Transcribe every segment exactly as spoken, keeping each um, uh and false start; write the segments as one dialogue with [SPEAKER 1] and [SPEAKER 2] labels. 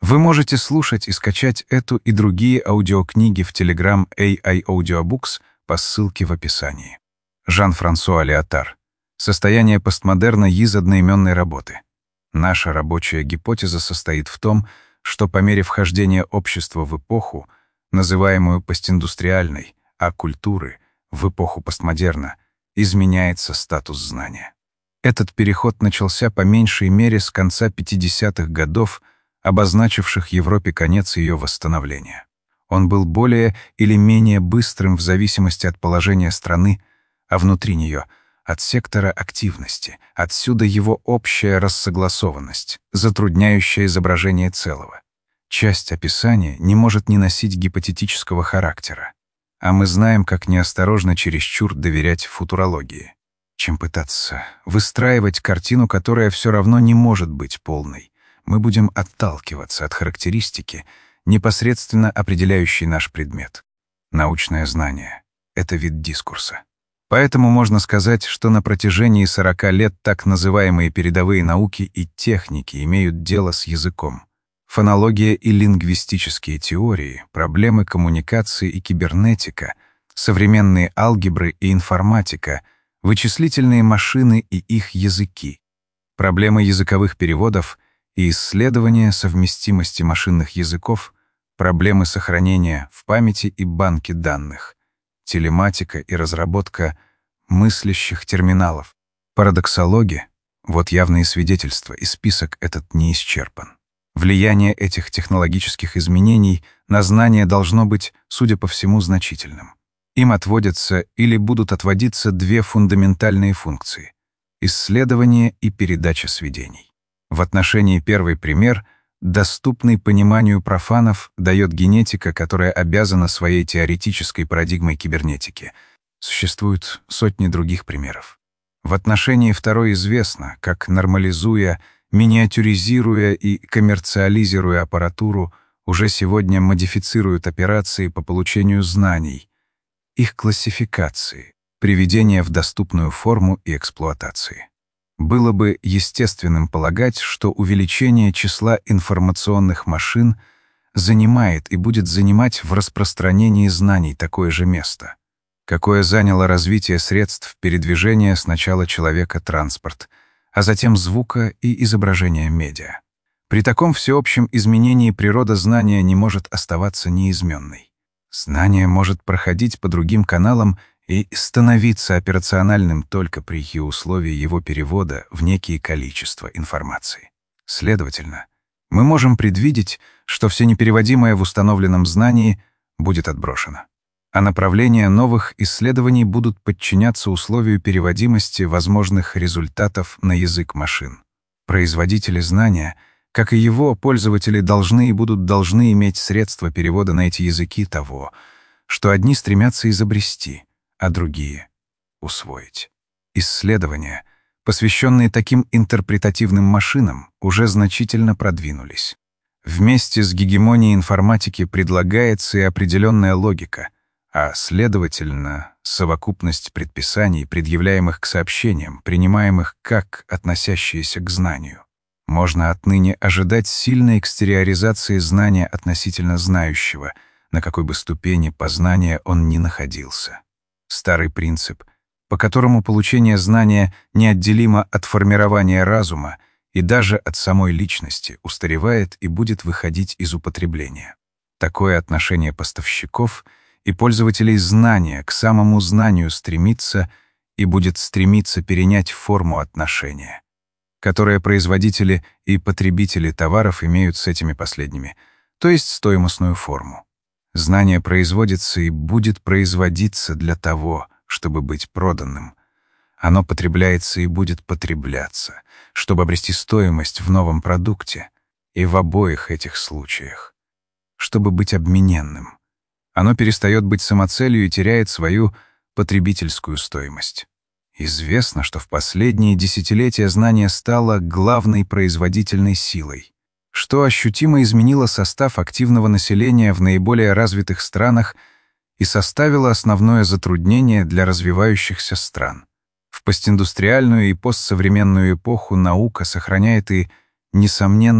[SPEAKER 1] Вы можете слушать и скачать эту и другие аудиокниги в Telegram эй ай Audiobooks по ссылке в описании. Жан-Франсуа Лиотар. Состояние постмодерна из одноименной работы. Наша рабочая гипотеза состоит в том, что по мере вхождения общества в эпоху, называемую постиндустриальной, а культуры — в эпоху постмодерна, изменяется статус знания. Этот переход начался по меньшей мере с конца пятидесятых годов, обозначивших Европе конец ее восстановления. Он был более или менее быстрым в зависимости от положения страны, а внутри нее — от сектора активности. Отсюда его общая рассогласованность, затрудняющая изображение целого. Часть описания не может не носить гипотетического характера, а мы знаем, как неосторожно чересчур доверять футурологии, чем пытаться выстраивать картину, которая все равно не может быть полной. Мы будем отталкиваться от характеристики, непосредственно определяющей наш предмет. Научное знание — это вид дискурса. Поэтому можно сказать, что на протяжении сорока лет так называемые передовые науки и техники имеют дело с языком. Фонология и лингвистические теории, проблемы коммуникации и кибернетика, современные алгебры и информатика, вычислительные машины и их языки, проблемы языковых переводов и исследования совместимости машинных языков, проблемы сохранения в памяти и банке данных, телематика и разработка мыслящих терминалов, парадоксология — вот явные свидетельства, и список этот не исчерпан. Влияние этих технологических изменений на знание должно быть, судя по всему, значительным. Им отводятся или будут отводиться две фундаментальные функции — исследование и передача сведений. В отношении первый пример, доступный пониманию профанов, дает генетика, которая обязана своей теоретической парадигмой кибернетики. Существуют сотни других примеров. В отношении второй известно, как, нормализуя, миниатюризируя и коммерциализируя аппаратуру, уже сегодня модифицируют операции по получению знаний, их классификации, приведения в доступную форму и эксплуатации. Было бы естественным полагать, что увеличение числа информационных машин занимает и будет занимать в распространении знаний такое же место, какое заняло развитие средств передвижения сначала человека транспорт, а затем звука и изображения медиа. При таком всеобщем изменении природа знания не может оставаться неизменной. Знание может проходить по другим каналам и становиться операциональным только при ее условии его перевода в некие количества информации. Следовательно, мы можем предвидеть, что все непереводимое в установленном знании будет отброшено, а направления новых исследований будут подчиняться условию переводимости возможных результатов на язык машин. Производители знания, как и его пользователи, должны и будут должны иметь средства перевода на эти языки того, что одни стремятся изобрести, а другие — усвоить. Исследования, посвященные таким интерпретативным машинам, уже значительно продвинулись. Вместе с гегемонией информатики предлагается и определенная логика, а, следовательно, совокупность предписаний, предъявляемых к сообщениям, принимаемых как относящиеся к знанию. Можно отныне ожидать сильной экстериоризации знания относительно знающего, на какой бы ступени познания он ни находился. Старый принцип, по которому получение знания неотделимо от формирования разума и даже от самой личности, устаревает и будет выходить из употребления. Такое отношение поставщиков и пользователей знания к самому знанию стремится и будет стремиться перенять форму отношения, которое производители и потребители товаров имеют с этими последними, то есть стоимостную форму. Знание производится и будет производиться для того, чтобы быть проданным. Оно потребляется и будет потребляться, чтобы обрести стоимость в новом продукте, и в обоих этих случаях, чтобы быть обмененным. Оно перестает быть самоцелью и теряет свою потребительскую стоимость. Известно, что в последние десятилетия знание стало главной производительной силой, что ощутимо изменило состав активного населения в наиболее развитых странах и составило основное затруднение для развивающихся стран. В постиндустриальную и постсовременную эпоху наука сохраняет и, несомненно,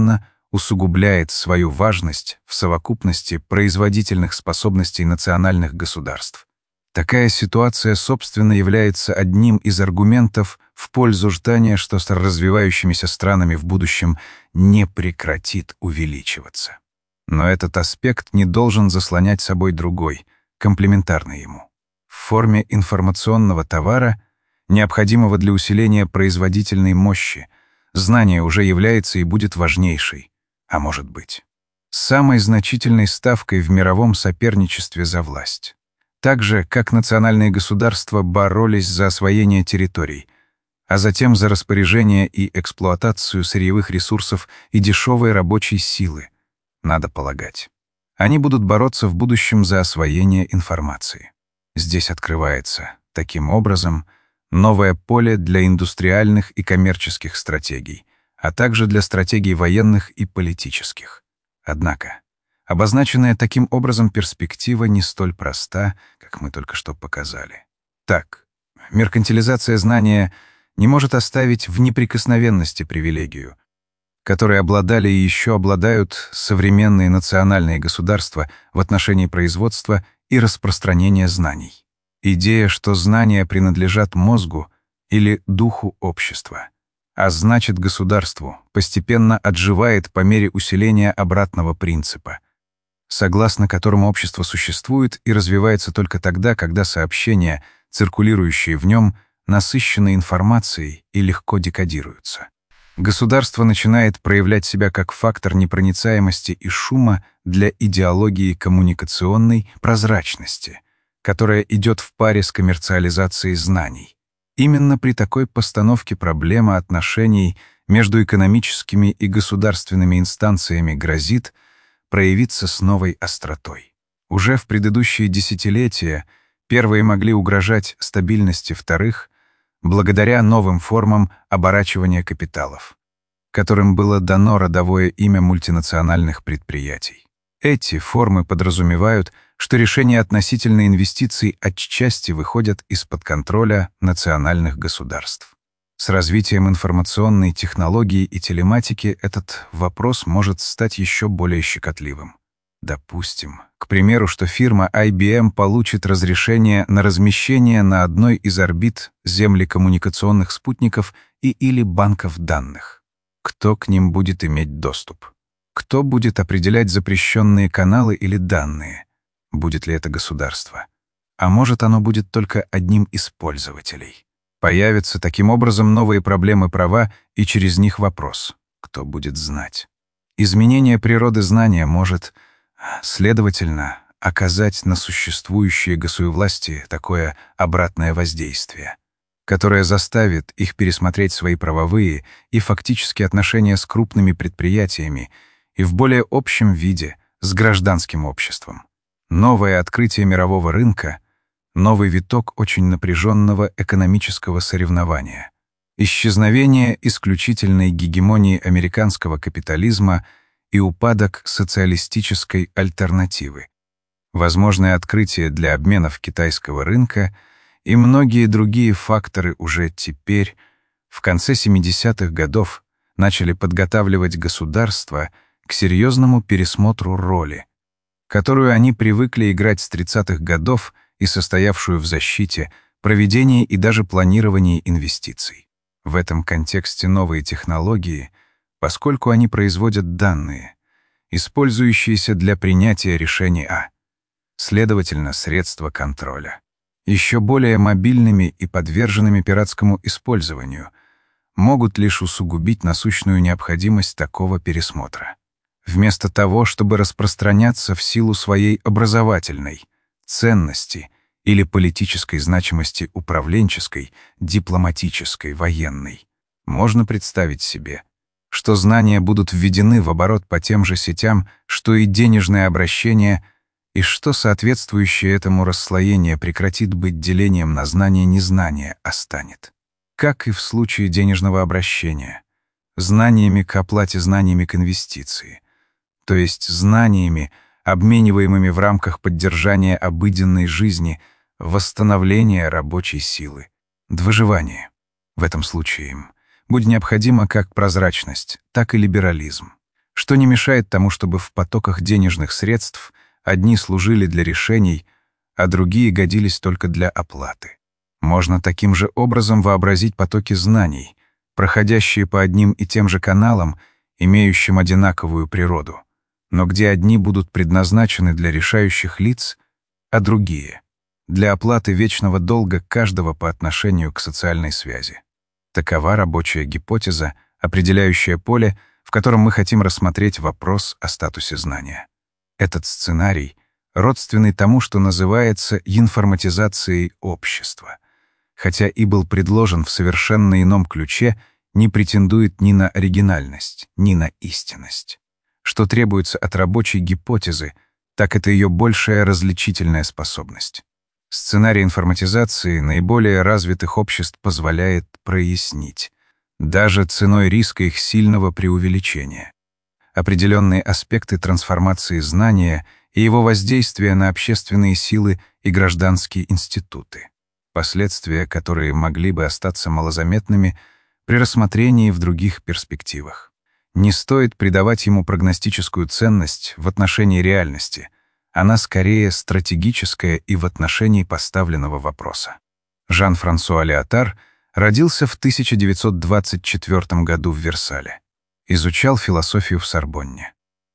[SPEAKER 1] усугубляет свою важность в совокупности производительных способностей национальных государств. Такая ситуация, собственно, является одним из аргументов в пользу ждания, что с развивающимися странами в будущем не прекратит увеличиваться. Но этот аспект не должен заслонять собой другой, комплементарный ему. В форме информационного товара, необходимого для усиления производительной мощи, знание уже является и будет важнейшей, а может быть, самой значительной ставкой в мировом соперничестве за власть. Так же, как национальные государства боролись за освоение территорий, а затем за распоряжение и эксплуатацию сырьевых ресурсов и дешевой рабочей силы, надо полагать. Они будут бороться в будущем за освоение информации. Здесь открывается, таким образом, новое поле для индустриальных и коммерческих стратегий, а также для стратегий военных и политических. Однако, обозначенная таким образом перспектива не столь проста, как мы только что показали. Так, меркантилизация знания не может оставить в неприкосновенности привилегию, которой обладали и еще обладают современные национальные государства в отношении производства и распространения знаний. Идея, что знания принадлежат мозгу или духу общества, а значит государству, постепенно отживает по мере усиления обратного принципа, согласно которому общество существует и развивается только тогда, когда сообщения, циркулирующие в нем, насыщены информацией и легко декодируются. Государство начинает проявлять себя как фактор непроницаемости и шума для идеологии коммуникационной прозрачности, которая идет в паре с коммерциализацией знаний. Именно при такой постановке проблема отношений между экономическими и государственными инстанциями грозит проявиться с новой остротой. Уже в предыдущие десятилетия первые могли угрожать стабильности вторых благодаря новым формам оборачивания капиталов, которым было дано родовое имя мультинациональных предприятий. Эти формы подразумевают, что решения относительно инвестиций отчасти выходят из-под контроля национальных государств. С развитием информационной технологии и телематики этот вопрос может стать еще более щекотливым. Допустим, к примеру, что фирма ай би эм получит разрешение на размещение на одной из орбит землекоммуникационных спутников и или банков данных. Кто к ним будет иметь доступ? Кто будет определять запрещенные каналы или данные? Будет ли это государство? А может, оно будет только одним из пользователей? Появятся таким образом новые проблемы права, и через них вопрос: кто будет знать? Изменение природы знания может, следовательно, оказать на существующие госуевластия такое обратное воздействие, которое заставит их пересмотреть свои правовые и фактические отношения с крупными предприятиями и в более общем виде с гражданским обществом. Новое открытие мирового рынка — новый виток очень напряженного экономического соревнования, исчезновение исключительной гегемонии американского капитализма и упадок социалистической альтернативы, возможное открытие для обменов китайского рынка и многие другие факторы уже теперь, в конце семидесятых годов, начали подготавливать государства к серьезному пересмотру роли, которую они привыкли играть с тридцатых годов и состоявшую в защите, проведении и даже планировании инвестиций. В этом контексте новые технологии, поскольку они производят данные, использующиеся для принятия решений А, следовательно, средства контроля, еще более мобильными и подверженными пиратскому использованию, могут лишь усугубить насущную необходимость такого пересмотра. Вместо того, чтобы распространяться в силу своей образовательной, ценности или политической значимости управленческой, дипломатической, военной, можно представить себе, что знания будут введены в оборот по тем же сетям, что и денежное обращение, и что соответствующее этому расслоение прекратит быть делением на знание-незнание, а станет, как и в случае денежного обращения, знаниями к оплате знаниями к инвестиции, то есть знаниями, обмениваемыми в рамках поддержания обыденной жизни, восстановления рабочей силы, выживания. В этом случае им будет необходима как прозрачность, так и либерализм, что не мешает тому, чтобы в потоках денежных средств одни служили для решений, а другие годились только для оплаты. Можно таким же образом вообразить потоки знаний, проходящие по одним и тем же каналам, имеющим одинаковую природу, но где одни будут предназначены для решающих лиц, а другие — для оплаты вечного долга каждого по отношению к социальной связи. Такова рабочая гипотеза, определяющая поле, в котором мы хотим рассмотреть вопрос о статусе знания. Этот сценарий родственный тому, что называется информатизацией общества, хотя и был предложен в совершенно ином ключе, не претендует ни на оригинальность, ни на истинность. Что требуется от рабочей гипотезы, так это ее большая различительная способность. Сценарий информатизации наиболее развитых обществ позволяет прояснить, даже ценой риска их сильного преувеличения, определенные аспекты трансформации знания и его воздействия на общественные силы и гражданские институты, последствия, которые могли бы остаться малозаметными при рассмотрении в других перспективах. Не стоит придавать ему прогностическую ценность в отношении реальности, она скорее стратегическая и в отношении поставленного вопроса. Жан-Франсуа Леотар родился в тысяча девятьсот двадцать четвёртом году в Версале. Изучал философию в Сорбонне.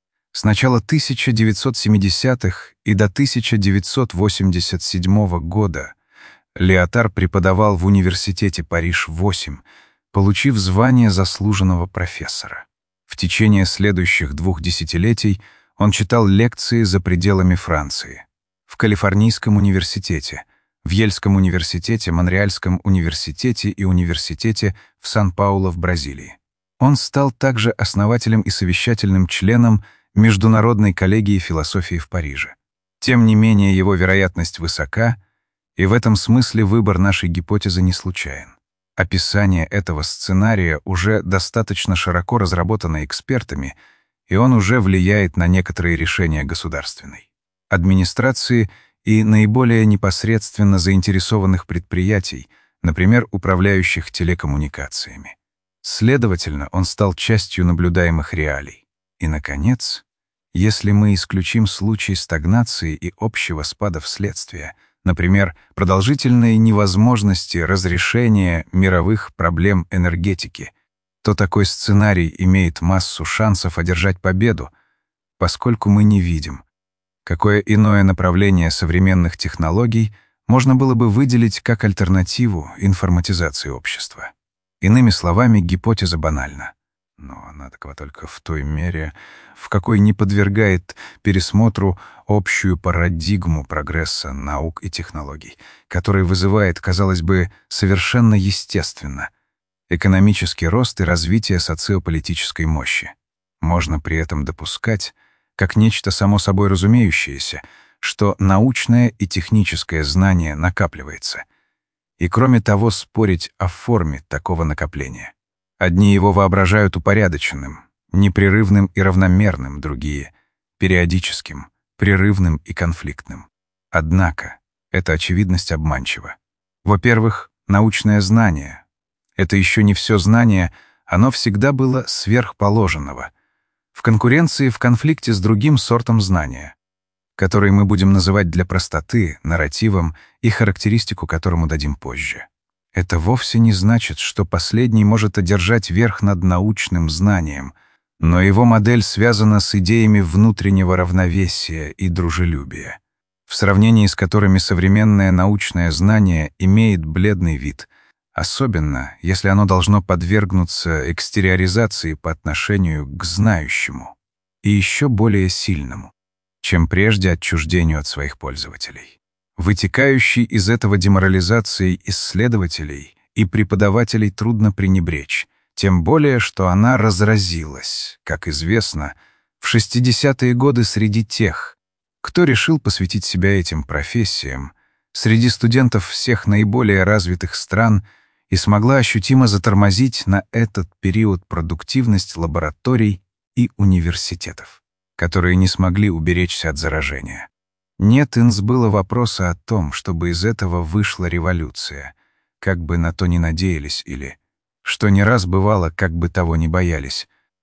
[SPEAKER 1] С начала тысяча девятьсот семидесятых и до тысяча девятьсот восемьдесят седьмого года Леотар преподавал в университете Париж-восемь, получив звание заслуженного профессора. В течение следующих двух десятилетий он читал лекции за пределами Франции. В Калифорнийском университете, в Ельском университете, Монреальском университете и университете в Сан-Паулу в Бразилии. Он стал также основателем и совещательным членом Международной коллегии философии в Париже. Тем не менее, его вероятность высока, и в этом смысле выбор нашей гипотезы не случайен. Описание этого сценария уже достаточно широко разработано экспертами, и он уже влияет на некоторые решения государственной администрации и наиболее непосредственно заинтересованных предприятий, например, управляющих телекоммуникациями. Следовательно, он стал частью наблюдаемых реалий. И, наконец, если мы исключим случай стагнации и общего спада вследствие, например, продолжительной невозможности разрешения мировых проблем энергетики, то такой сценарий имеет массу шансов одержать победу, поскольку мы не видим, какое иное направление современных технологий можно было бы выделить как альтернативу информатизации общества. Иными словами, гипотеза банальна. Но она такова только в той мере, в какой не подвергает пересмотру общую парадигму прогресса наук и технологий, который вызывает, казалось бы, совершенно естественно экономический рост и развитие социополитической мощи. Можно при этом допускать, как нечто само собой разумеющееся, что научное и техническое знание накапливается, и, кроме того, спорить о форме такого накопления. Одни его воображают упорядоченным, непрерывным и равномерным, другие — периодическим, прерывным и конфликтным. Однако эта очевидность обманчива. Во-первых, научное знание — это еще не все знание, оно всегда было сверхположенного, в конкуренции, в конфликте с другим сортом знания, который мы будем называть для простоты нарративом и характеристику которому дадим позже. Это вовсе не значит, что последний может одержать верх над научным знанием, но его модель связана с идеями внутреннего равновесия и дружелюбия, в сравнении с которыми современное научное знание имеет бледный вид, особенно если оно должно подвергнуться экстериоризации по отношению к знающему и еще более сильному, чем прежде отчуждению от своих пользователей. Вытекающей из этого деморализации исследователей и преподавателей трудно пренебречь, тем более, что она разразилась, как известно, в шестидесятые годы среди тех, кто решил посвятить себя этим профессиям, среди студентов всех наиболее развитых стран и смогла ощутимо затормозить на этот период продуктивность лабораторий и университетов, которые не смогли уберечься от заражения. Нет инс было вопроса о том, чтобы из этого вышла революция, как бы на то ни надеялись или, что не раз бывало, как бы того ни боялись,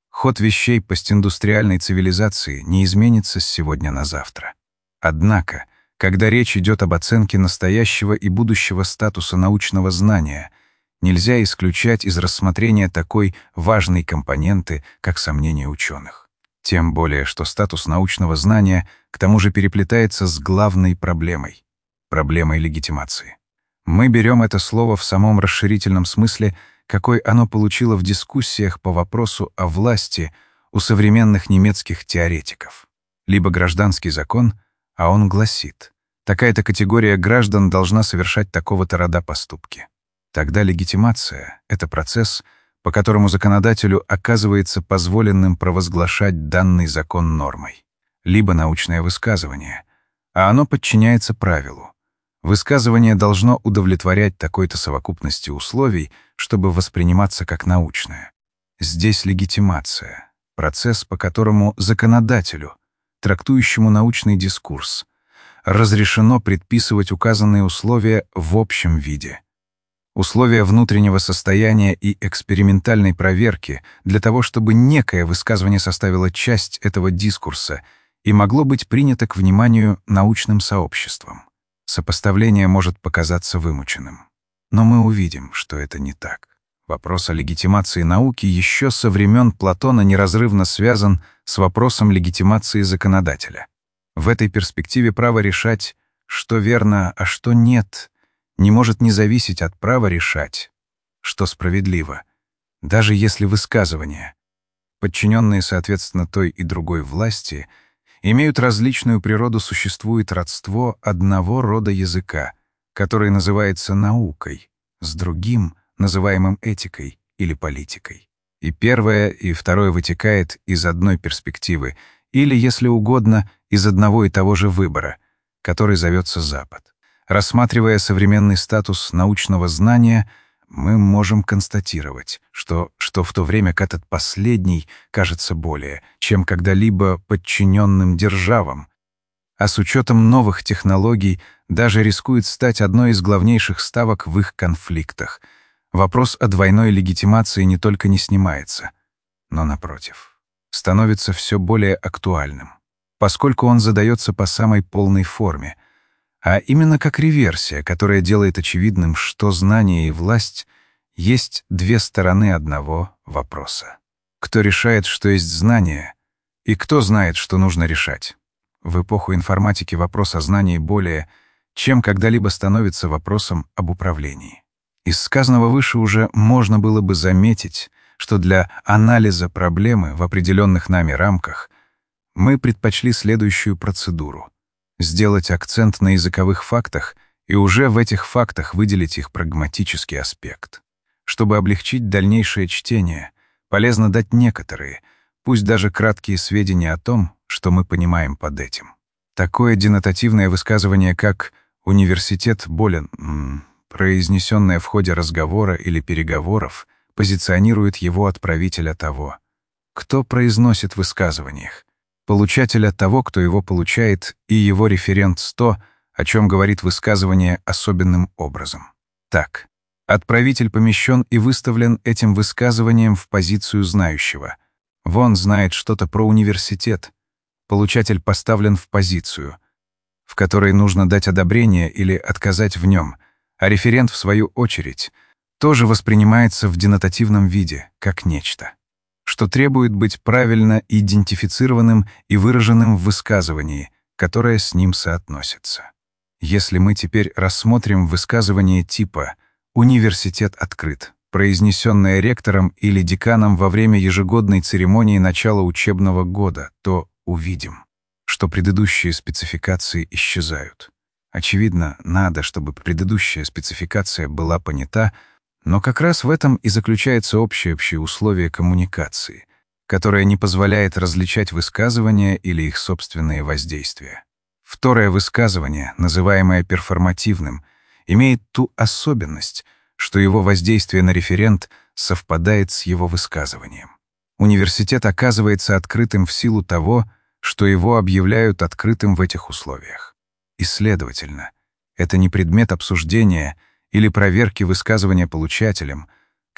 [SPEAKER 1] Ход вещей постиндустриальной цивилизации не изменится с сегодня на завтра. Однако, когда речь идет об оценке настоящего и будущего статуса научного знания, нельзя исключать из рассмотрения такой важной компоненты, как сомнения ученых. Тем более, что статус научного знания к тому же переплетается с главной проблемой — проблемой легитимации. Мы берем это слово в самом расширительном смысле, какой оно получило в дискуссиях по вопросу о власти у современных немецких теоретиков. Либо гражданский закон, а он гласит: такая-то категория граждан должна совершать такого-то рода поступки. Тогда легитимация — это процесс, по которому законодателю оказывается позволенным провозглашать данный закон нормой. Либо научное высказывание, а оно подчиняется правилу. Высказывание должно удовлетворять такой-то совокупности условий, чтобы восприниматься как научное. Здесь легитимация — процесс, по которому законодателю, трактующему научный дискурс, разрешено предписывать указанные условия в общем виде. Условия внутреннего состояния и экспериментальной проверки для того, чтобы некое высказывание составило часть этого дискурса и могло быть принято к вниманию научным сообществом. Сопоставление может показаться вымученным. Но мы увидим, что это не так. Вопрос о легитимации науки еще со времен Платона неразрывно связан с вопросом легитимации законодателя. В этой перспективе право решать, что верно, а что нет, не может не зависеть от права решать, что справедливо, даже если высказывания, подчиненные, соответственно, той и другой власти, имеют различную природу, существует родство одного рода языка, который называется наукой, с другим, называемым этикой или политикой. И первое, и второе вытекает из одной перспективы, или, если угодно, из одного и того же выбора, который зовется Запад. Рассматривая современный статус научного знания, мы можем констатировать, что, что в то время как этот последний кажется более, чем когда-либо подчиненным державам, а с учетом новых технологий даже рискует стать одной из главнейших ставок в их конфликтах. Вопрос о двойной легитимации не только не снимается, но, напротив, становится все более актуальным, поскольку он задается по самой полной форме, а именно как реверсия, которая делает очевидным, что знание и власть есть две стороны одного вопроса. Кто решает, что есть знание, и кто знает, что нужно решать? В эпоху информатики вопрос о знании более, чем когда-либо становится вопросом об управлении. Из сказанного выше уже можно было бы заметить, что для анализа проблемы в определенных нами рамках мы предпочли следующую процедуру: сделать акцент на языковых фактах и уже в этих фактах выделить их прагматический аспект. Чтобы облегчить дальнейшее чтение, полезно дать некоторые, пусть даже краткие сведения о том, что мы понимаем под этим. Такое денотативное высказывание, как «университет болен», м, произнесенное в ходе разговора или переговоров, позиционирует его отправителя того, кто произносит в высказываниях, получателя того, кто его получает, и его референт сто, о чем говорит высказывание особенным образом. Так, отправитель помещен и выставлен этим высказыванием в позицию знающего. Вон знает что-то про университет. Получатель поставлен в позицию, в которой нужно дать одобрение или отказать в нем, а референт, в свою очередь, тоже воспринимается в денотативном виде, как нечто, что требует быть правильно идентифицированным и выраженным в высказывании, которое с ним соотносится. Если мы теперь рассмотрим высказывание типа «университет открыт», произнесенное ректором или деканом во время ежегодной церемонии начала учебного года, то увидим, что предыдущие спецификации исчезают. Очевидно, надо, чтобы предыдущая спецификация была понята, но как раз в этом и заключается общее общее условие коммуникации, которое не позволяет различать высказывания или их собственные воздействия. Второе высказывание, называемое перформативным, имеет ту особенность, что его воздействие на референт совпадает с его высказыванием. Университет оказывается открытым в силу того, что его объявляют открытым в этих условиях. И, следовательно, это не предмет обсуждения или проверки высказывания получателем,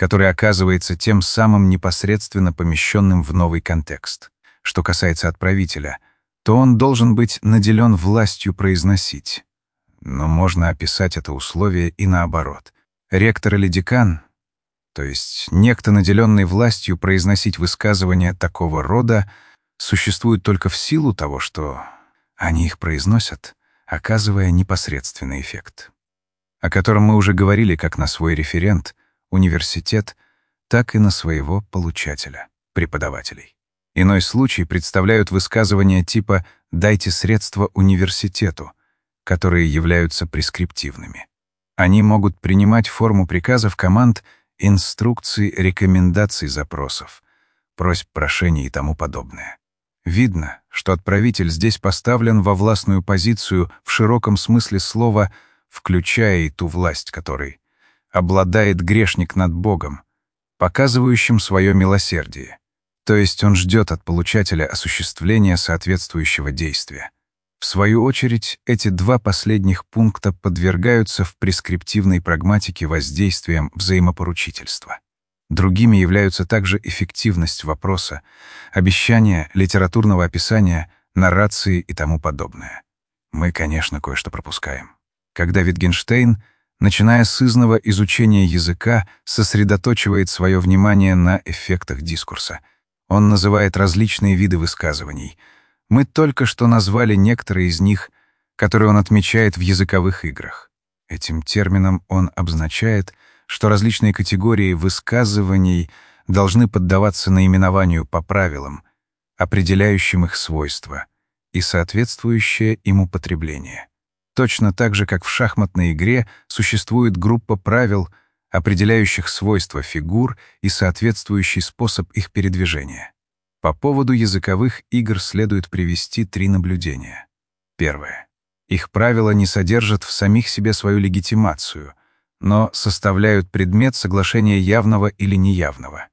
[SPEAKER 1] который оказывается тем самым непосредственно помещенным в новый контекст. Что касается отправителя, то он должен быть наделен властью произносить. Но можно описать это условие и наоборот. Ректор или декан, то есть некто, наделенный властью произносить высказывания такого рода, существует только в силу того, что они их произносят, оказывая непосредственный эффект, о котором мы уже говорили как на свой референт, университет, так и на своего получателя, преподавателей. Иной случай представляют высказывания типа «дайте средства университету», которые являются прескриптивными. Они могут принимать форму приказов, команд, инструкций, рекомендаций, запросов, просьб, прошений и тому подобное. Видно, что отправитель здесь поставлен во властную позицию в широком смысле слова, включая и ту власть, которой обладает грешник над Богом, показывающим свое милосердие. То есть он ждет от получателя осуществления соответствующего действия. В свою очередь, эти два последних пункта подвергаются в прескриптивной прагматике воздействиям взаимопоручительства. Другими являются также эффективность вопроса, обещания, литературного описания, наррации и тому подобное. Мы, конечно, кое-что пропускаем. Когда Wittgenstein, начиная с изного изучения языка, сосредоточивает свое внимание на эффектах дискурса, он называет различные виды высказываний. Мы только что назвали некоторые из них, которые он отмечает в языковых играх. Этим термином он обозначает, что различные категории высказываний должны поддаваться наименованию по правилам, определяющим их свойства и соответствующее им употребление. Точно так же, как в шахматной игре существует группа правил, определяющих свойства фигур и соответствующий способ их передвижения. По поводу языковых игр следует привести три наблюдения. Первое. Их правила не содержат в самих себе свою легитимацию, но составляют предмет соглашения явного или неявного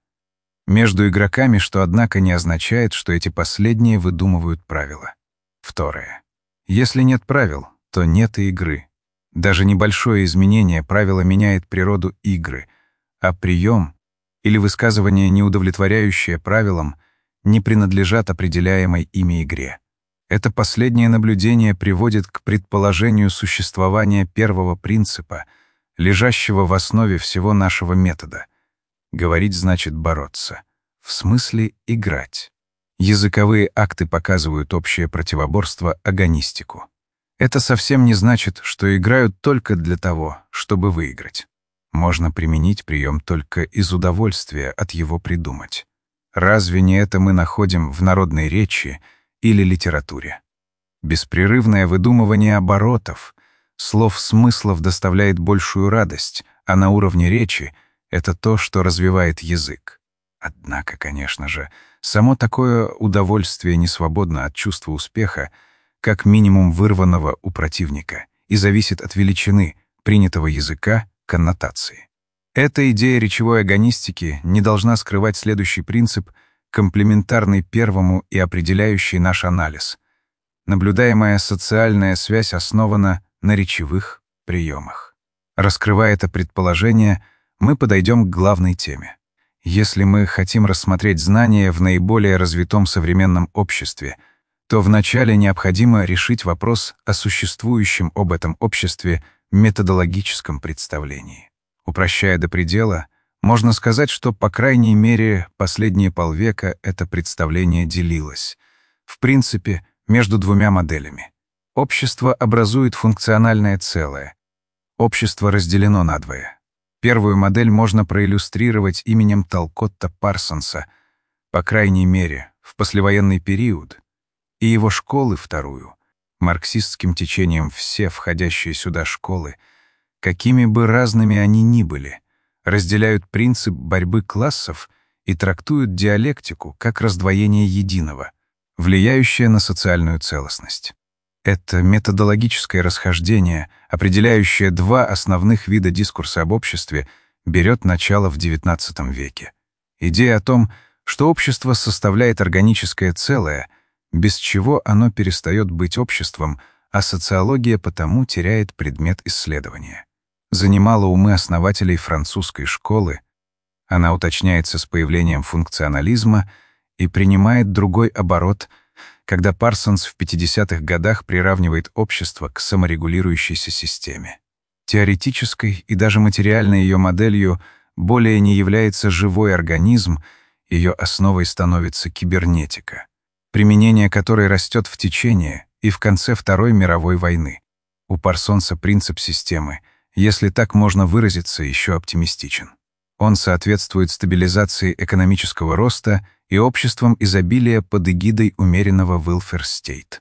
[SPEAKER 1] между игроками, что, однако, не означает, что эти последние выдумывают правила. Второе. Если нет правил, то нет и игры. Даже небольшое изменение правила меняет природу игры, а прием или высказывание, не удовлетворяющее правилам, не принадлежат определяемой ими игре. Это последнее наблюдение приводит к предположению существования первого принципа, лежащего в основе всего нашего метода. Говорить значит бороться. В смысле играть. Языковые акты показывают общее противоборство агонистику. Это совсем не значит, что играют только для того, чтобы выиграть. Можно применить прием только из удовольствия от его придумать. Разве не это мы находим в народной речи или литературе? Беспрерывное выдумывание оборотов, слов-смыслов доставляет большую радость, а на уровне речи — это то, что развивает язык. Однако, конечно же, само такое удовольствие не свободно от чувства успеха, как минимум вырванного у противника, и зависит от величины принятого языка, коннотации. Эта идея речевой агонистики не должна скрывать следующий принцип, комплементарный первому и определяющий наш анализ. Наблюдаемая социальная связь основана на речевых приемах. Раскрывая это предположение, мы подойдем к главной теме. Если мы хотим рассмотреть знания в наиболее развитом современном обществе, то вначале необходимо решить вопрос о существующем об этом обществе методологическом представлении. Упрощая до предела, можно сказать, что, по крайней мере, последние полвека это представление делилось. В принципе, между двумя моделями. Общество образует функциональное целое. Общество разделено надвое. Первую модель можно проиллюстрировать именем Талкотта Парсонса, по крайней мере, в послевоенный период, и его школы вторую, марксистским течением все входящие сюда школы, какими бы разными они ни были, разделяют принцип борьбы классов и трактуют диалектику как раздвоение единого, влияющее на социальную целостность. Это методологическое расхождение, определяющее два основных вида дискурса об обществе, берет начало в девятнадцатом веке. Идея о том, что общество составляет органическое целое, без чего оно перестает быть обществом, а социология потому теряет предмет исследования. Занимала умы основателей французской школы, Она уточняется с появлением функционализма и принимает другой оборот, когда Парсонс в пятидесятых годах приравнивает общество к саморегулирующейся системе. Теоретической и даже материальной ее моделью более не является живой организм, ее основой становится кибернетика, применение которой растет в течение и в конце Второй мировой войны. У Парсонса принцип системы, если так можно выразиться, еще оптимистичен. Он соответствует стабилизации экономического роста и обществам изобилия под эгидой умеренного welfare state.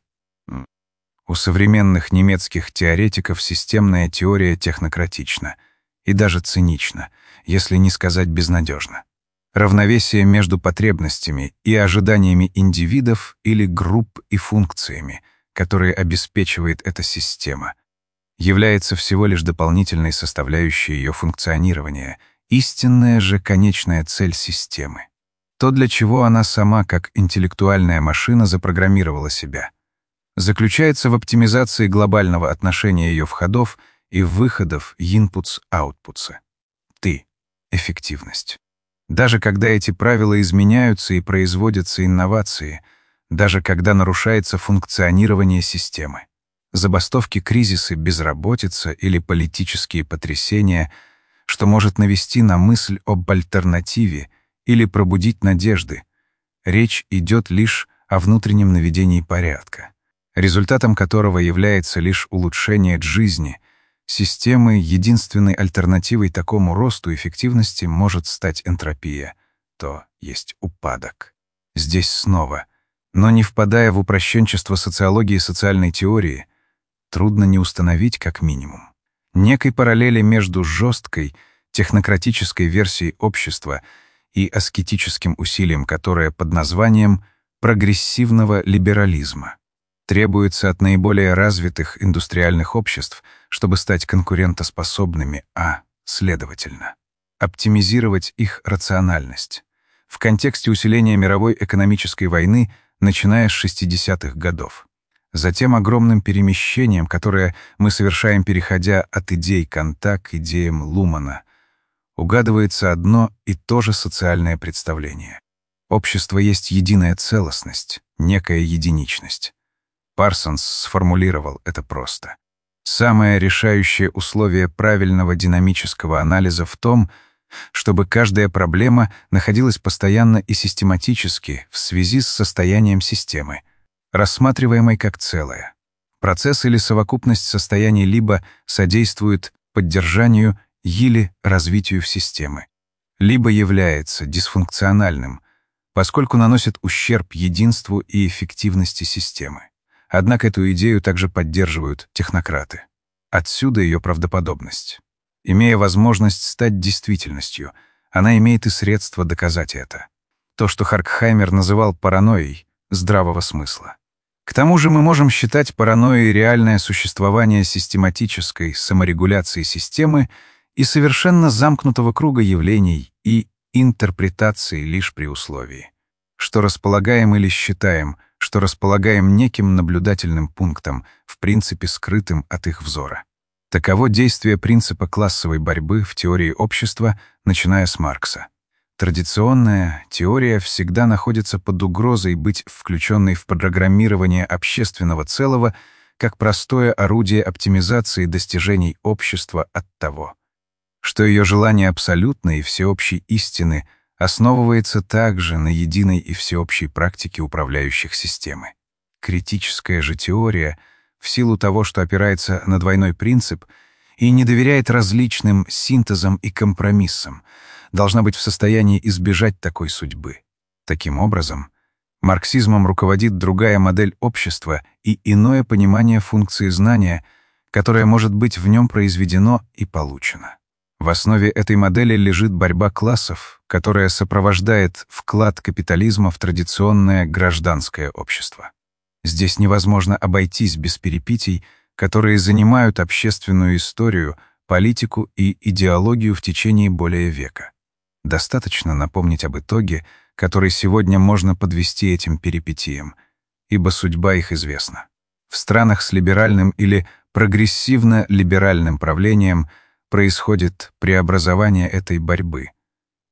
[SPEAKER 1] У современных немецких теоретиков системная теория технократична и даже цинична, если не сказать безнадежна. Равновесие между потребностями и ожиданиями индивидов или групп и функциями, которые обеспечивает эта система, является всего лишь дополнительной составляющей ее функционирования, истинная же конечная цель системы. То, для чего она сама, как интеллектуальная машина, запрограммировала себя, заключается в оптимизации глобального отношения ее входов и выходов inputs-outputs. Ты — эффективность. Даже когда эти правила изменяются и производятся инновации, даже когда нарушается функционирование системы. Забастовки, кризисы, безработица или политические потрясения, что может навести на мысль об альтернативе или пробудить надежды. Речь идет лишь о внутреннем наведении порядка, результатом которого является лишь улучшение жизни. Системы, единственной альтернативой такому росту эффективности может стать энтропия, то есть упадок. Здесь снова, но не впадая в упрощенчество социологии и социальной теории, трудно не установить как минимум некой параллели между жесткой технократической версией общества и аскетическим усилием, которое под названием прогрессивного либерализма требуется от наиболее развитых индустриальных обществ, чтобы стать конкурентоспособными, а, следовательно, оптимизировать их рациональность. В контексте усиления мировой экономической войны, начиная с шестидесятых годов. Затем огромным перемещением, которое мы совершаем, переходя от идей Канта к идеям Лумана, угадывается одно и то же социальное представление. Общество есть единая целостность, некая единичность. Парсонс сформулировал это просто. Самое решающее условие правильного динамического анализа в том, чтобы каждая проблема находилась постоянно и систематически в связи с состоянием системы, рассматриваемой как целое. Процесс или совокупность состояний либо содействует поддержанию или развитию системы, либо является дисфункциональным, поскольку наносит ущерб единству и эффективности системы. Однако эту идею также поддерживают технократы. Отсюда ее правдоподобность. Имея возможность стать действительностью, она имеет и средства доказать это. То, что Хоркхаймер называл паранойей здравого смысла. К тому же мы можем считать паранойей реальное существование систематической саморегуляции системы и совершенно замкнутого круга явлений и интерпретации лишь при условии, что располагаем или считаем, что располагаем неким наблюдательным пунктом, в принципе скрытым от их взора. Таково действие принципа классовой борьбы в теории общества, начиная с Маркса. Традиционная теория всегда находится под угрозой быть включенной в программирование общественного целого как простое орудие оптимизации достижений общества от того, что ее желание абсолютной и всеобщей истины основывается также на единой и всеобщей практике управляющих системы. Критическая же теория, в силу того, что опирается на двойной принцип и не доверяет различным синтезам и компромиссам, должна быть в состоянии избежать такой судьбы. Таким образом, марксизмом руководит другая модель общества и иное понимание функции знания, которое может быть в нем произведено и получено. В основе этой модели лежит борьба классов, которая сопровождает вклад капитализма в традиционное гражданское общество. Здесь невозможно обойтись без перипетий, которые занимают общественную историю, политику и идеологию в течение более века. Достаточно напомнить об итоге, который сегодня можно подвести этим перипетиям, ибо судьба их известна. В странах с либеральным или прогрессивно-либеральным правлением происходит преобразование этой борьбы,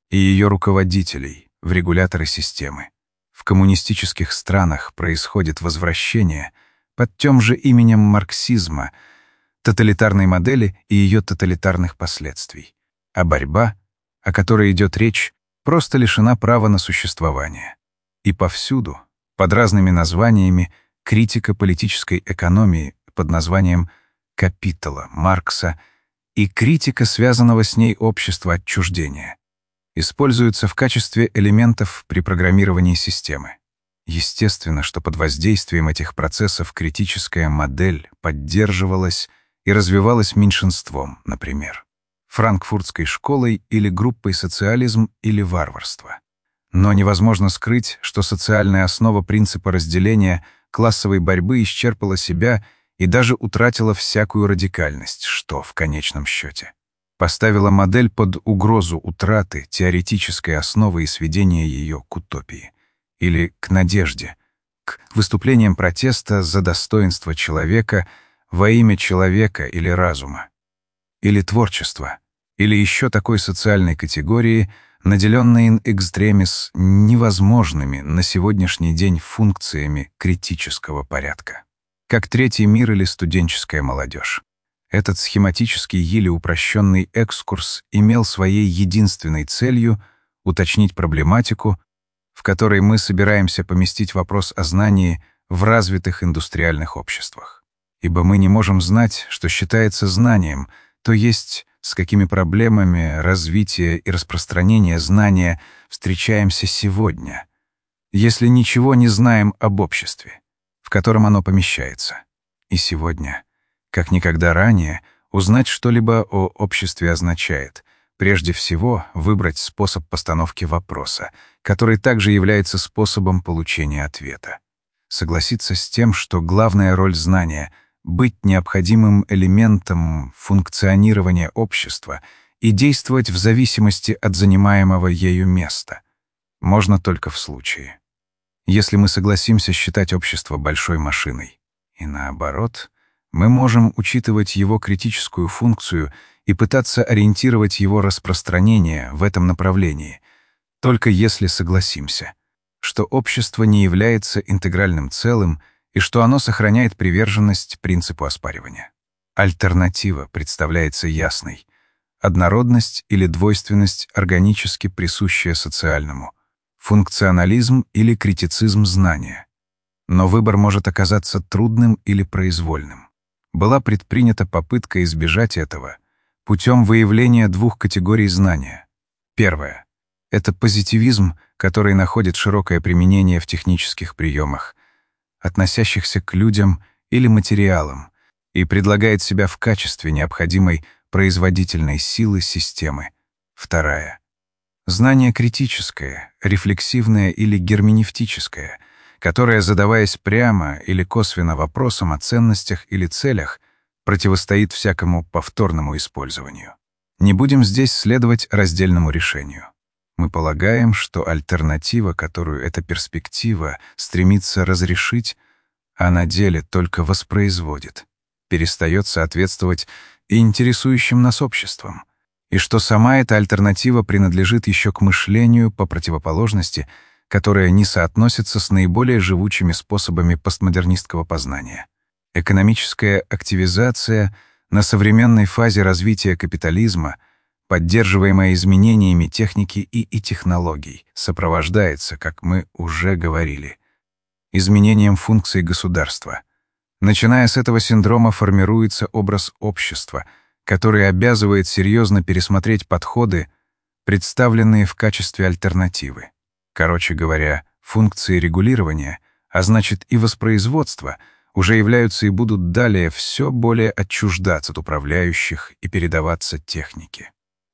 [SPEAKER 1] и ее руководителей в регуляторы системы. В коммунистических странах происходит возвращение под тем же именем марксизма, тоталитарной модели и ее тоталитарных последствий. А борьба, о которой идет речь, просто лишена права на существование. И повсюду, под разными названиями, критика политической экономии под названием «Капитала» Маркса и критика связанного с ней общества отчуждения используются в качестве элементов при программировании системы. Естественно, что под воздействием этих процессов критическая модель поддерживалась и развивалась меньшинством, например, франкфуртской школой или группой «Социализм» или «Варварство». Но невозможно скрыть, что социальная основа принципа разделения классовой борьбы исчерпала себя и даже утратила всякую радикальность, что, в конечном счете, поставила модель под угрозу утраты теоретической основы и сведения ее к утопии или к надежде, к выступлениям протеста за достоинство человека во имя человека или разума, или творчества, или еще такой социальной категории, наделенной in extremis невозможными на сегодняшний день функциями критического порядка, как третий мир или студенческая молодежь. Этот схематический еле упрощенный экскурс имел своей единственной целью уточнить проблематику, в которой мы собираемся поместить вопрос о знании в развитых индустриальных обществах. Ибо мы не можем знать, что считается знанием, то есть с какими проблемами развития и распространения знания встречаемся сегодня, если ничего не знаем об обществе, в котором оно помещается. И сегодня, как никогда ранее, узнать что-либо о обществе означает, прежде всего, выбрать способ постановки вопроса, который также является способом получения ответа. Согласиться с тем, что главная роль знания — быть необходимым элементом функционирования общества и действовать в зависимости от занимаемого ею места, можно только в случае, если мы согласимся считать общество большой машиной. И наоборот, мы можем учитывать его критическую функцию и пытаться ориентировать его распространение в этом направлении, только если согласимся, что общество не является интегральным целым и что оно сохраняет приверженность принципу оспаривания. Альтернатива представляется ясной. Однородность или двойственность органически присущая социальному, функционализм или критицизм знания. Но выбор может оказаться трудным или произвольным. Была предпринята попытка избежать этого путем выявления двух категорий знания. Первое — это позитивизм, который находит широкое применение в технических приемах, относящихся к людям или материалам, и предлагает себя в качестве необходимой производительной силы системы. Вторая — знание критическое, рефлексивное или герменевтическое, которое, задаваясь прямо или косвенно вопросом о ценностях или целях, противостоит всякому повторному использованию. Не будем здесь следовать раздельному решению. Мы полагаем, что альтернатива, которую эта перспектива стремится разрешить, а на деле только воспроизводит, перестает соответствовать и интересующим нас обществам, и что сама эта альтернатива принадлежит еще к мышлению по противоположности, которое не соотносится с наиболее живучими способами постмодернистского познания. Экономическая активизация на современной фазе развития капитализма, поддерживаемая изменениями техники и, и технологий, сопровождается, как мы уже говорили, изменением функций государства. Начиная с этого синдрома формируется образ общества, который обязывает серьезно пересмотреть подходы, представленные в качестве альтернативы. Короче говоря, функции регулирования, а значит и воспроизводства, уже являются и будут далее все более отчуждаться от управляющих и передаваться технике.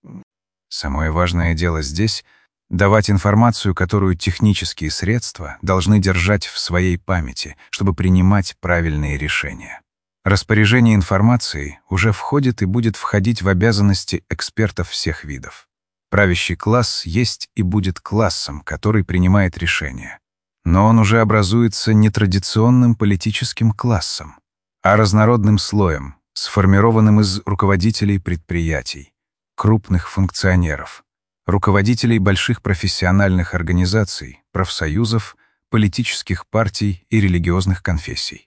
[SPEAKER 1] Самое важное дело здесь — давать информацию, которую технические средства должны держать в своей памяти, чтобы принимать правильные решения. Распоряжение информацией уже входит и будет входить в обязанности экспертов всех видов. Правящий класс есть и будет классом, который принимает решения. Но он уже образуется не традиционным политическим классом, а разнородным слоем, сформированным из руководителей предприятий, крупных функционеров, руководителей больших профессиональных организаций, профсоюзов, политических партий и религиозных конфессий.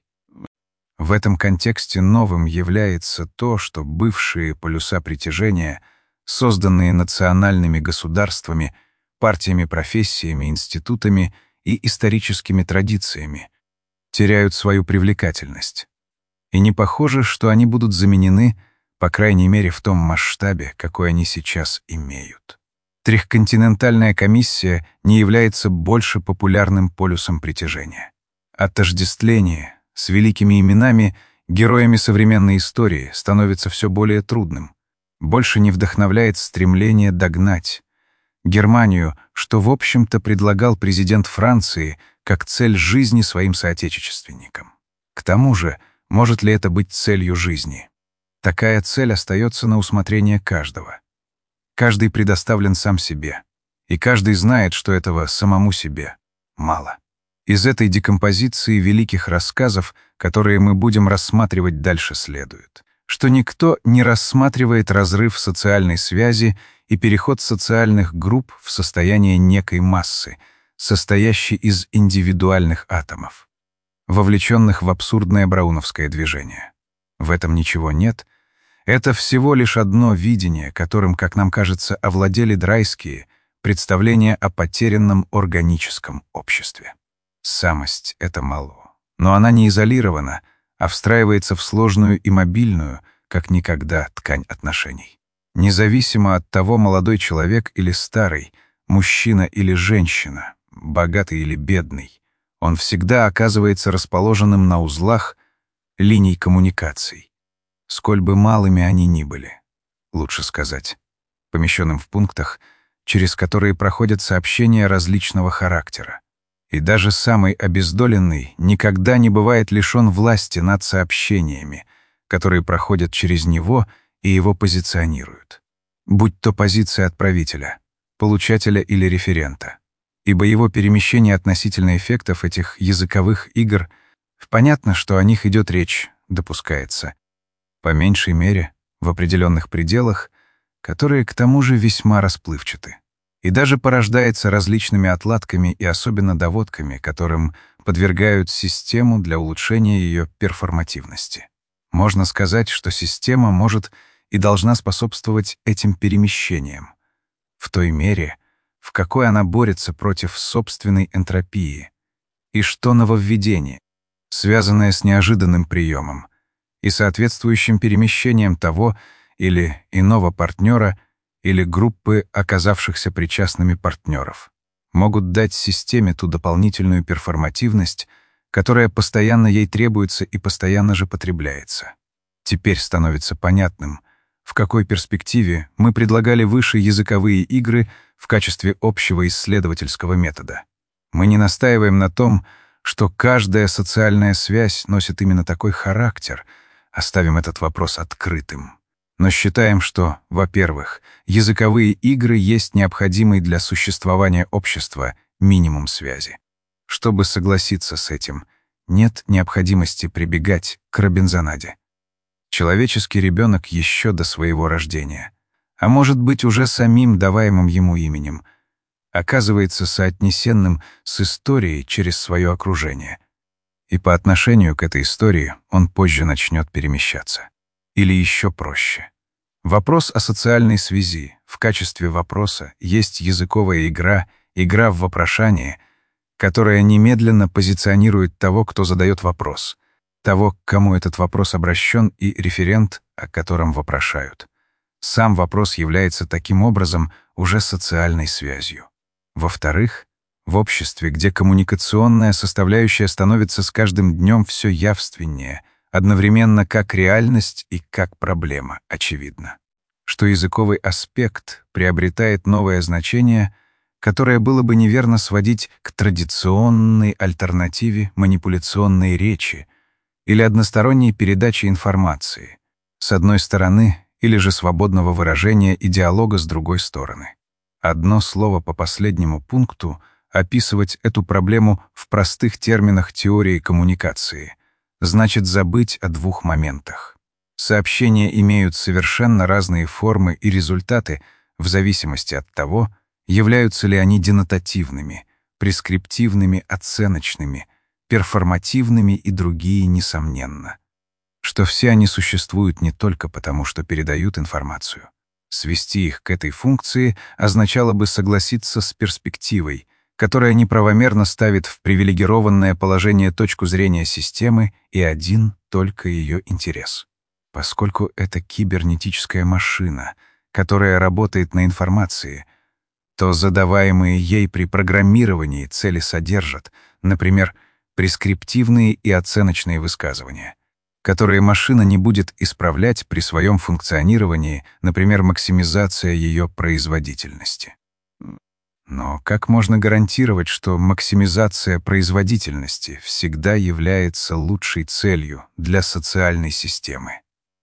[SPEAKER 1] В этом контексте новым является то, что бывшие полюса притяжения, созданные национальными государствами, партиями, профессиями, институтами и историческими традициями, теряют свою привлекательность. И не похоже, что они будут заменены, по крайней мере, в том масштабе, какой они сейчас имеют. Трехконтинентальная комиссия не является больше популярным полюсом притяжения. Отождествление с великими именами, героями современной истории, становится все более трудным. Больше не вдохновляет стремление догнать Германию, что, в общем-то, предлагал президент Франции как цель жизни своим соотечественникам. К тому же, может ли это быть целью жизни? Такая цель остается на усмотрение каждого. Каждый предоставлен сам себе, и каждый знает, что этого самому себе мало. Из этой декомпозиции великих рассказов, которые мы будем рассматривать дальше, следует, что никто не рассматривает разрыв социальной связи и переход социальных групп в состояние некой массы, состоящей из индивидуальных атомов, вовлеченных в абсурдное брауновское движение. В этом ничего нет. Это всего лишь одно видение, которым, как нам кажется, овладели драйские представления о потерянном органическом обществе. Самость — это мало. Но она не изолирована, а встраивается в сложную и мобильную, как никогда, ткань отношений. Независимо от того, молодой человек или старый, мужчина или женщина, богатый или бедный, он всегда оказывается расположенным на узлах линий коммуникаций, сколь бы малыми они ни были, лучше сказать, помещенным в пунктах, через которые проходят сообщения различного характера. И даже самый обездоленный никогда не бывает лишен власти над сообщениями, которые проходят через него и его позиционируют, будь то позиция отправителя, получателя или референта, ибо его перемещение относительно эффектов этих языковых игр, понятно, что о них идет речь, допускается, по меньшей мере, в определенных пределах, которые к тому же весьма расплывчаты, и даже порождается различными отладками и особенно доводками, которым подвергают систему для улучшения ее перформативности. Можно сказать, что система может и должна способствовать этим перемещениям, в той мере, в какой она борется против собственной энтропии, и что нововведение, связанное с неожиданным приемом и соответствующим перемещением того или иного партнера или группы оказавшихся причастными партнеров, могут дать системе ту дополнительную перформативность, которая постоянно ей требуется и постоянно же потребляется. Теперь становится понятным, в какой перспективе мы предлагали выше языковые игры в качестве общего исследовательского метода. Мы не настаиваем на том, что каждая социальная связь носит именно такой характер, оставим этот вопрос открытым. Но считаем, что, во-первых, языковые игры есть необходимый для существования общества минимум связи. Чтобы согласиться с этим, нет необходимости прибегать к робинзонаде. Человеческий ребенок еще до своего рождения, а может быть уже самим даваемым ему именем, оказывается соотнесенным с историей через свое окружение. И по отношению к этой истории он позже начнет перемещаться. Или еще проще. Вопрос о социальной связи в качестве вопроса есть языковая игра, игра в вопрошание, которая немедленно позиционирует того, кто задает вопрос, того, к кому этот вопрос обращен, и референт, о котором вопрошают. Сам вопрос является таким образом уже социальной связью. Во-вторых, в обществе, где коммуникационная составляющая становится с каждым днем все явственнее, одновременно как реальность и как проблема, очевидно, что языковый аспект приобретает новое значение, которое было бы неверно сводить к традиционной альтернативе манипуляционной речи или односторонней передаче информации, с одной стороны, или же свободного выражения и диалога с другой стороны. Одно слово по последнему пункту описывать эту проблему в простых терминах теории коммуникации значит забыть о двух моментах. Сообщения имеют совершенно разные формы и результаты в зависимости от того, являются ли они денотативными, прескриптивными, оценочными, перформативными и другие, несомненно. Что все они существуют не только потому, что передают информацию. Свести их к этой функции означало бы согласиться с перспективой, которая неправомерно ставит в привилегированное положение точку зрения системы и один только ее интерес. Поскольку это кибернетическая машина, которая работает на информации, то задаваемые ей при программировании цели содержат, например, прескриптивные и оценочные высказывания, которые машина не будет исправлять при своем функционировании, например, максимизация ее производительности. Но как можно гарантировать, что максимизация производительности всегда является лучшей целью для социальной системы?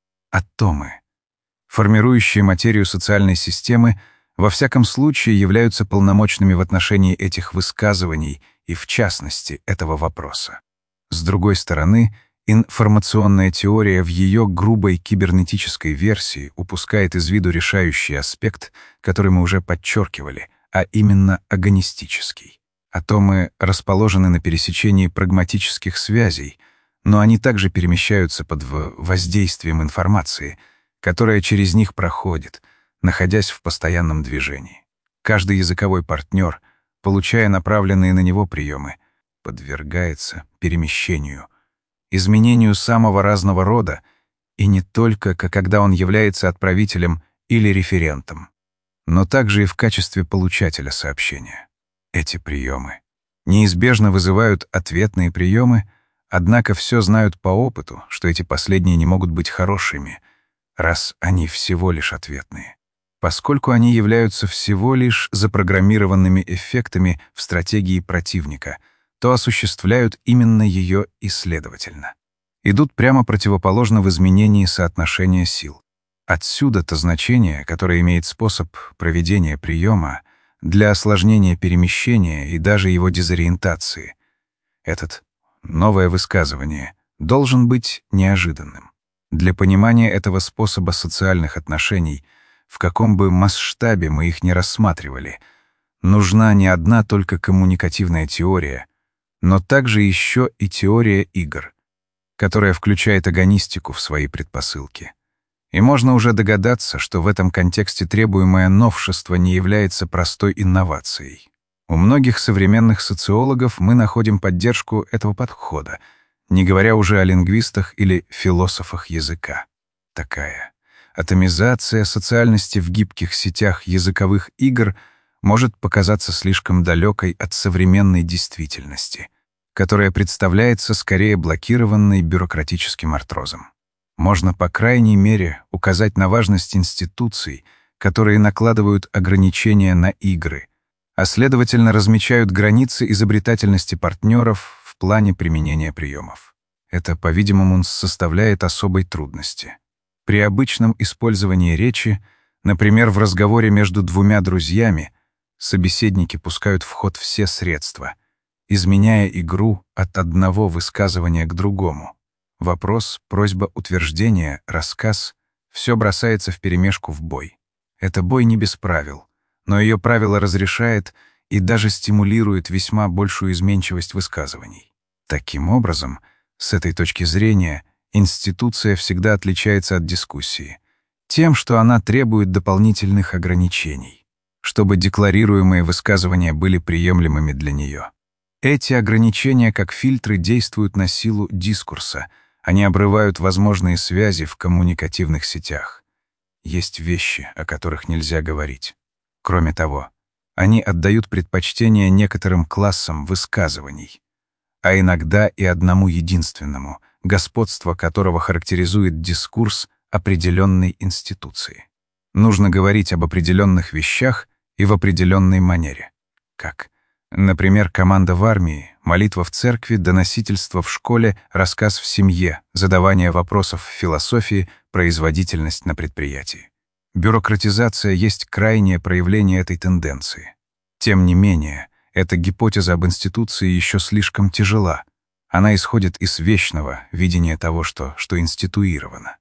[SPEAKER 1] Атомы, формирующие материю социальной системы, во всяком случае являются полномочными в отношении этих высказываний и, в частности, этого вопроса. С другой стороны, информационная теория в ее грубой кибернетической версии упускает из виду решающий аспект, который мы уже подчеркивали, а именно агонистический. Атомы расположены на пересечении прагматических связей, но они также перемещаются под воздействием информации, которая через них проходит, находясь в постоянном движении. Каждый языковой партнер, получая направленные на него приемы, подвергается перемещению, изменению самого разного рода, и не только когда он является отправителем или референтом, но также и в качестве получателя сообщения. Эти приемы неизбежно вызывают ответные приемы, однако все знают по опыту, что эти последние не могут быть хорошими, раз они всего лишь ответные, поскольку они являются всего лишь запрограммированными эффектами в стратегии противника, то осуществляют именно ее и, следовательно, идут прямо противоположно в изменении соотношения сил. Отсюда-то значение, которое имеет способ проведения приема для осложнения перемещения и даже его дезориентации. Этот новое высказывание должен быть неожиданным. Для понимания этого способа социальных отношений, в каком бы масштабе мы их ни рассматривали, нужна не одна только коммуникативная теория, но также еще и теория игр, которая включает агонистику в свои предпосылки. И можно уже догадаться, что в этом контексте требуемое новшество не является простой инновацией. У многих современных социологов мы находим поддержку этого подхода, не говоря уже о лингвистах или философах языка. Такая атомизация социальности в гибких сетях языковых игр может показаться слишком далекой от современной действительности, которая представляется скорее блокированной бюрократическим артрозом. Можно, по крайней мере, указать на важность институций, которые накладывают ограничения на игры, а следовательно размечают границы изобретательности партнеров в плане применения приемов. Это, по-видимому, составляет особой трудности. При обычном использовании речи, например, в разговоре между двумя друзьями, собеседники пускают в ход все средства, изменяя игру от одного высказывания к другому. Вопрос, просьба, утверждение, рассказ — все бросается вперемешку в бой. Это бой не без правил, но ее правило разрешает и даже стимулирует весьма большую изменчивость высказываний. Таким образом, с этой точки зрения, институция всегда отличается от дискуссии тем, что она требует дополнительных ограничений, чтобы декларируемые высказывания были приемлемыми для нее. Эти ограничения, как фильтры, действуют на силу дискурса. Они обрывают возможные связи в коммуникативных сетях. Есть вещи, о которых нельзя говорить. Кроме того, они отдают предпочтение некоторым классам высказываний, а иногда и одному единственному, господство которого характеризует дискурс определенной институции. Нужно говорить об определенных вещах и в определенной манере. Как, например, команда в армии, молитва в церкви, доносительство в школе, рассказ в семье, задавание вопросов в философии, производительность на предприятии. Бюрократизация есть крайнее проявление этой тенденции. Тем не менее, эта гипотеза об институции еще слишком тяжела. Она исходит из вечного видения того, что, что институировано.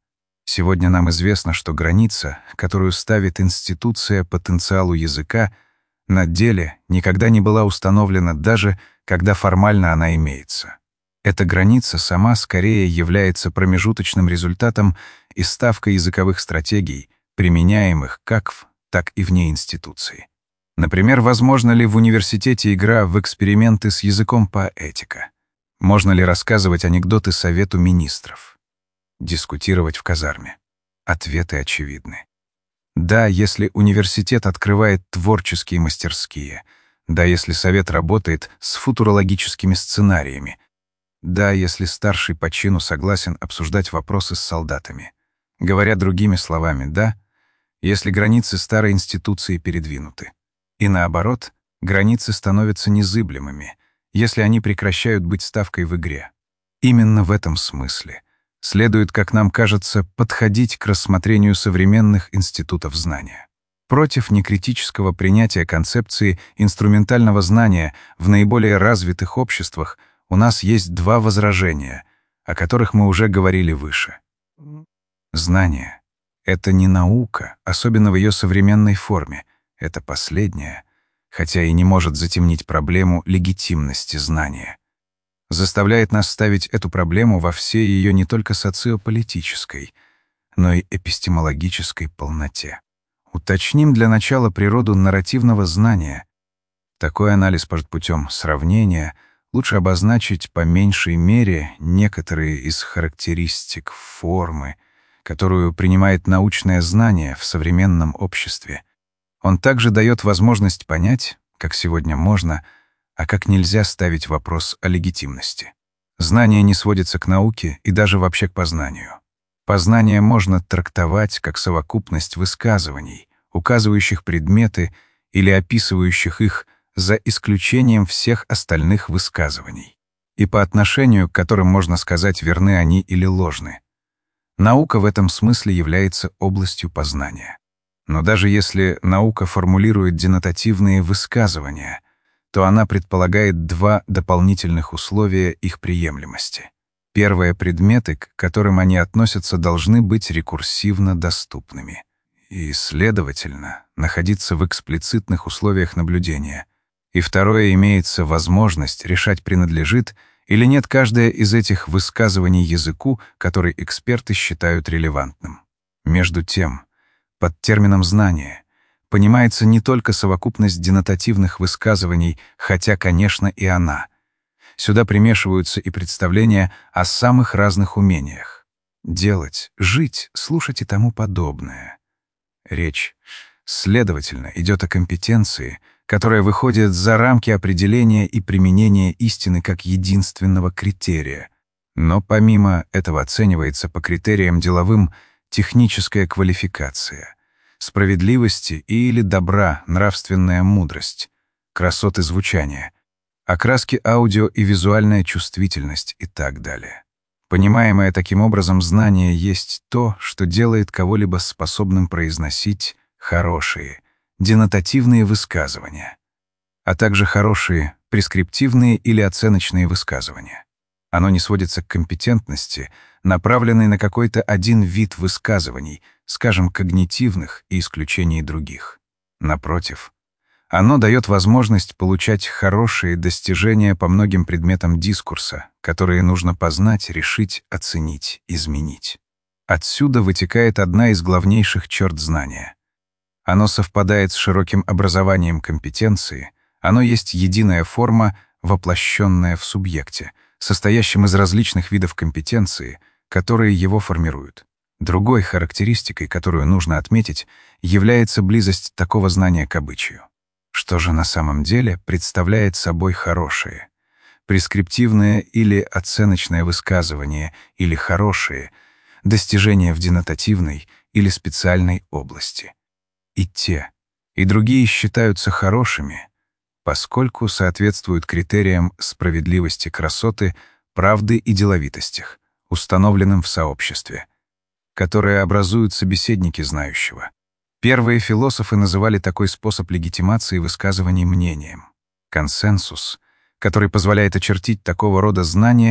[SPEAKER 1] Сегодня нам известно, что граница, которую ставит институция потенциалу языка, на деле никогда не была установлена, даже когда формально она имеется. Эта граница сама скорее является промежуточным результатом и ставкой языковых стратегий, применяемых как в, так и вне институции. Например, возможно ли в университете игра в эксперименты с языком поэтика? Можно ли рассказывать анекдоты Совету министров? Дискутировать в казарме? Ответы очевидны. Да, если университет открывает творческие мастерские. Да, если совет работает с футурологическими сценариями. Да, если старший по чину согласен обсуждать вопросы с солдатами. Говоря другими словами, да, если границы старой институции передвинуты. И наоборот, границы становятся незыблемыми, если они прекращают быть ставкой в игре. Именно в этом смысле следует, как нам кажется, подходить к рассмотрению современных институтов знания. Против некритического принятия концепции инструментального знания в наиболее развитых обществах у нас есть два возражения, о которых мы уже говорили выше. Знание — это не наука, особенно в ее современной форме. Это последнее, хотя и не может затемнить проблему легитимности знания. Заставляет нас ставить эту проблему во всей ее не только социополитической, но и эпистемологической полноте. Уточним для начала природу нарративного знания. Такой анализ может путем сравнения лучше обозначить по меньшей мере некоторые из характеристик формы, которую принимает научное знание в современном обществе. Он также дает возможность понять, как сегодня можно, а как нельзя ставить вопрос о легитимности. Знание не сводится к науке и даже вообще к познанию. Познание можно трактовать как совокупность высказываний, указывающих предметы или описывающих их, за исключением всех остальных высказываний, и по отношению к которым можно сказать, верны они или ложны. Наука в этом смысле является областью познания. Но даже если наука формулирует денотативные высказывания, то она предполагает два дополнительных условия их приемлемости. Первое — предметы, к которым они относятся, должны быть рекурсивно доступными и, следовательно, находиться в эксплицитных условиях наблюдения. И второе — имеется возможность решать, принадлежит или нет каждое из этих высказываний языку, который эксперты считают релевантным. Между тем, под термином «знание» понимается не только совокупность денотативных высказываний, хотя, конечно, и она. Сюда примешиваются и представления о самых разных умениях. Делать, жить, слушать и тому подобное. Речь, следовательно, идет о компетенции, которая выходит за рамки определения и применения истины как единственного критерия. Но помимо этого оценивается по критериям деловым техническая квалификация, справедливости или добра нравственная мудрость, красоты звучания, окраски аудио и визуальная чувствительность и так далее. Понимаемое таким образом знание есть то, что делает кого-либо способным произносить хорошие, денотативные высказывания, а также хорошие, прескриптивные или оценочные высказывания. Оно не сводится к компетентности, направленной на какой-то один вид высказываний, скажем, когнитивных и исключений других. Напротив, оно дает возможность получать хорошие достижения по многим предметам дискурса, которые нужно познать, решить, оценить, изменить. Отсюда вытекает одна из главнейших черт знания. Оно совпадает с широким образованием компетенции, оно есть единая форма, воплощенная в субъекте, состоящем из различных видов компетенции, которые его формируют. Другой характеристикой, которую нужно отметить, является близость такого знания к обычаю. Что же на самом деле представляет собой хорошее? Прескриптивное или оценочное высказывание, или хорошие, достижения в денотативной или специальной области. И те, и другие считаются хорошими, поскольку соответствуют критериям справедливости, красоты, правды и деловитостях, установленным в сообществе, которые образуют собеседники знающего. Первые философы называли такой способ легитимации высказываний мнением. Консенсус, который позволяет очертить такого рода знания,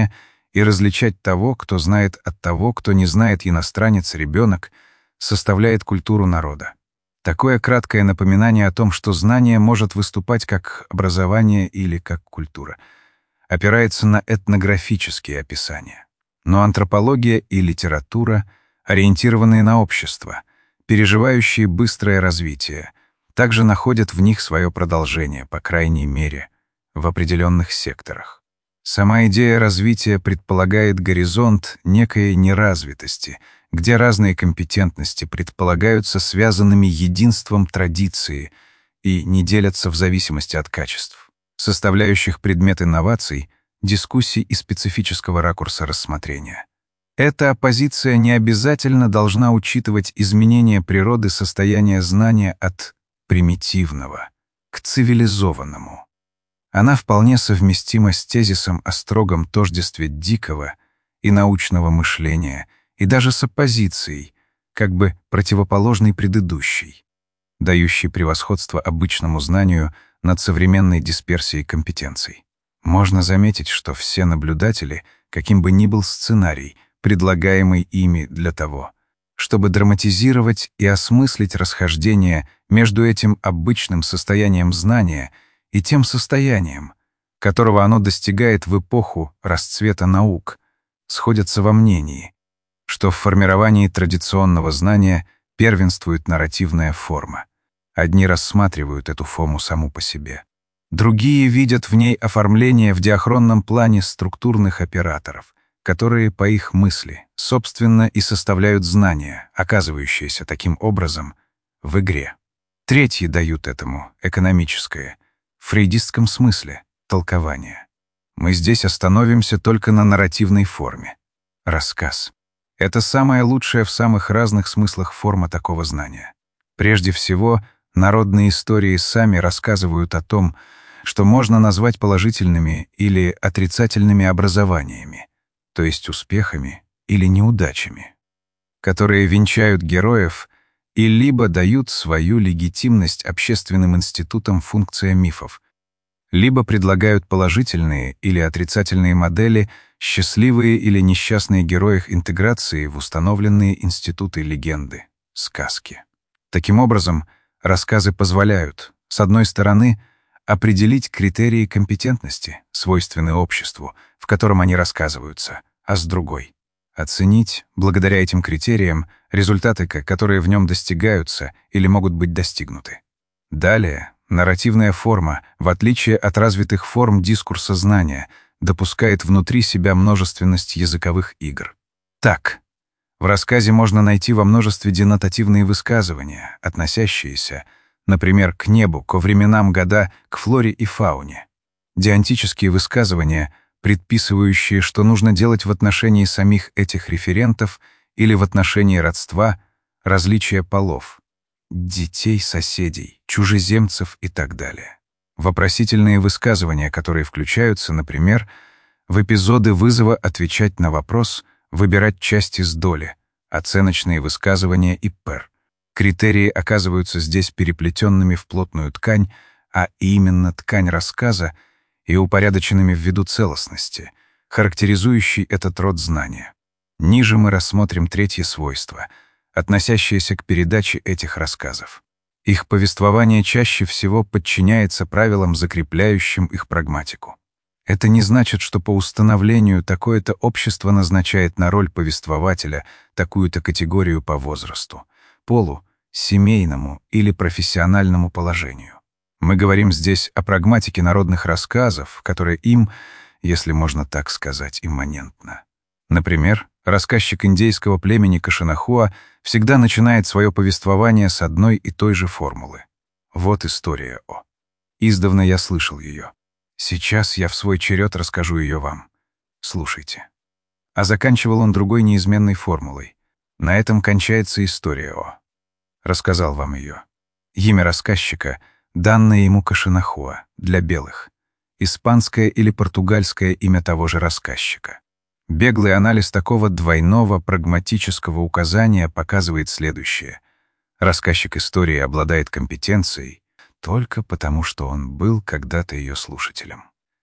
[SPEAKER 1] и различать того, кто знает, от того, кто не знает, иностранец, ребенок, составляет культуру народа. Такое краткое напоминание о том, что знание может выступать как образование или как культура, опирается на этнографические описания. Но антропология и литература, ориентированные на общество, переживающие быстрое развитие, также находят в них свое продолжение, по крайней мере, в определенных секторах. Сама идея развития предполагает горизонт некой неразвитости, где разные компетентности предполагаются связанными единством традиции и не делятся в зависимости от качеств, составляющих предмет инноваций, дискуссий и специфического ракурса рассмотрения. Эта оппозиция не обязательно должна учитывать изменение природы состояния знания от примитивного к цивилизованному. Она вполне совместима с тезисом о строгом тождестве дикого и научного мышления, и даже с оппозицией, как бы противоположной предыдущей, дающей превосходство обычному знанию над современной дисперсией компетенций. Можно заметить, что все наблюдатели, каким бы ни был сценарий, предлагаемый ими для того, чтобы драматизировать и осмыслить расхождение между этим обычным состоянием знания и тем состоянием, которого оно достигает в эпоху расцвета наук, сходятся во мнении, что в формировании традиционного знания первенствует нарративная форма. Одни рассматривают эту форму саму по себе. Другие видят в ней оформление в диахронном плане структурных операторов, которые, по их мысли, собственно и составляют знания, оказывающиеся таким образом в игре. Третьи дают этому экономическое, в фрейдистском смысле, толкование. Мы здесь остановимся только на нарративной форме. Рассказ. Это самая лучшая в самых разных смыслах форма такого знания. Прежде всего, народные истории сами рассказывают о том, что можно назвать положительными или отрицательными образованиями, то есть успехами или неудачами, которые венчают героев и либо дают свою легитимность общественным институтам функция мифов, либо предлагают положительные или отрицательные модели, счастливые или несчастные герои их интеграции в установленные институты легенды, сказки. Таким образом, рассказы позволяют, с одной стороны, определить критерии компетентности, свойственные обществу, в котором они рассказываются, а с другой — оценить, благодаря этим критериям, результаты, которые в нем достигаются или могут быть достигнуты. Далее, нарративная форма, в отличие от развитых форм дискурса знания, допускает внутри себя множественность языковых игр. Так, в рассказе можно найти во множестве денотативные высказывания, относящиеся, например, к небу, ко временам года, к флоре и фауне. Деонтические высказывания, предписывающие, что нужно делать в отношении самих этих референтов или в отношении родства, различия полов, детей, соседей, чужеземцев и так далее. Вопросительные высказывания, которые включаются, например, в эпизоды вызова отвечать на вопрос, выбирать часть из доли, оценочные высказывания и пэр. Критерии оказываются здесь переплетенными в плотную ткань, а именно ткань рассказа, и упорядоченными ввиду целостности, характеризующей этот род знания. Ниже мы рассмотрим третье свойство, относящееся к передаче этих рассказов. Их повествование чаще всего подчиняется правилам, закрепляющим их прагматику. Это не значит, что по установлению такое-то общество назначает на роль повествователя такую-то категорию по возрасту, полу, семейному или профессиональному положению. Мы говорим здесь о прагматике народных рассказов, которая им, если можно так сказать, имманентна. Например, рассказчик индейского племени Кашинахуа всегда начинает свое повествование с одной и той же формулы. Вот история О. Издавна я слышал ее. Сейчас я в свой черед расскажу ее вам. Слушайте. А заканчивал он другой неизменной формулой. На этом кончается история О. Рассказал вам ее. Имя рассказчика — данное ему Кашинахуа, для белых. Испанское или португальское имя того же рассказчика. Беглый анализ такого двойного прагматического указания показывает следующее. Рассказчик истории обладает компетенцией только потому, что он был когда-то ее слушателем.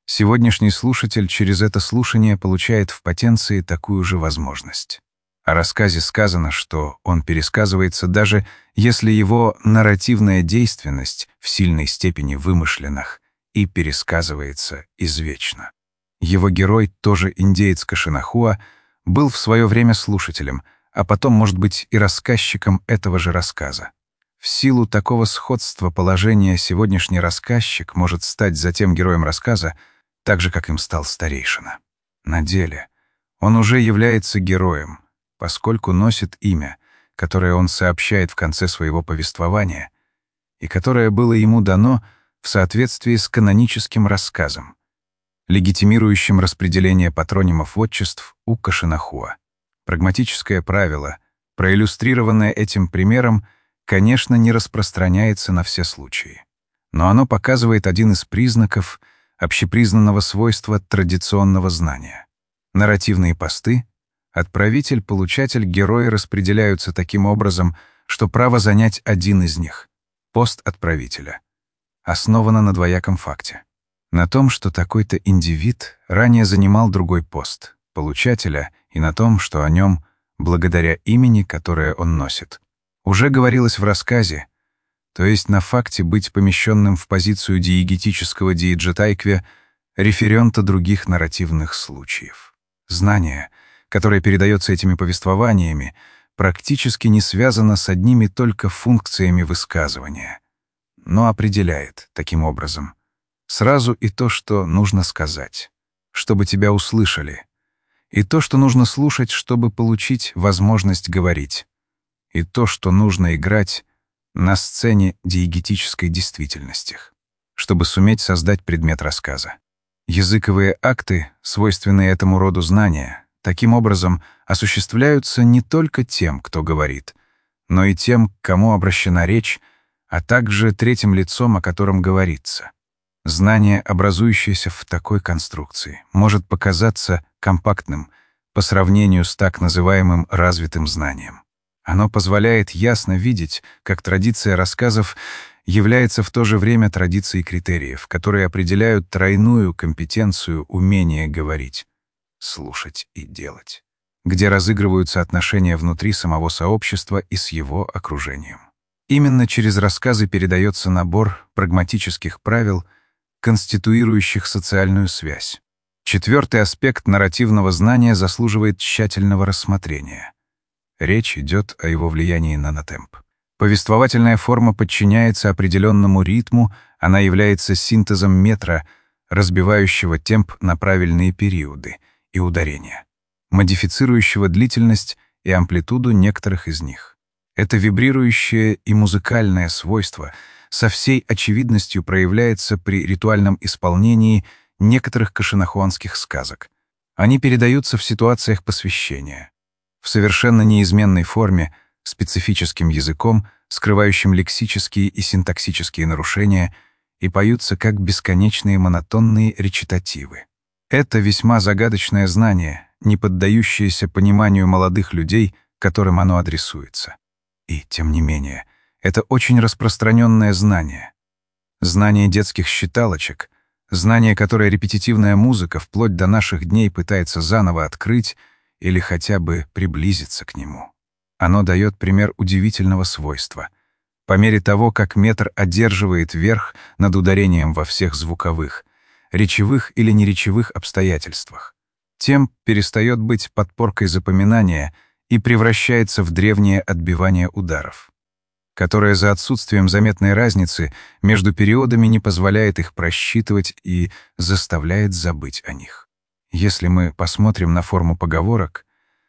[SPEAKER 1] Сегодняшний слушатель через это слушание получает в потенции такую же возможность. О рассказе сказано, что он пересказывается, даже если его нарративная действенность в сильной степени вымышленных и пересказывается извечно. Его герой, тоже индеец Кашинахуа, был в свое время слушателем, а потом, может быть, и рассказчиком этого же рассказа. В силу такого сходства положения сегодняшний рассказчик может стать затем героем рассказа, так же, как им стал старейшина. На деле он уже является героем, поскольку носит имя, которое он сообщает в конце своего повествования и которое было ему дано в соответствии с каноническим рассказом, легитимирующим распределение патронимов отчеств у Кашинахуа. Прагматическое правило, проиллюстрированное этим примером, конечно, не распространяется на все случаи, но оно показывает один из признаков общепризнанного свойства традиционного знания. Нарративные посты — отправитель, получатель, герои распределяются таким образом, что право занять один из них — пост отправителя — основано на двояком факте. На том, что такой-то индивид ранее занимал другой пост — получателя, и на том, что о нем, благодаря имени, которое он носит, уже говорилось в рассказе, то есть на факте быть помещенным в позицию диегетического диеджетайкве референта других нарративных случаев. Знание, которое передается этими повествованиями, практически не связано с одними только функциями высказывания, но определяет, таким образом, сразу и то, что нужно сказать, чтобы тебя услышали, и то, что нужно слушать, чтобы получить возможность говорить, и то, что нужно играть на сцене диегетической действительности, чтобы суметь создать предмет рассказа. Языковые акты, свойственные этому роду знания, таким образом осуществляются не только тем, кто говорит, но и тем, к кому обращена речь, а также третьим лицом, о котором говорится. Знание, образующееся в такой конструкции, может показаться компактным по сравнению с так называемым развитым знанием. Оно позволяет ясно видеть, как традиция рассказов является в то же время традицией критериев, которые определяют тройную компетенцию умения говорить, слушать и делать, где разыгрываются отношения внутри самого сообщества и с его окружением. Именно через рассказы передается набор прагматических правил, конституирующих социальную связь. Четвертый аспект нарративного знания заслуживает тщательного рассмотрения. Речь идет о его влиянии на натемп. Повествовательная форма подчиняется определенному ритму, она является синтезом метра, разбивающего темп на правильные периоды и ударения, модифицирующего длительность и амплитуду некоторых из них. Это вибрирующее и музыкальное свойство со всей очевидностью проявляется при ритуальном исполнении некоторых кашинахуанских сказок. Они передаются в ситуациях посвящения, в совершенно неизменной форме, специфическим языком, скрывающим лексические и синтаксические нарушения, и поются как бесконечные монотонные речитативы. Это весьма загадочное знание, не поддающееся пониманию молодых людей, которым оно адресуется. И, тем не менее, это очень распространенное знание. Знание детских считалочек, знание, которое репетитивная музыка вплоть до наших дней пытается заново открыть или хотя бы приблизиться к нему. Оно дает пример удивительного свойства. По мере того, как метр одерживает верх над ударением во всех звуковых, речевых или неречевых обстоятельствах, тем перестает быть подпоркой запоминания и превращается в древнее отбивание ударов, которое за отсутствием заметной разницы между периодами не позволяет их просчитывать и заставляет забыть о них. Если мы посмотрим на форму поговорок,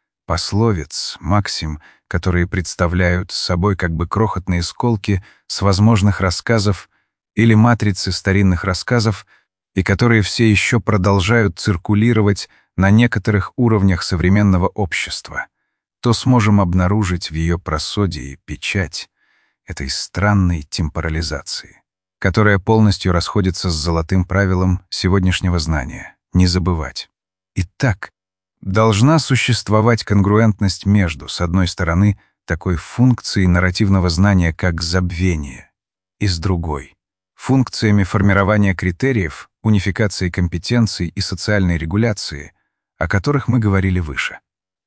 [SPEAKER 1] пословиц, максим, которые представляют собой как бы крохотные сколки с возможных рассказов или матрицы старинных рассказов, и которые все еще продолжают циркулировать на некоторых уровнях современного общества, то сможем обнаружить в ее просодии печать этой странной темпорализации, которая полностью расходится с золотым правилом сегодняшнего знания — не забывать. Итак, должна существовать конгруентность между, с одной стороны, такой функцией нарративного знания, как забвение, и с другой — функциями формирования критериев, унификации компетенций и социальной регуляции, о которых мы говорили выше.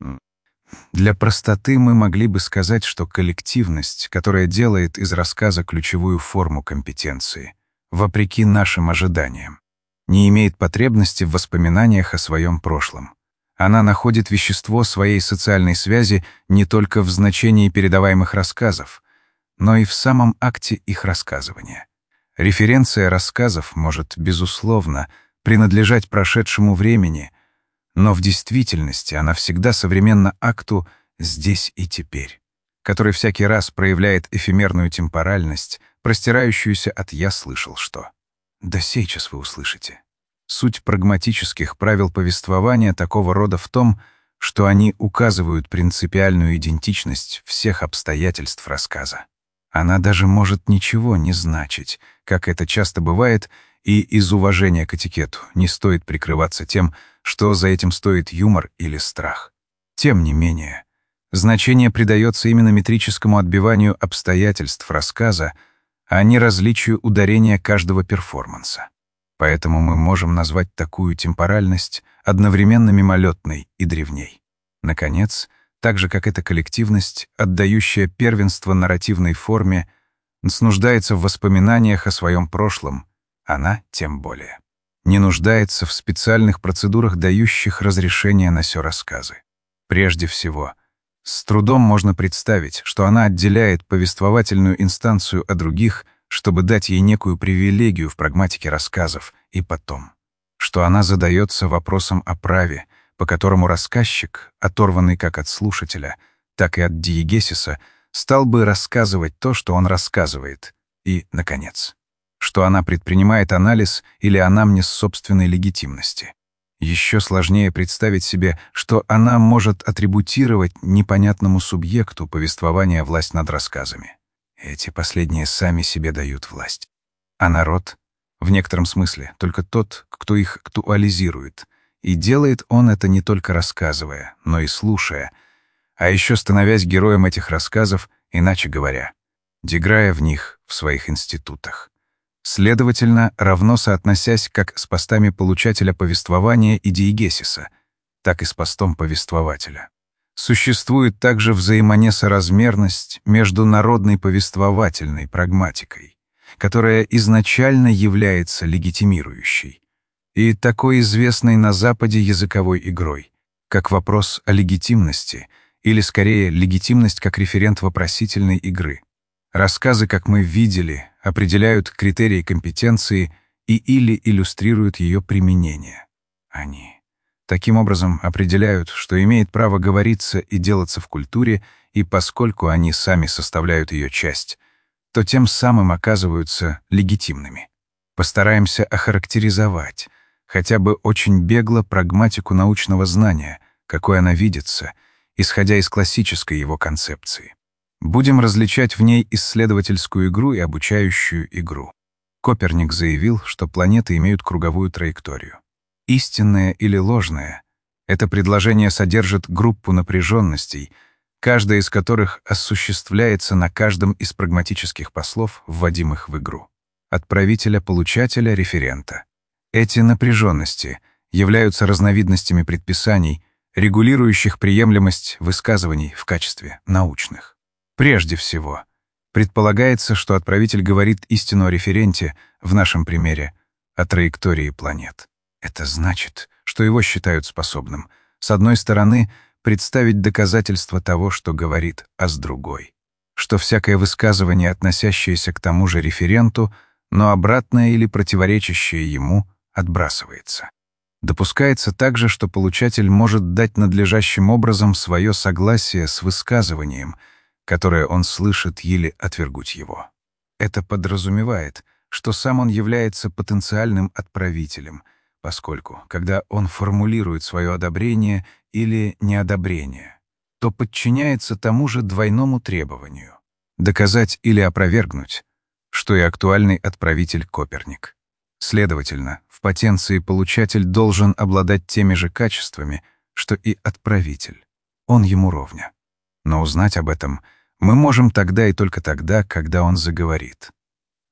[SPEAKER 1] Для простоты мы могли бы сказать, что коллективность, которая делает из рассказа ключевую форму компетенции, вопреки нашим ожиданиям, не имеет потребности в воспоминаниях о своем прошлом. Она находит вещество своей социальной связи не только в значении передаваемых рассказов, но и в самом акте их рассказывания. Референция рассказов может, безусловно, принадлежать прошедшему времени, но в действительности она всегда современна акту «здесь и теперь», который всякий раз проявляет эфемерную темпоральность, простирающуюся от «я слышал что». Да сейчас вы услышите. Суть прагматических правил повествования такого рода в том, что они указывают принципиальную идентичность всех обстоятельств рассказа. Она даже может ничего не значить, как это часто бывает, и из уважения к этикету не стоит прикрываться тем, что за этим стоит юмор или страх. Тем не менее, значение придается именно метрическому отбиванию обстоятельств рассказа, а не различию ударения каждого перформанса. Поэтому мы можем назвать такую темпоральность одновременно мимолетной и древней. Наконец, так же, как эта коллективность, отдающая первенство нарративной форме, нуждается в воспоминаниях о своем прошлом, она тем более не нуждается в специальных процедурах, дающих разрешение на сё рассказы. Прежде всего, с трудом можно представить, что она отделяет повествовательную инстанцию от других, чтобы дать ей некую привилегию в прагматике рассказов, и потом, что она задается вопросом о праве, по которому рассказчик, оторванный как от слушателя, так и от диегесиса, стал бы рассказывать то, что он рассказывает, и, наконец, что она предпринимает анализ или анамнез собственной легитимности. Еще сложнее представить себе, что она может атрибутировать непонятному субъекту повествования власть над рассказами. Эти последние сами себе дают власть. А народ, в некотором смысле, только тот, кто их актуализирует. И делает он это не только рассказывая, но и слушая, а еще становясь героем этих рассказов, иначе говоря, деграя в них в своих институтах. Следовательно, равно соотносясь как с постами получателя повествования и диегесиса, так и с постом повествователя. Существует также взаимонесоразмерность между народной повествовательной прагматикой, которая изначально является легитимирующей, и такой известной на Западе языковой игрой, как вопрос о легитимности, или скорее легитимность как референт вопросительной игры. Рассказы, как мы видели, определяют критерии компетенции и или иллюстрируют ее применение. Они таким образом определяют, что имеет право говориться и делаться в культуре, и поскольку они сами составляют ее часть, то тем самым оказываются легитимными. Постараемся охарактеризовать, хотя бы очень бегло, прагматику научного знания, какой она видится, исходя из классической его концепции. Будем различать в ней исследовательскую игру и обучающую игру. Коперник заявил, что планеты имеют круговую траекторию. Истинное или ложное — это предложение содержит группу напряженностей, каждая из которых осуществляется на каждом из прагматических послов, вводимых в игру. Отправителя, получателя, референта. Эти напряженности являются разновидностями предписаний, регулирующих приемлемость высказываний в качестве научных. Прежде всего, предполагается, что отправитель говорит истину о референте, в нашем примере, о траектории планет. Это значит, что его считают способным, с одной стороны, представить доказательства того, что говорит, а с другой, что всякое высказывание, относящееся к тому же референту, но обратное или противоречащее ему, отбрасывается. Допускается также, что получатель может дать надлежащим образом свое согласие с высказыванием, которое он слышит, или отвергнуть его. Это подразумевает, что сам он является потенциальным отправителем, поскольку, когда он формулирует свое одобрение или неодобрение, то подчиняется тому же двойному требованию — доказать или опровергнуть, что и актуальный отправитель Коперник. Следовательно, в потенции получатель должен обладать теми же качествами, что и отправитель. Он ему ровня. Но узнать об этом мы можем тогда и только тогда, когда он заговорит.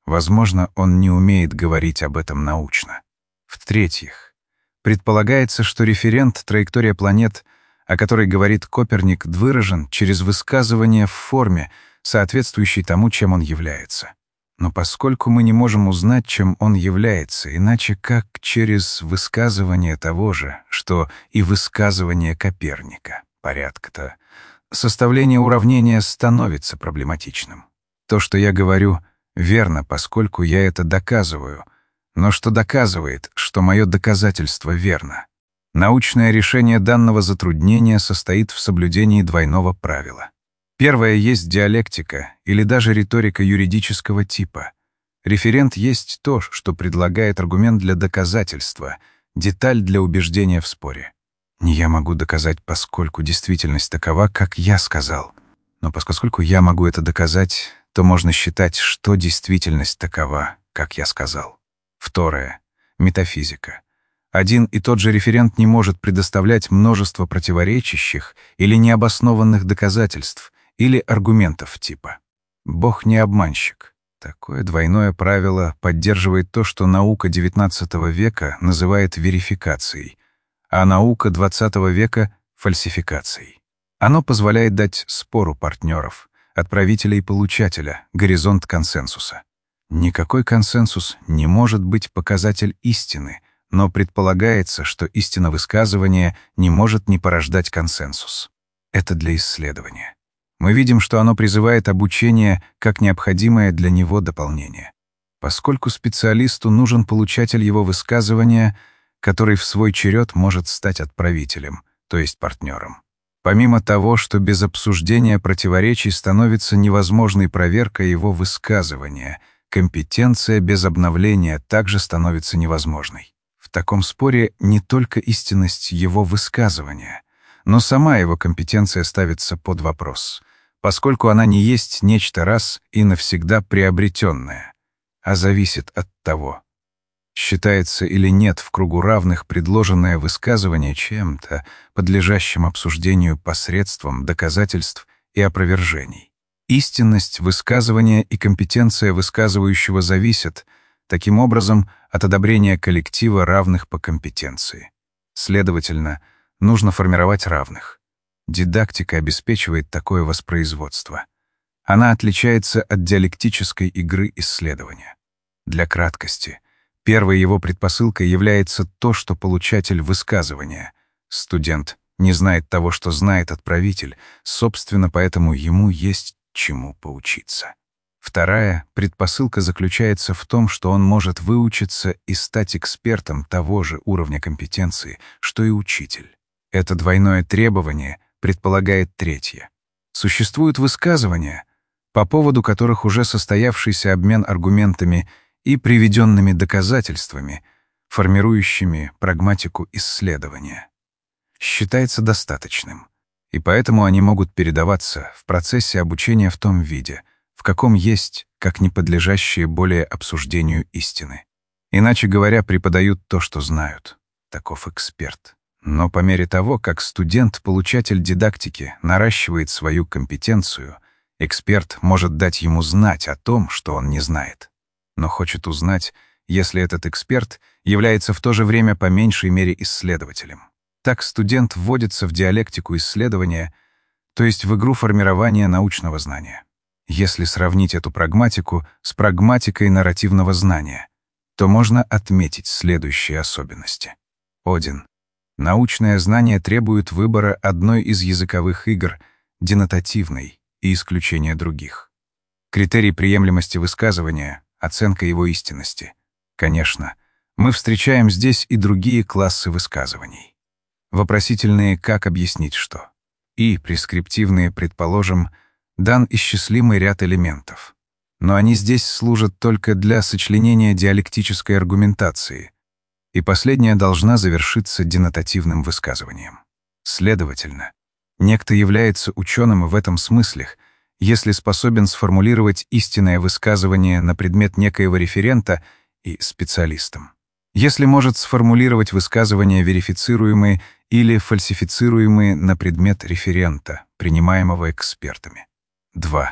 [SPEAKER 1] Возможно, он не умеет говорить об этом научно. В-третьих, предполагается, что референт «Траектория планет», о которой говорит Коперник, выражен через высказывание в форме, соответствующей тому, чем он является. Но поскольку мы не можем узнать, чем он является, иначе как через высказывание того же, что и высказывание Коперника, порядка-то, составление уравнения становится проблематичным. То, что я говорю, верно, поскольку я это доказываю, но что доказывает, что мое доказательство верно? Научное решение данного затруднения состоит в соблюдении двойного правила. Первое есть диалектика или даже риторика юридического типа. Референт есть то, что предлагает аргумент для доказательства, деталь для убеждения в споре. Не я могу доказать, поскольку действительность такова, как я сказал. Но поскольку я могу это доказать, то можно считать, что действительность такова, как я сказал. Второе. Метафизика. Один и тот же референт не может предоставлять множество противоречащих или необоснованных доказательств или аргументов типа «Бог не обманщик». Такое двойное правило поддерживает то, что наука девятнадцатого века называет верификацией, а наука двадцатого века — фальсификацией. Оно позволяет дать спору партнеров, отправителя и получателя, горизонт консенсуса. Никакой консенсус не может быть показатель истины, но предполагается, что истина высказывания не может не порождать консенсус. Это для исследования. Мы видим, что оно призывает обучение как необходимое для него дополнение. Поскольку специалисту нужен получатель его высказывания, который в свой черед может стать отправителем, то есть партнером. Помимо того, что без обсуждения противоречий становится невозможной проверка его высказывания, компетенция без обновления также становится невозможной. В таком споре не только истинность его высказывания, но сама его компетенция ставится под вопрос, поскольку она не есть нечто раз и навсегда приобретенное, а зависит от того, считается или нет в кругу равных предложенное высказывание чем-то, подлежащим обсуждению посредством доказательств и опровержений. Истинность высказывания и компетенция высказывающего зависят, таким образом, от одобрения коллектива равных по компетенции. Следовательно, нужно формировать равных. Дидактика обеспечивает такое воспроизводство. Она отличается от диалектической игры исследования. Для краткости, первой его предпосылкой является то, что получатель высказывания, студент, не знает того, что знает отправитель, собственно, поэтому ему есть чему поучиться. Вторая предпосылка заключается в том, что он может выучиться и стать экспертом того же уровня компетенции, что и учитель. Это двойное требование предполагает третье. Существуют высказывания, по поводу которых уже состоявшийся обмен аргументами и приведенными доказательствами, формирующими прагматику исследования, считается достаточным, и поэтому они могут передаваться в процессе обучения в том виде, в каком есть, как не подлежащие более обсуждению истины. Иначе говоря, преподают то, что знают. Таков эксперт. Но по мере того, как студент-получатель дидактики наращивает свою компетенцию, эксперт может дать ему знать о том, что он не знает. Но хочет узнать, если этот эксперт является в то же время по меньшей мере исследователем. Так студент вводится в диалектику исследования, то есть в игру формирования научного знания. Если сравнить эту прагматику с прагматикой нарративного знания, то можно отметить следующие особенности. один. Научное знание требует выбора одной из языковых игр, денотативной, и исключения других. Критерий приемлемости высказывания — оценка его истинности. Конечно, мы встречаем здесь и другие классы высказываний. Вопросительные «как объяснить что?» и прескриптивные, предположим, дан исчислимый ряд элементов. Но они здесь служат только для сочленения диалектической аргументации, и последняя должна завершиться денотативным высказыванием. Следовательно, некто является ученым в этом смысле, если способен сформулировать истинное высказывание на предмет некоего референта и специалистом. Если может сформулировать высказывания верифицируемые или фальсифицируемые на предмет референта, принимаемого экспертами. два.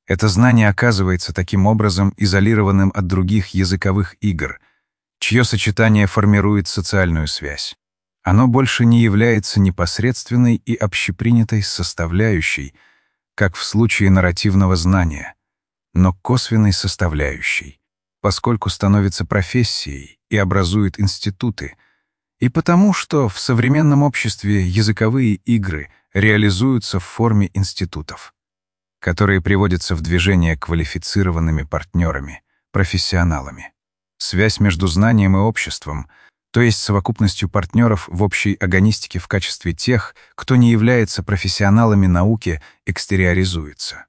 [SPEAKER 1] Это знание оказывается таким образом изолированным от других языковых игр, чье сочетание формирует социальную связь. Оно больше не является непосредственной и общепринятой составляющей, как в случае нарративного знания, но косвенной составляющей, поскольку становится профессией и образует институты, и потому что в современном обществе языковые игры реализуются в форме институтов, которые приводятся в движение квалифицированными партнерами, профессионалами. Связь между знанием и обществом, то есть совокупностью партнеров в общей агонистике в качестве тех, кто не является профессионалами науки, экстериоризуется.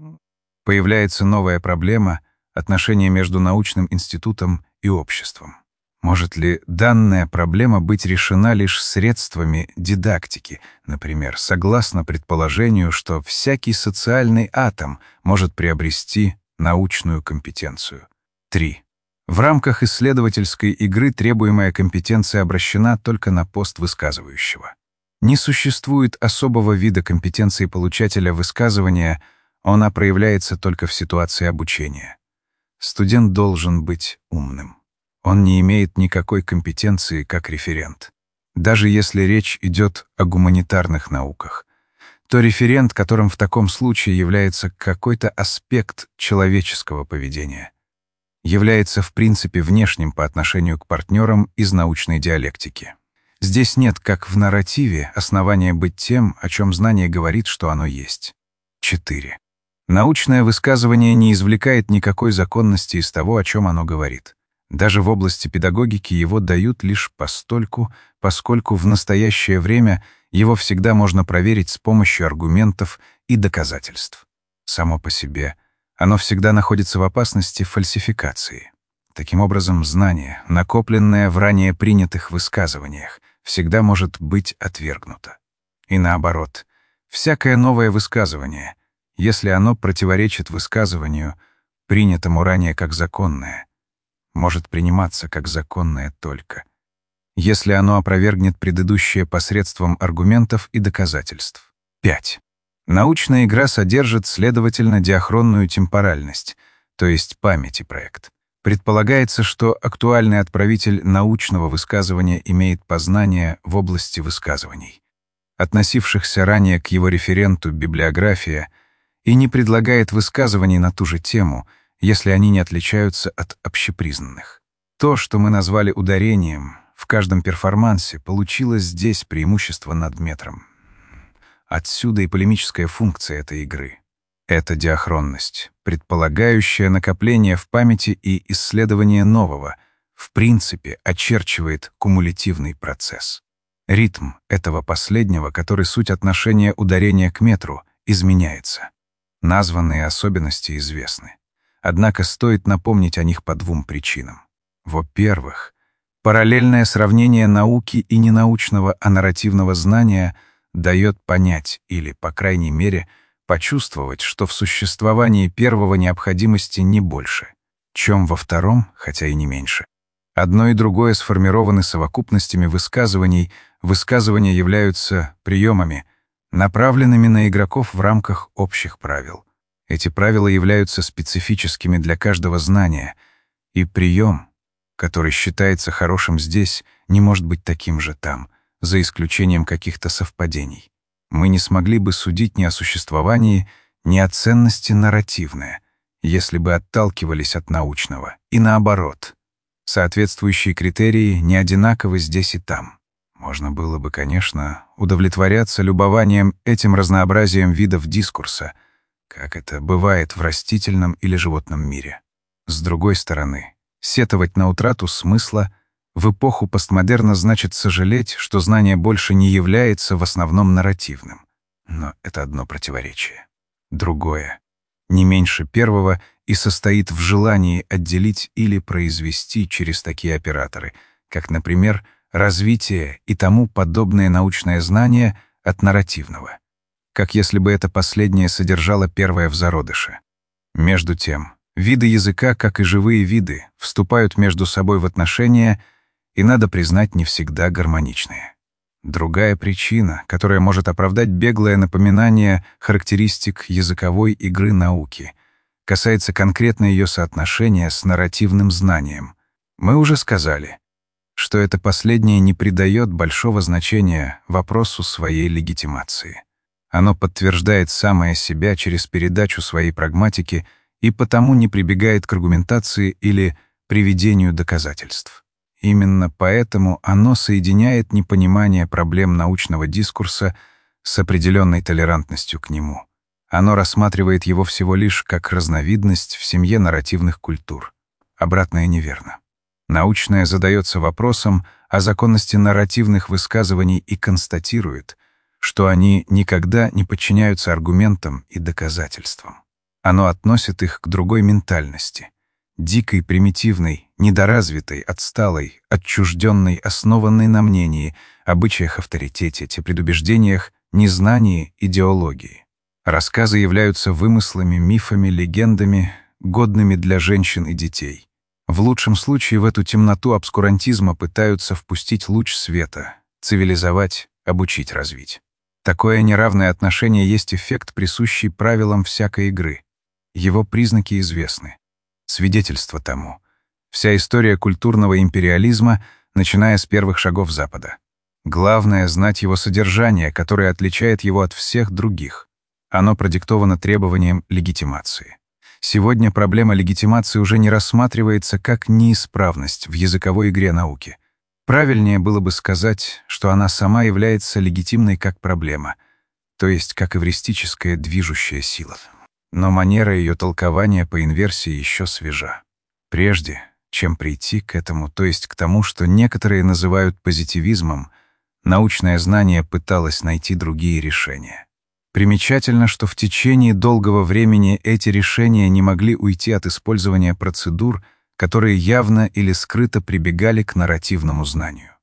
[SPEAKER 1] Появляется новая проблема — отношения между научным институтом и обществом. Может ли данная проблема быть решена лишь средствами дидактики, например, согласно предположению, что всякий социальный атом может приобрести научную компетенцию? три. В рамках исследовательской игры требуемая компетенция обращена только на пост высказывающего. Не существует особого вида компетенции получателя высказывания, она проявляется только в ситуации обучения. Студент должен быть умным. Он не имеет никакой компетенции как референт. Даже если речь идет о гуманитарных науках, то референт, которым в таком случае является какой-то аспект человеческого поведения, является в принципе внешним по отношению к партнерам из научной диалектики. Здесь нет, как в нарративе, основания быть тем, о чем знание говорит, что оно есть. четыре. Научное высказывание не извлекает никакой законности из того, о чем оно говорит. Даже в области педагогики его дают лишь постольку, поскольку в настоящее время его всегда можно проверить с помощью аргументов и доказательств. Само по себе оно всегда находится в опасности фальсификации. Таким образом, знание, накопленное в ранее принятых высказываниях, всегда может быть отвергнуто. И наоборот, всякое новое высказывание, если оно противоречит высказыванию, принятому ранее как законное, может приниматься как законное только, если оно опровергнет предыдущее посредством аргументов и доказательств. пять. Научная игра содержит, следовательно, диахронную темпоральность, то есть памяти проект. Предполагается, что актуальный отправитель научного высказывания имеет познания в области высказываний, относившихся ранее к его референту библиография, и не предлагает высказываний на ту же тему, если они не отличаются от общепризнанных. То, что мы назвали ударением, в каждом перформансе получилось здесь преимущество над метром. Отсюда и полемическая функция этой игры. Это диахронность, предполагающая накопление в памяти и исследование нового, в принципе, очерчивает кумулятивный процесс. Ритм этого последнего, который суть отношения ударения к метру, изменяется. Названные особенности известны. Однако стоит напомнить о них по двум причинам. Во-первых, параллельное сравнение науки и ненаучного, а нарративного знания дает понять или, по крайней мере, почувствовать, что в существовании первого необходимости не больше, чем во втором, хотя и не меньше. Одно и другое сформированы совокупностями высказываний, высказывания являются приемами, направленными на игроков в рамках общих правил. Эти правила являются специфическими для каждого знания, и прием, который считается хорошим здесь, не может быть таким же там, за исключением каких-то совпадений. Мы не смогли бы судить ни о существовании, ни о ценности нарративное, если бы отталкивались от научного, и наоборот. Соответствующие критерии не одинаковы здесь и там. Можно было бы, конечно, удовлетворяться любованием этим разнообразием видов дискурса, как это бывает в растительном или животном мире. С другой стороны, сетовать на утрату смысла в эпоху постмодерна значит сожалеть, что знание больше не является в основном нарративным. Но это одно противоречие. Другое, не меньше первого, и состоит в желании отделить или произвести через такие операторы, как, например, развитие и тому подобное научное знание от нарративного, как если бы это последнее содержало первое в зародыше. Между тем, виды языка, как и живые виды, вступают между собой в отношения и, надо признать, не всегда гармоничные. Другая причина, которая может оправдать беглое напоминание характеристик языковой игры науки — касается конкретно ее соотношения с нарративным знанием. Мы уже сказали, что это последнее не придает большого значения вопросу своей легитимации. Оно подтверждает самое себя через передачу своей прагматики и потому не прибегает к аргументации или приведению доказательств. Именно поэтому оно соединяет непонимание проблем научного дискурса с определенной толерантностью к нему. Оно рассматривает его всего лишь как разновидность в семье нарративных культур. Обратное неверно. Научное задается вопросом о законности нарративных высказываний и констатирует, что они никогда не подчиняются аргументам и доказательствам. Оно относит их к другой ментальности, дикой, примитивной, недоразвитой, отсталой, отчужденной, основанной на мнении, обычаях, авторитете, предубеждениях, незнании, идеологии. Рассказы являются вымыслами, мифами, легендами, годными для женщин и детей. В лучшем случае в эту темноту обскурантизма пытаются впустить луч света, цивилизовать, обучить, развить. Такое неравное отношение есть эффект, присущий правилам всякой игры. Его признаки известны. Свидетельство тому. Вся история культурного империализма, начиная с первых шагов Запада. Главное — знать его содержание, которое отличает его от всех других. Оно продиктовано требованием легитимации. Сегодня проблема легитимации уже не рассматривается как неисправность в языковой игре науки. Правильнее было бы сказать, что она сама является легитимной как проблема, то есть как эвристическая движущая сила. Но манера ее толкования по инверсии еще свежа. Прежде чем прийти к этому, то есть к тому, что некоторые называют позитивизмом, научное знание пыталось найти другие решения. Примечательно, что в течение долгого времени эти решения не могли уйти от использования процедур, которые явно или скрыто прибегали к нарративному знанию.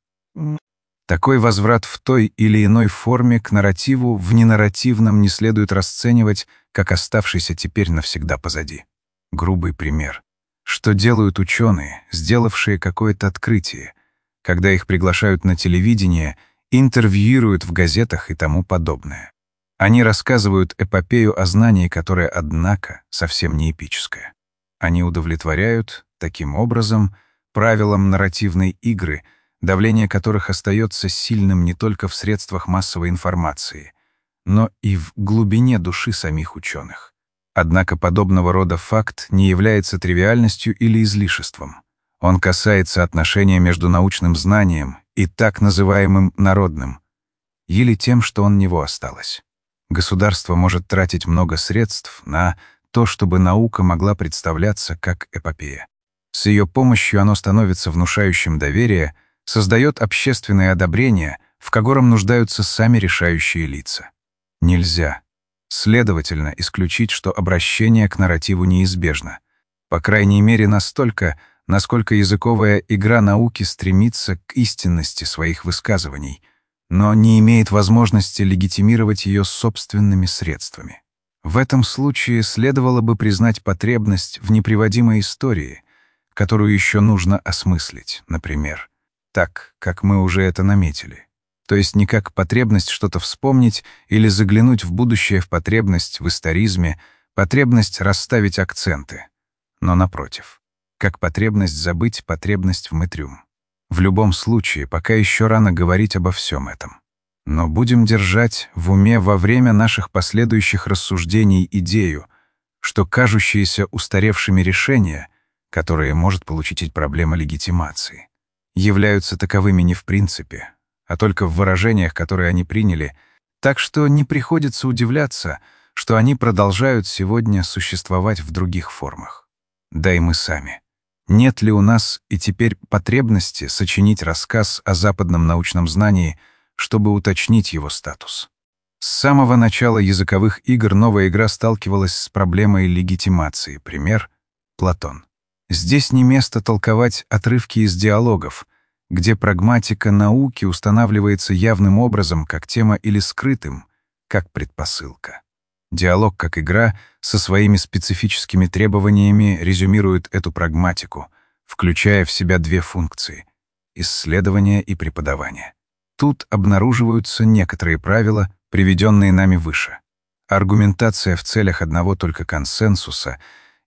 [SPEAKER 1] Такой возврат в той или иной форме к нарративу в ненарративном не следует расценивать как оставшийся теперь навсегда позади. Грубый пример. Что делают ученые, сделавшие какое-то открытие, когда их приглашают на телевидение, интервьюируют в газетах и тому подобное? Они рассказывают эпопею о знании, которая, однако, совсем не эпическая. Они удовлетворяют, таким образом, правилам нарративной игры, давление которых остается сильным не только в средствах массовой информации, но и в глубине души самих ученых. Однако подобного рода факт не является тривиальностью или излишеством. Он касается отношения между научным знанием и так называемым народным, или тем, что от него осталось. Государство может тратить много средств на то, чтобы наука могла представляться как эпопея. С ее помощью оно становится внушающим доверие, создает общественное одобрение, в котором нуждаются сами решающие лица. Нельзя, следовательно, исключить, что обращение к нарративу неизбежно. По крайней мере, настолько, насколько языковая игра науки стремится к истинности своих высказываний, но не имеет возможности легитимировать ее собственными средствами. В этом случае следовало бы признать потребность в неприводимой истории, которую еще нужно осмыслить, например, так, как мы уже это наметили. То есть не как потребность что-то вспомнить или заглянуть в будущее в потребность в историзме, потребность расставить акценты, но напротив, как потребность забыть потребность в мэтрюм. В любом случае, пока еще рано говорить обо всем этом. Но будем держать в уме во время наших последующих рассуждений идею, что кажущиеся устаревшими решения, которые может получить проблема легитимации, являются таковыми не в принципе, а только в выражениях, которые они приняли, так что не приходится удивляться, что они продолжают сегодня существовать в других формах. Да и мы сами. Нет ли у нас и теперь потребности сочинить рассказ о западном научном знании, чтобы уточнить его статус? С самого начала языковых игр новая игра сталкивалась с проблемой легитимации. Пример — Платон. Здесь не место толковать отрывки из диалогов, где прагматика науки устанавливается явным образом как тема или скрытым, как предпосылка. Диалог как игра со своими специфическими требованиями резюмирует эту прагматику, включая в себя две функции — исследование и преподавание. Тут обнаруживаются некоторые правила, приведенные нами выше. Аргументация в целях одного только консенсуса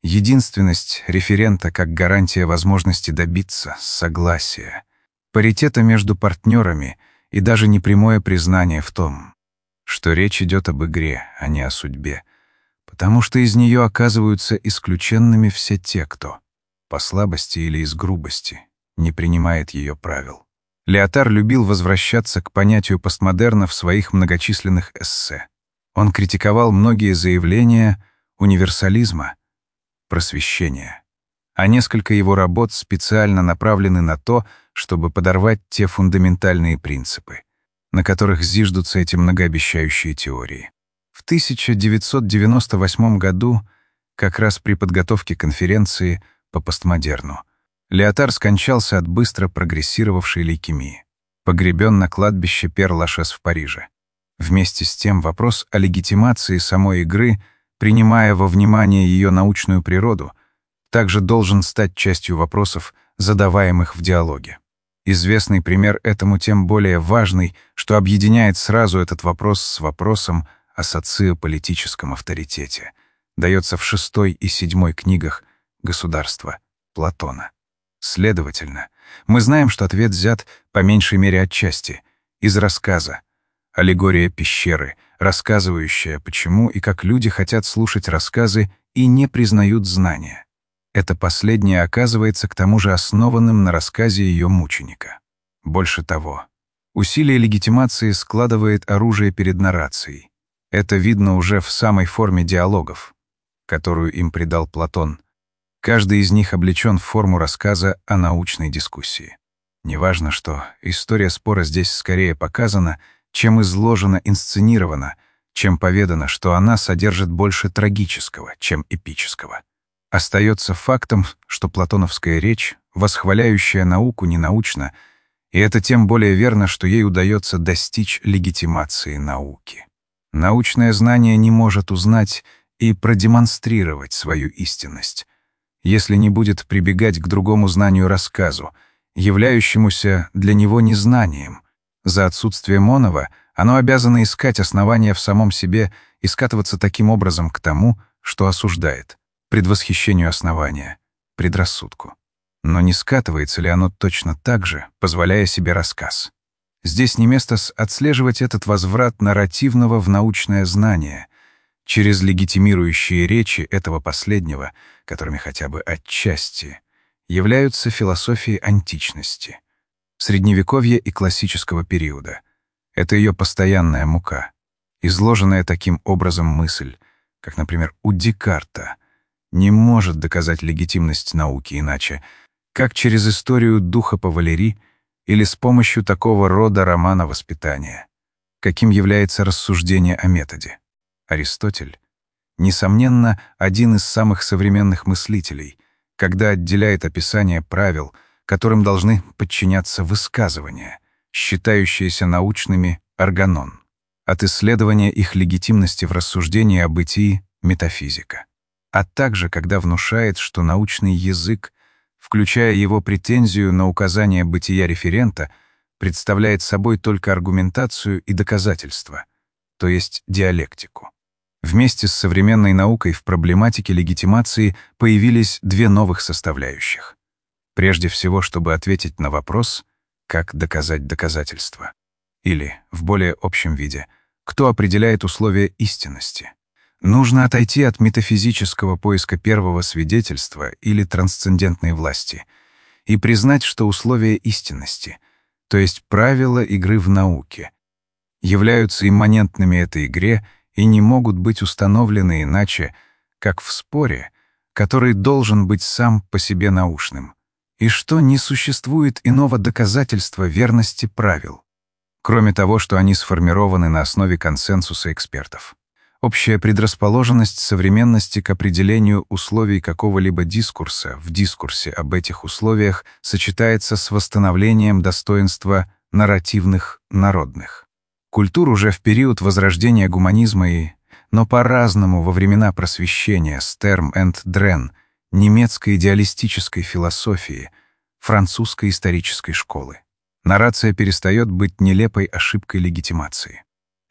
[SPEAKER 1] Единственность референта как гарантия возможности добиться согласия, паритета между партнерами и даже непрямое признание в том, что речь идет об игре, а не о судьбе, потому что из нее оказываются исключенными все те, кто, по слабости или из грубости, не принимает ее правил. Леотар любил возвращаться к понятию постмодерна в своих многочисленных эссе. Он критиковал многие заявления универсализма, просвещения, а несколько его работ специально направлены на то, чтобы подорвать те фундаментальные принципы, на которых зиждутся эти многообещающие теории. В тысяча девятьсот девяносто восьмом году, как раз при подготовке конференции по постмодерну, Леотар скончался от быстро прогрессировавшей лейкемии, погребен на кладбище Пер-Лашез в Париже. Вместе с тем вопрос о легитимации самой игры, принимая во внимание ее научную природу, также должен стать частью вопросов, задаваемых в диалоге. Известный пример этому тем более важный, что объединяет сразу этот вопрос с вопросом о социополитическом авторитете, дается в шестой и седьмой книгах «Государство» Платона. Следовательно, мы знаем, что ответ взят, по меньшей мере отчасти, из рассказа. Аллегория пещеры, рассказывающая, почему и как люди хотят слушать рассказы и не признают знания. Это последнее оказывается к тому же основанным на рассказе ее мученика. Больше того, усилие легитимации складывает оружие перед наррацией. Это видно уже в самой форме диалогов, которую им придал Платон. Каждый из них облечен в форму рассказа о научной дискуссии. Неважно, что история спора здесь скорее показана, чем изложена, инсценирована, чем поведано, что она содержит больше трагического, чем эпического. Остается фактом, что платоновская речь, восхваляющая науку, ненаучна, и это тем более верно, что ей удается достичь легитимации науки. Научное знание не может узнать и продемонстрировать свою истинность, если не будет прибегать к другому знанию рассказу, являющемуся для него незнанием. За отсутствием оного оно обязано искать основания в самом себе и скатываться таким образом к тому, что осуждает, предвосхищению основания, предрассудку. Но не скатывается ли оно точно так же, позволяя себе рассказ? Здесь не место отслеживать этот возврат нарративного в научное знание через легитимирующие речи этого последнего, которыми хотя бы отчасти являются философии античности, средневековья и классического периода. Это ее постоянная мука, изложенная таким образом мысль, как, например, у Декарта, не может доказать легитимность науки иначе, как через историю духа по Валери или с помощью такого рода романа воспитания, каким является рассуждение о методе. Аристотель, несомненно, один из самых современных мыслителей, когда отделяет описание правил, которым должны подчиняться высказывания, считающиеся научными органон, от исследования их легитимности в рассуждении о бытии метафизика, а также когда внушает, что научный язык, включая его претензию на указание бытия референта, представляет собой только аргументацию и доказательство, то есть диалектику. Вместе с современной наукой в проблематике легитимации появились две новых составляющих. Прежде всего, чтобы ответить на вопрос, как доказать доказательство. Или, в более общем виде, кто определяет условия истинности. Нужно отойти от метафизического поиска первого свидетельства или трансцендентной власти и признать, что условия истинности, то есть правила игры в науке, являются имманентными этой игре и не могут быть установлены иначе, как в споре, который должен быть сам по себе научным, и что не существует иного доказательства верности правил, кроме того, что они сформированы на основе консенсуса экспертов. Общая предрасположенность современности к определению условий какого-либо дискурса в дискурсе об этих условиях сочетается с восстановлением достоинства нарративных народных культур уже в период возрождения гуманизма и, но по-разному во времена просвещения Стерм энд Дрен, немецкой идеалистической философии, французской исторической школы. Наррация перестает быть нелепой ошибкой легитимации.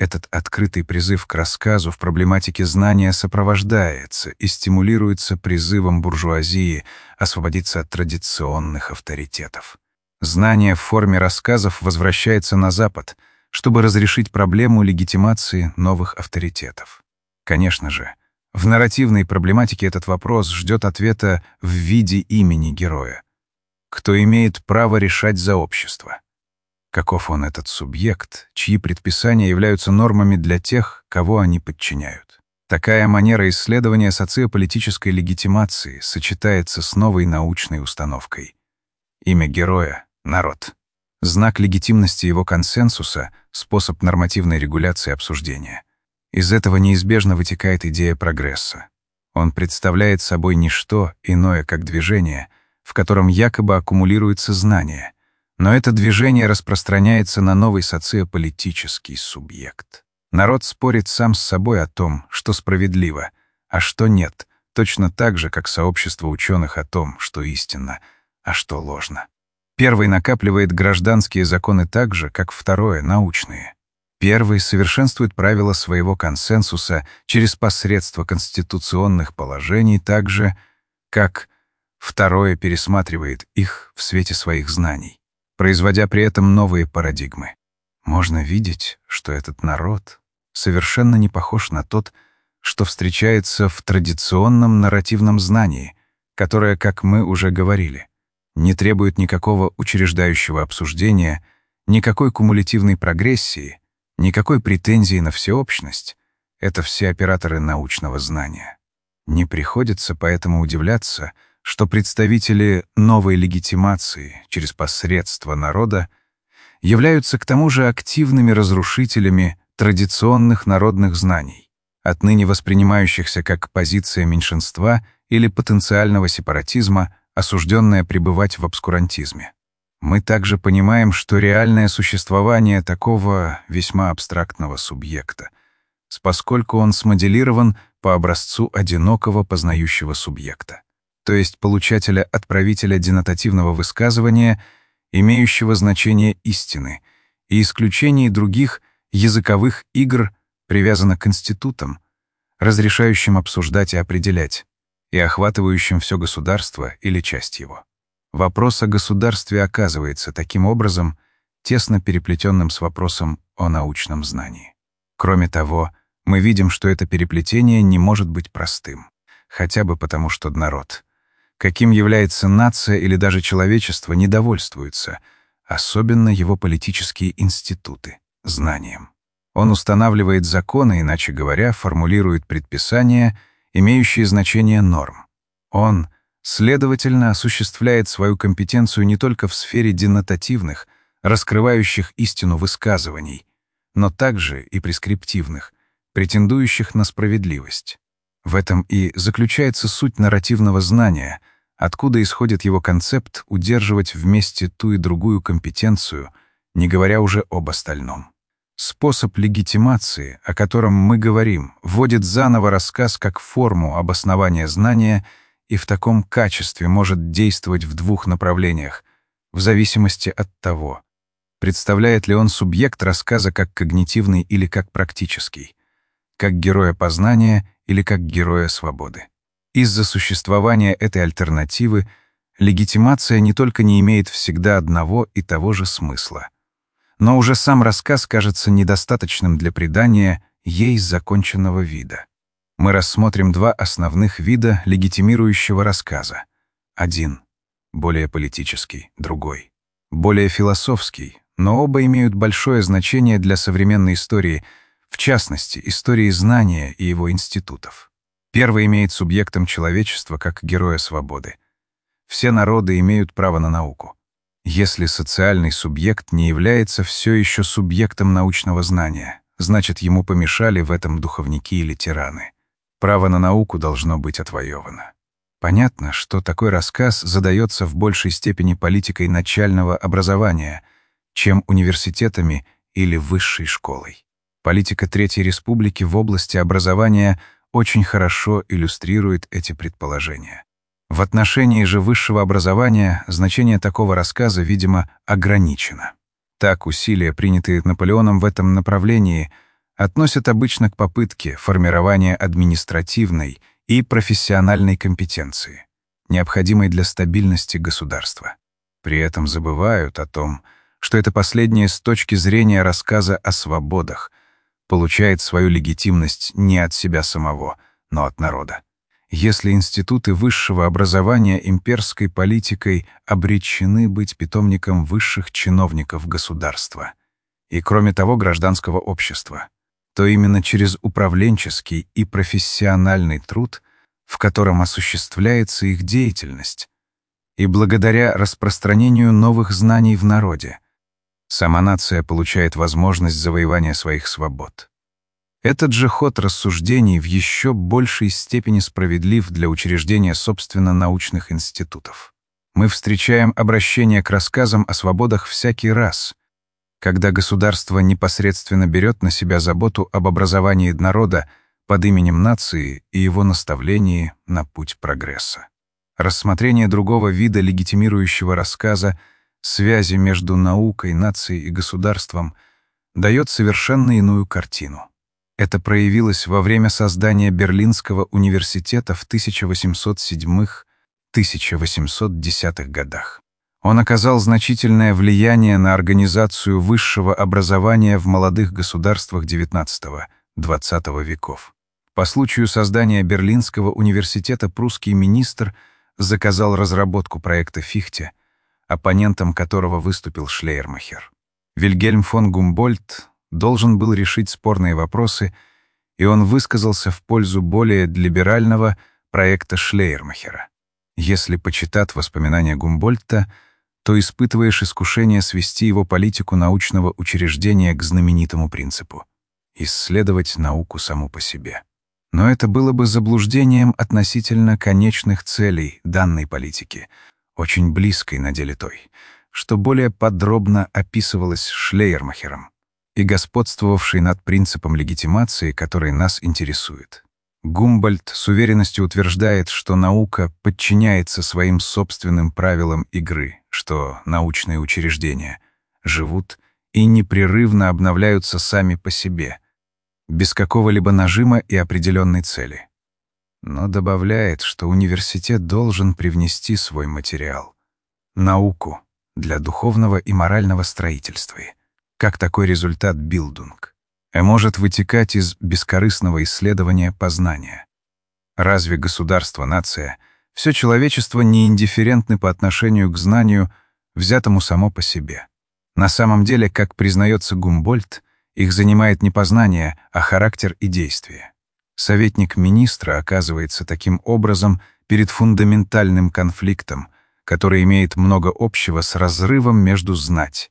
[SPEAKER 1] Этот открытый призыв к рассказу в проблематике знания сопровождается и стимулируется призывом буржуазии освободиться от традиционных авторитетов. Знание в форме рассказов возвращается на Запад, чтобы разрешить проблему легитимации новых авторитетов. Конечно же, в нарративной проблематике этот вопрос ждет ответа в виде имени героя. Кто имеет право решать за общество? Каков он, этот субъект, чьи предписания являются нормами для тех, кого они подчиняют? Такая манера исследования социополитической легитимации сочетается с новой научной установкой. Имя героя — народ. Знак легитимности его консенсуса — способ нормативной регуляции обсуждения. Из этого неизбежно вытекает идея прогресса. Он представляет собой не что иное, как движение, в котором якобы аккумулируется знание, но это движение распространяется на новый социополитический субъект. Народ спорит сам с собой о том, что справедливо, а что нет, точно так же, как сообщество ученых о том, что истинно, а что ложно. Первый накапливает гражданские законы так же, как второе — научные. Первый совершенствует правила своего консенсуса через посредство конституционных положений так же, как второе пересматривает их в свете своих знаний, производя при этом новые парадигмы. Можно видеть, что этот народ совершенно не похож на тот, что встречается в традиционном нарративном знании, которое, как мы уже говорили, не требует никакого учреждающего обсуждения, никакой кумулятивной прогрессии, никакой претензии на всеобщность. Это все операторы научного знания. Не приходится поэтому удивляться, что представители новой легитимации через посредство народа являются к тому же активными разрушителями традиционных народных знаний, отныне воспринимающихся как позиция меньшинства или потенциального сепаратизма, осужденная пребывать в обскурантизме. Мы также понимаем, что реальное существование такого весьма абстрактного субъекта, поскольку он смоделирован по образцу одинокого познающего субъекта, то есть получателя-отправителя денотативного высказывания, имеющего значение истины, и исключении других языковых игр привязано к институтам, разрешающим обсуждать и определять, и охватывающим все государство или часть его. Вопрос о государстве оказывается таким образом тесно переплетенным с вопросом о научном знании. Кроме того, мы видим, что это переплетение не может быть простым, хотя бы потому, что народ, каким является нация или даже человечество, недовольствуется, особенно его политические институты, знанием. Он устанавливает законы, иначе говоря, формулирует предписания, имеющие значение норм. Он, следовательно, осуществляет свою компетенцию не только в сфере денотативных, раскрывающих истину высказываний, но также и прескриптивных, претендующих на справедливость. В этом и заключается суть нарративного знания, откуда исходит его концепт удерживать вместе ту и другую компетенцию, не говоря уже об остальном. Способ легитимации, о котором мы говорим, вводит заново рассказ как форму обоснования знания и в таком качестве может действовать в двух направлениях, в зависимости от того, представляет ли он субъект рассказа как когнитивный или как практический, как героя познания или как героя свободы. Из-за существования этой альтернативы легитимация не только не имеет всегда одного и того же смысла, но уже сам рассказ кажется недостаточным для придания ей законченного вида. Мы рассмотрим два основных вида легитимирующего рассказа. Один — более политический, другой — более философский, но оба имеют большое значение для современной истории, в частности, истории знания и его институтов. Первый имеет субъектом человечества как героя свободы. Все народы имеют право на науку. Если социальный субъект не является все еще субъектом научного знания, значит, ему помешали в этом духовники или тираны. Право на науку должно быть отвоевано. Понятно, что такой рассказ задается в большей степени политикой начального образования, чем университетами или высшей школой. Политика Третьей Республики в области образования очень хорошо иллюстрирует эти предположения. В отношении же высшего образования значение такого рассказа, видимо, ограничено. Так, усилия, принятые Наполеоном в этом направлении, относят обычно к попытке формирования административной и профессиональной компетенции, необходимой для стабильности государства. При этом забывают о том, что это последнее с точки зрения рассказа о свободах получает свою легитимность не от себя самого, но от народа. Если институты высшего образования имперской политикой обречены быть питомником высших чиновников государства и, кроме того, гражданского общества, то именно через управленческий и профессиональный труд, в котором осуществляется их деятельность, и благодаря распространению новых знаний в народе, сама нация получает возможность завоевания своих свобод. Этот же ход рассуждений в еще большей степени справедлив для учреждения собственно научных институтов. Мы встречаем обращение к рассказам о свободах всякий раз, когда государство непосредственно берет на себя заботу об образовании народа под именем нации и его наставлении на путь прогресса. Рассмотрение другого вида легитимирующего рассказа связи между наукой, нацией и государством дает совершенно иную картину. Это проявилось во время создания Берлинского университета в тысяча восемьсот седьмых — тысяча восемьсот десятых годах. Он оказал значительное влияние на организацию высшего образования в молодых государствах девятнадцатого-двадцатого веков. По случаю создания Берлинского университета прусский министр заказал разработку проекта Фихте, оппонентом которого выступил Шлейермахер. Вильгельм фон Гумбольдт должен был решить спорные вопросы, и он высказался в пользу более либерального проекта Шлейермахера. Если почитать воспоминания Гумбольдта, то испытываешь искушение свести его политику научного учреждения к знаменитому принципу — исследовать науку саму по себе. Но это было бы заблуждением относительно конечных целей данной политики, очень близкой на деле той, что более подробно описывалось Шлейермахером и господствовавшей над принципом легитимации, который нас интересует. Гумбольдт с уверенностью утверждает, что наука подчиняется своим собственным правилам игры, что научные учреждения живут и непрерывно обновляются сами по себе, без какого-либо нажима и определенной цели. Но добавляет, что университет должен привнести свой материал — науку для духовного и морального строительства, как такой результат билдунг, и может вытекать из бескорыстного исследования познания. Разве государство, нация, все человечество не индифферентны по отношению к знанию, взятому само по себе? На самом деле, как признается Гумбольдт, их занимает не познание, а характер и действие. Советник министра оказывается таким образом перед фундаментальным конфликтом, который имеет много общего с разрывом между знать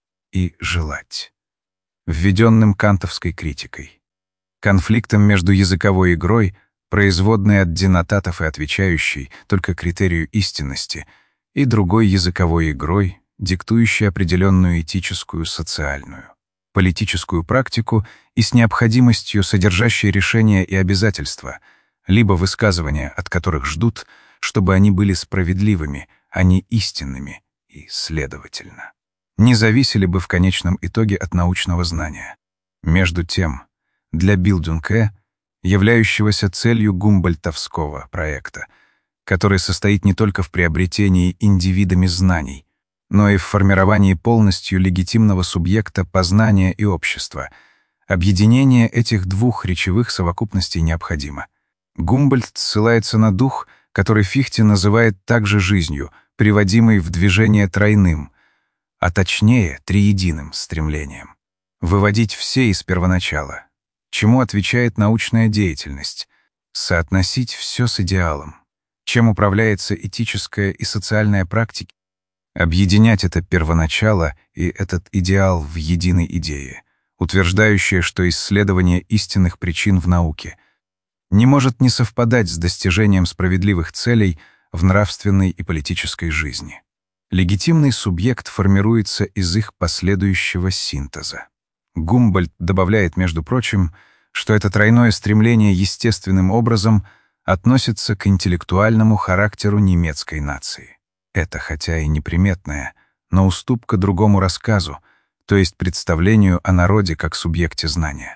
[SPEAKER 1] и желать, введенным кантовской критикой, конфликтом между языковой игрой, производной от денотатов и отвечающей только критерию истинности, и другой языковой игрой, диктующей определенную этическую, социальную, политическую практику и с необходимостью, содержащей решения и обязательства, либо высказывания, от которых ждут, чтобы они были справедливыми, а не истинными, и, следовательно, не зависели бы в конечном итоге от научного знания. Между тем, для билдунг, являющегося целью гумбольдтовского проекта, который состоит не только в приобретении индивидами знаний, но и в формировании полностью легитимного субъекта познания и общества, объединение этих двух речевых совокупностей необходимо. Гумбольдт ссылается на дух, который Фихте называет также жизнью, приводимой в движение тройным, а точнее триединым стремлением. Выводить все из первоначала, чему отвечает научная деятельность, соотносить все с идеалом, чем управляется этическая и социальная практика, объединять это первоначало и этот идеал в единой идее, утверждающая, что исследование истинных причин в науке не может не совпадать с достижением справедливых целей в нравственной и политической жизни. Легитимный субъект формируется из их последующего синтеза. Гумбольдт добавляет, между прочим, что это тройное стремление естественным образом относится к интеллектуальному характеру немецкой нации. Это, хотя и неприметная, но уступка другому рассказу, то есть представлению о народе как субъекте знания.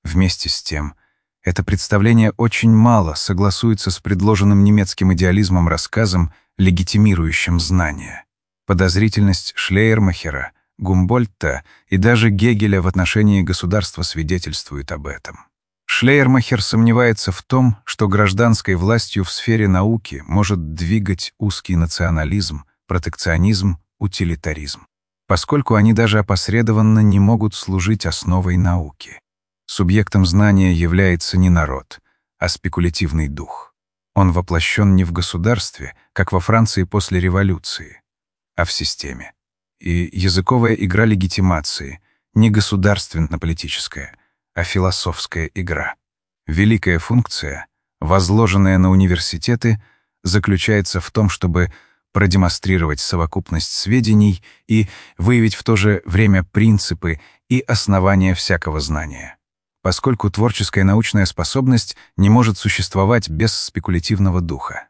[SPEAKER 1] Вместе с тем, это представление очень мало согласуется с предложенным немецким идеализмом-рассказом, легитимирующим знания. Подозрительность Шлейермахера, Гумбольдта и даже Гегеля в отношении государства свидетельствует об этом. Шлейермахер сомневается в том, что гражданской властью в сфере науки может двигать узкий национализм, протекционизм, утилитаризм, поскольку они даже опосредованно не могут служить основой науки. Субъектом знания является не народ, а спекулятивный дух. Он воплощен не в государстве, как во Франции после революции, а в системе. И языковая игра легитимации не государственно-политическая, а философская игра. Великая функция, возложенная на университеты, заключается в том, чтобы продемонстрировать совокупность сведений и выявить в то же время принципы и основания всякого знания, поскольку творческая научная способность не может существовать без спекулятивного духа.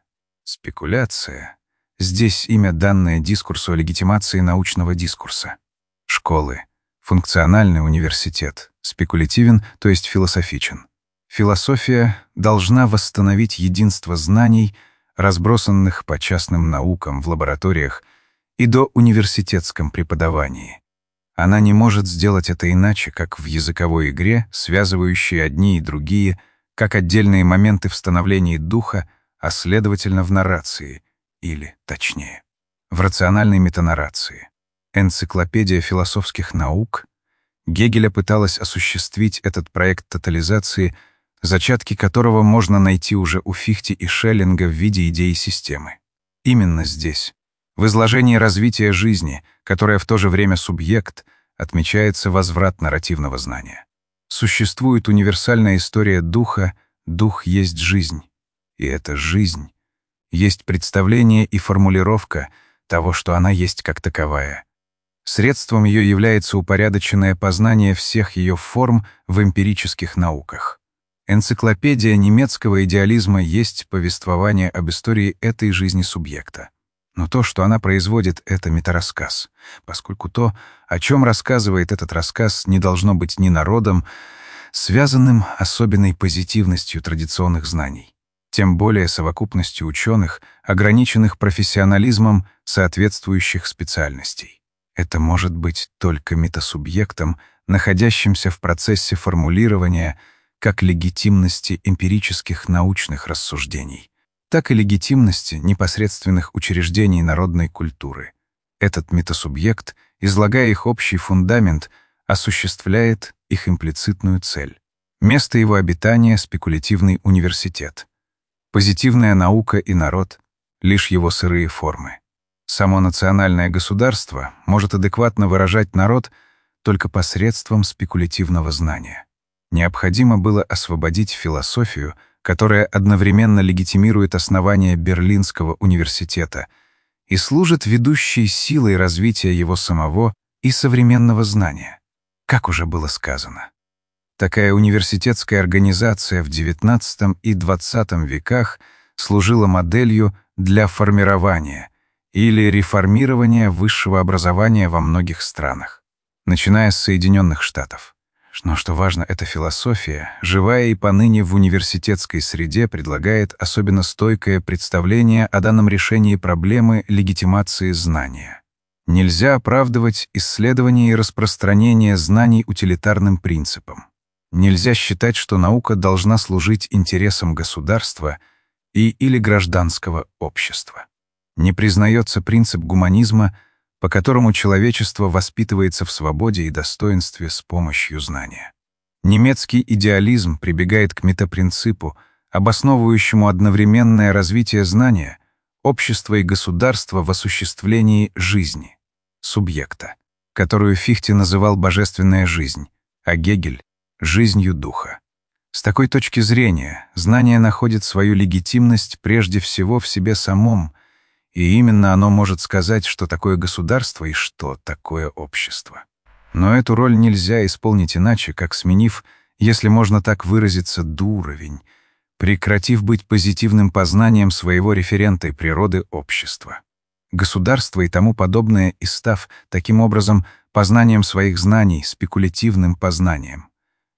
[SPEAKER 1] Спекуляция — здесь имя, данное дискурсу о легитимации научного дискурса. Школы, функциональный университет, спекулятивен, то есть философичен. Философия должна восстановить единство знаний, разбросанных по частным наукам в лабораториях и до университетском преподавании. Она не может сделать это иначе, как в языковой игре, связывающей одни и другие, как отдельные моменты в становлении духа, а следовательно в наррации, или, точнее, в рациональной метанаррации. Энциклопедия философских наук Гегеля пыталась осуществить этот проект тотализации, зачатки которого можно найти уже у Фихте и Шеллинга в виде идеи системы. Именно здесь, в изложении развития жизни, которое в то же время субъект, отмечается возврат нарративного знания. Существует универсальная история духа, дух есть жизнь, и эта жизнь есть представление и формулировка того, что она есть как таковая. Средством ее является упорядоченное познание всех ее форм в эмпирических науках. Энциклопедия немецкого идеализма есть повествование об истории этой жизни субъекта. Но то, что она производит, — это метарассказ, поскольку то, о чем рассказывает этот рассказ, не должно быть ни народом, связанным особенной позитивностью традиционных знаний, тем более совокупностью ученых, ограниченных профессионализмом соответствующих специальностей. Это может быть только метасубъектом, находящимся в процессе формулирования как легитимности эмпирических научных рассуждений, так и легитимности непосредственных учреждений народной культуры. Этот метасубъект, излагая их общий фундамент, осуществляет их имплицитную цель. Место его обитания — спекулятивный университет. Позитивная наука и народ — лишь его сырые формы. Само национальное государство может адекватно выражать народ только посредством спекулятивного знания. Необходимо было освободить философию, которая одновременно легитимирует основания Берлинского университета и служит ведущей силой развития его самого и современного знания, как уже было сказано. Такая университетская организация в девятнадцатом и двадцатом веках служила моделью для формирования или реформирования высшего образования во многих странах, начиная с Соединенных Штатов. Но что важно, эта философия, живая и поныне в университетской среде, предлагает особенно стойкое представление о данном решении проблемы легитимации знания. Нельзя оправдывать исследование и распространение знаний утилитарным принципом. Нельзя считать, что наука должна служить интересам государства и или гражданского общества. Не признается принцип гуманизма, по которому человечество воспитывается в свободе и достоинстве с помощью знания. Немецкий идеализм прибегает к метапринципу, обосновывающему одновременное развитие знания, общества и государства в осуществлении жизни, субъекта, которую Фихте называл «божественная жизнь», а Гегель — «жизнью духа». С такой точки зрения знание находит свою легитимность прежде всего в себе самом, и именно оно может сказать, что такое государство и что такое общество. Но эту роль нельзя исполнить иначе, как сменив, если можно так выразиться, дуровень, прекратив быть позитивным познанием своего референта и природы общества. Государство и тому подобное, и став, таким образом, познанием своих знаний, спекулятивным познанием.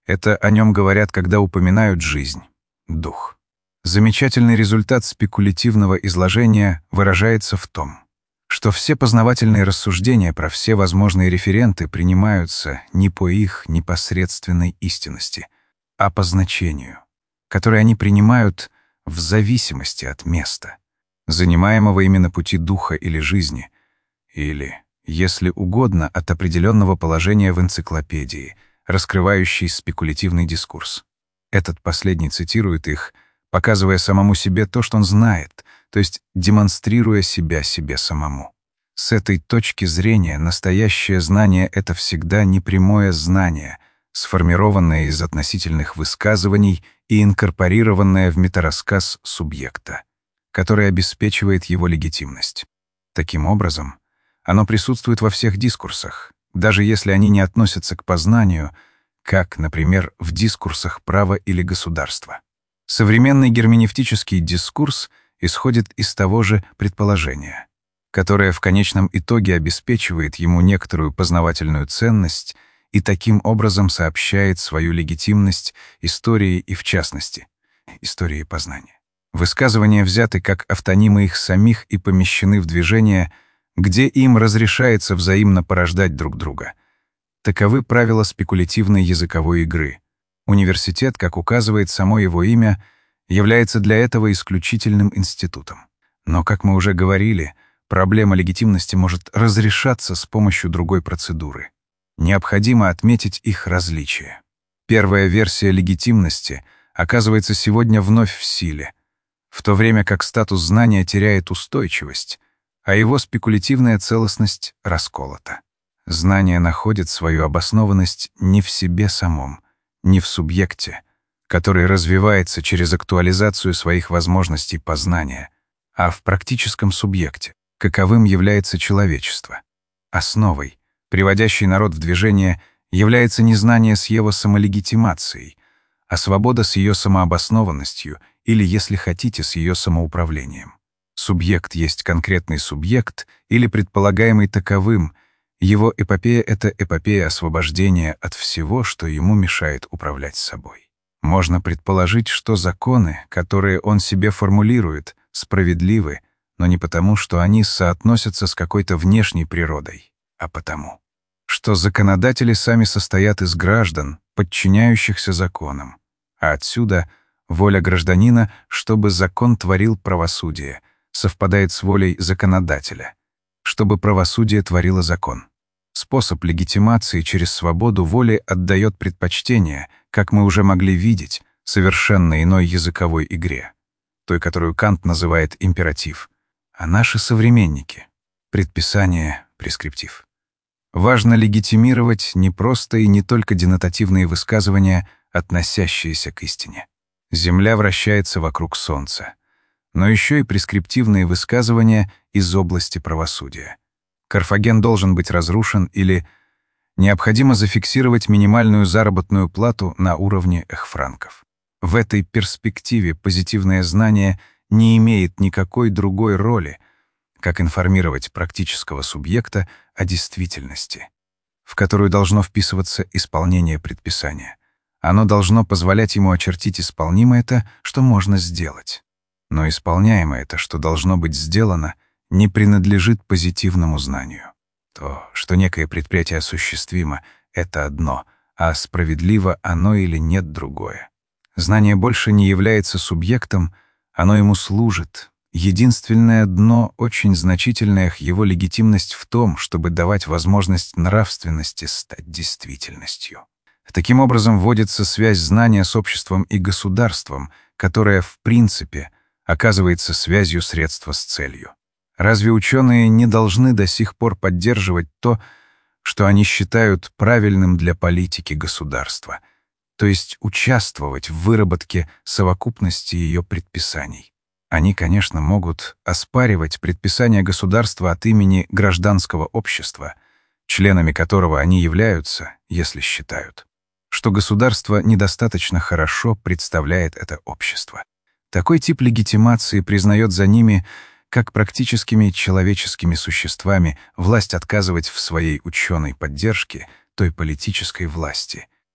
[SPEAKER 1] Это о нем говорят, когда упоминают жизнь, дух. Замечательный результат спекулятивного изложения выражается в том, что все познавательные рассуждения про все возможные референты принимаются не по их непосредственной истинности, а по значению, которое они принимают в зависимости от места, занимаемого именно пути духа или жизни, или, если угодно, от определенного положения в энциклопедии, раскрывающей спекулятивный дискурс. Этот последний цитирует их, показывая самому себе то, что он знает, то есть демонстрируя себя себе самому. С этой точки зрения настоящее знание — это всегда непрямое знание, сформированное из относительных высказываний и инкорпорированное в метарассказ субъекта, который обеспечивает его легитимность. Таким образом, оно присутствует во всех дискурсах, даже если они не относятся к познанию, как, например, в дискурсах права или государства. Современный герменевтический дискурс исходит из того же предположения, которое в конечном итоге обеспечивает ему некоторую познавательную ценность и таким образом сообщает свою легитимность истории и, в частности, истории познания. Высказывания взяты как автонимы их самих и помещены в движение, где им разрешается взаимно порождать друг друга. Таковы правила спекулятивной языковой игры. Университет, как указывает само его имя, является для этого исключительным институтом. Но, как мы уже говорили, проблема легитимности может разрешаться с помощью другой процедуры. Необходимо отметить их различия. Первая версия легитимности оказывается сегодня вновь в силе, в то время как статус знания теряет устойчивость, а его спекулятивная целостность расколота. Знание находит свою обоснованность не в себе самом, не в субъекте, который развивается через актуализацию своих возможностей познания, а в практическом субъекте, каковым является человечество. Основой, приводящей народ в движение, является не знание с его самолегитимацией, а свобода с ее самообоснованностью или, если хотите, с ее самоуправлением. Субъект есть конкретный субъект или предполагаемый таковым. Его эпопея — это эпопея освобождения от всего, что ему мешает управлять собой. Можно предположить, что законы, которые он себе формулирует, справедливы, но не потому, что они соотносятся с какой-то внешней природой, а потому, что законодатели сами состоят из граждан, подчиняющихся законам, а отсюда воля гражданина, чтобы закон творил правосудие, совпадает с волей законодателя, чтобы правосудие творило закон. Способ легитимации через свободу воли отдает предпочтение, как мы уже могли видеть, совершенно иной языковой игре, той, которую Кант называет императив, а наши современники — предписание, прескриптив. Важно легитимировать не просто и не только денотативные высказывания, относящиеся к истине. Земля вращается вокруг Солнца, но еще и прескриптивные высказывания из области правосудия. Карфаген должен быть разрушен или необходимо зафиксировать минимальную заработную плату на уровне эхфранков. В этой перспективе позитивное знание не имеет никакой другой роли, как информировать практического субъекта о действительности, в которую должно вписываться исполнение предписания. Оно должно позволять ему очертить исполнимое то, что можно сделать. Но исполняемое то, что должно быть сделано, не принадлежит позитивному знанию. То, что некое предприятие осуществимо, — это одно, а справедливо оно или нет — другое. Знание больше не является субъектом, оно ему служит. Единственное дно, очень значительная его легитимность в том, чтобы давать возможность нравственности стать действительностью. Таким образом, вводится связь знания с обществом и государством, которая, в принципе, оказывается связью средства с целью. Разве ученые не должны до сих пор поддерживать то, что они считают правильным для политики государства, то есть участвовать в выработке совокупности ее предписаний? Они, конечно, могут оспаривать предписания государства от имени гражданского общества, членами которого они являются, если считают, что государство недостаточно хорошо представляет это общество. Такой тип легитимации признает за ними, как практическими человеческими существами, власть отказывать в своей ученой поддержке той политической власти,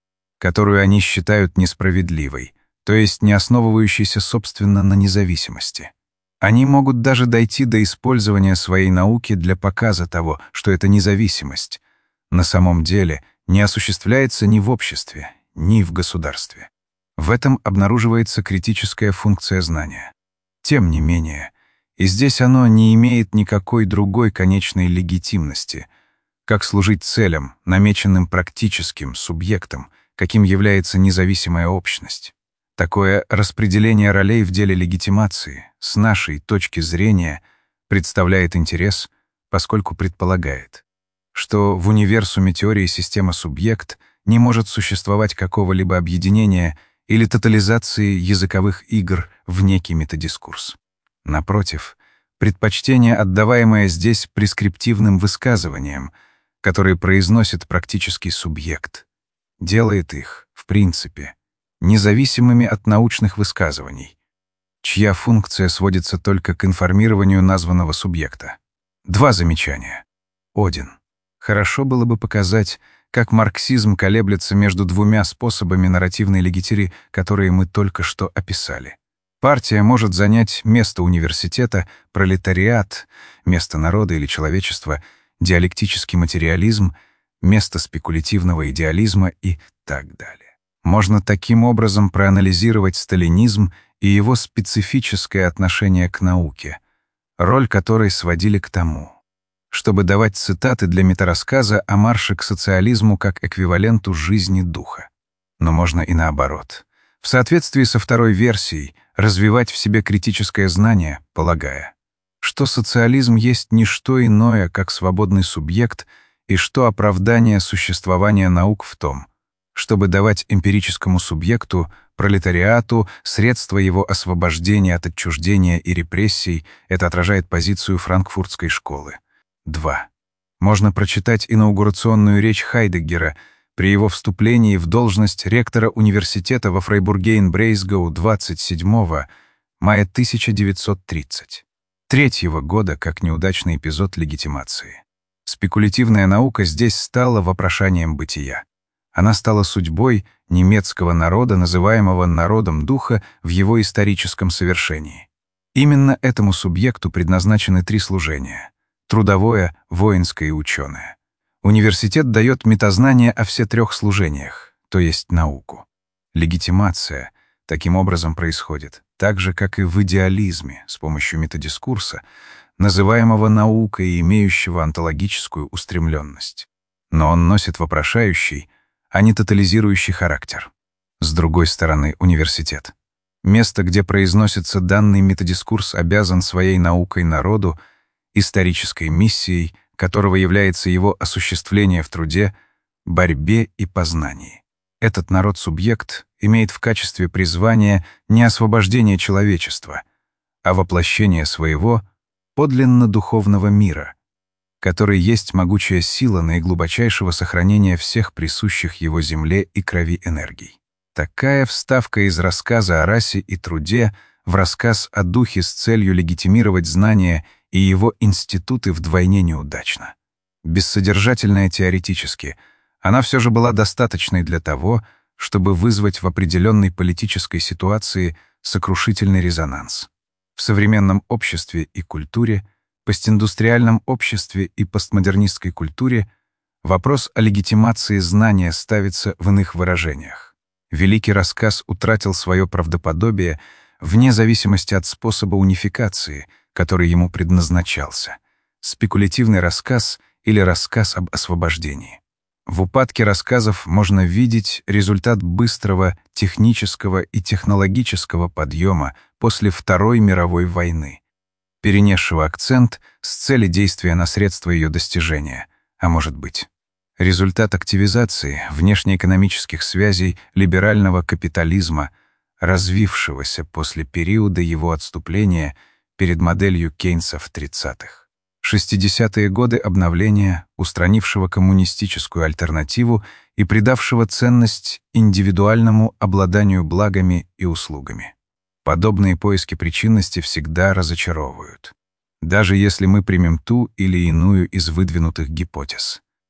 [SPEAKER 1] которую они считают несправедливой, то есть не основывающейся, собственно, на независимости. Они могут даже дойти до использования своей науки для показа того, что эта независимость на самом деле не осуществляется ни в обществе, ни в государстве. В этом обнаруживается критическая функция знания. Тем не менее, и здесь оно не имеет никакой другой конечной легитимности, как служить целям, намеченным практическим субъектом, каким является независимая общность. Такое распределение ролей в деле легитимации с нашей точки зрения представляет интерес, поскольку предполагает, что в универсуме теории система-субъект не может существовать какого-либо объединения или тотализации языковых игр в некий метадискурс. Напротив, предпочтение, отдаваемое здесь прескриптивным высказываниям, которые произносит практический субъект, делает их, в принципе, независимыми от научных высказываний, чья функция сводится только к информированию названного субъекта. Два замечания. Один. Хорошо было бы показать, как марксизм колеблется между двумя способами нарративной легитимации, которые мы только что описали. Партия может занять место университета, пролетариат, место народа или человечества, диалектический материализм, место спекулятивного идеализма и так далее. Можно таким образом проанализировать сталинизм и его специфическое отношение к науке, роль которой сводили к тому, чтобы давать цитаты для метарассказа о марше к социализму как эквиваленту жизни духа. Но можно и наоборот. В соответствии со второй версией, развивать в себе критическое знание, полагая, что социализм есть не что иное, как свободный субъект, и что оправдание существования наук в том, чтобы давать эмпирическому субъекту, пролетариату, средства его освобождения от отчуждения и репрессий. Это отражает позицию франкфуртской школы. два. Можно прочитать инаугурационную речь Хайдеггера при его вступлении в должность ректора университета во Фрайбурге-ин-Брейсгау двадцать седьмого мая тысяча девятьсот тридцать третьего года как неудачный эпизод легитимации. Спекулятивная наука здесь стала вопрошанием бытия. Она стала судьбой немецкого народа, называемого народом духа в его историческом совершении. Именно этому субъекту предназначены три служения — трудовое, воинское и ученое. Университет дает метазнание о все трех служениях, то есть науку. Легитимация таким образом происходит, так же, как и в идеализме, с помощью метадискурса, называемого наукой и имеющего онтологическую устремленность. Но он носит вопрошающий, а не тотализирующий характер. С другой стороны, университет. Место, где произносится данный метадискурс, обязан своей наукой народу, исторической миссией, которого является его осуществление в труде, борьбе и познании. Этот народ-субъект имеет в качестве призвания не освобождение человечества, а воплощение своего подлинно-духовного мира, который есть могучая сила наиглубочайшего сохранения всех присущих его земле и крови энергий. Такая вставка из рассказа о расе и труде в рассказ о духе с целью легитимировать знания и его институты вдвойне неудачна. Бессодержательная теоретически, она все же была достаточной для того, чтобы вызвать в определенной политической ситуации сокрушительный резонанс. В современном обществе и культуре, постиндустриальном обществе и постмодернистской культуре вопрос о легитимации знания ставится в иных выражениях. Великий рассказ утратил свое правдоподобие вне зависимости от способа унификации, который ему предназначался — спекулятивный рассказ или рассказ об освобождении. В упадке рассказов можно видеть результат быстрого технического и технологического подъема после Второй мировой войны, перенесшего акцент с цели действия на средства ее достижения, а может быть, результат активизации внешнеэкономических связей либерального капитализма, развившегося после периода его отступления перед моделью Кейнса в тридцатых. шестидесятые годы обновления, устранившего коммунистическую альтернативу и придавшего ценность индивидуальному обладанию благами и услугами. Подобные поиски причинности всегда разочаровывают, даже если мы примем ту или иную из выдвинутых гипотез.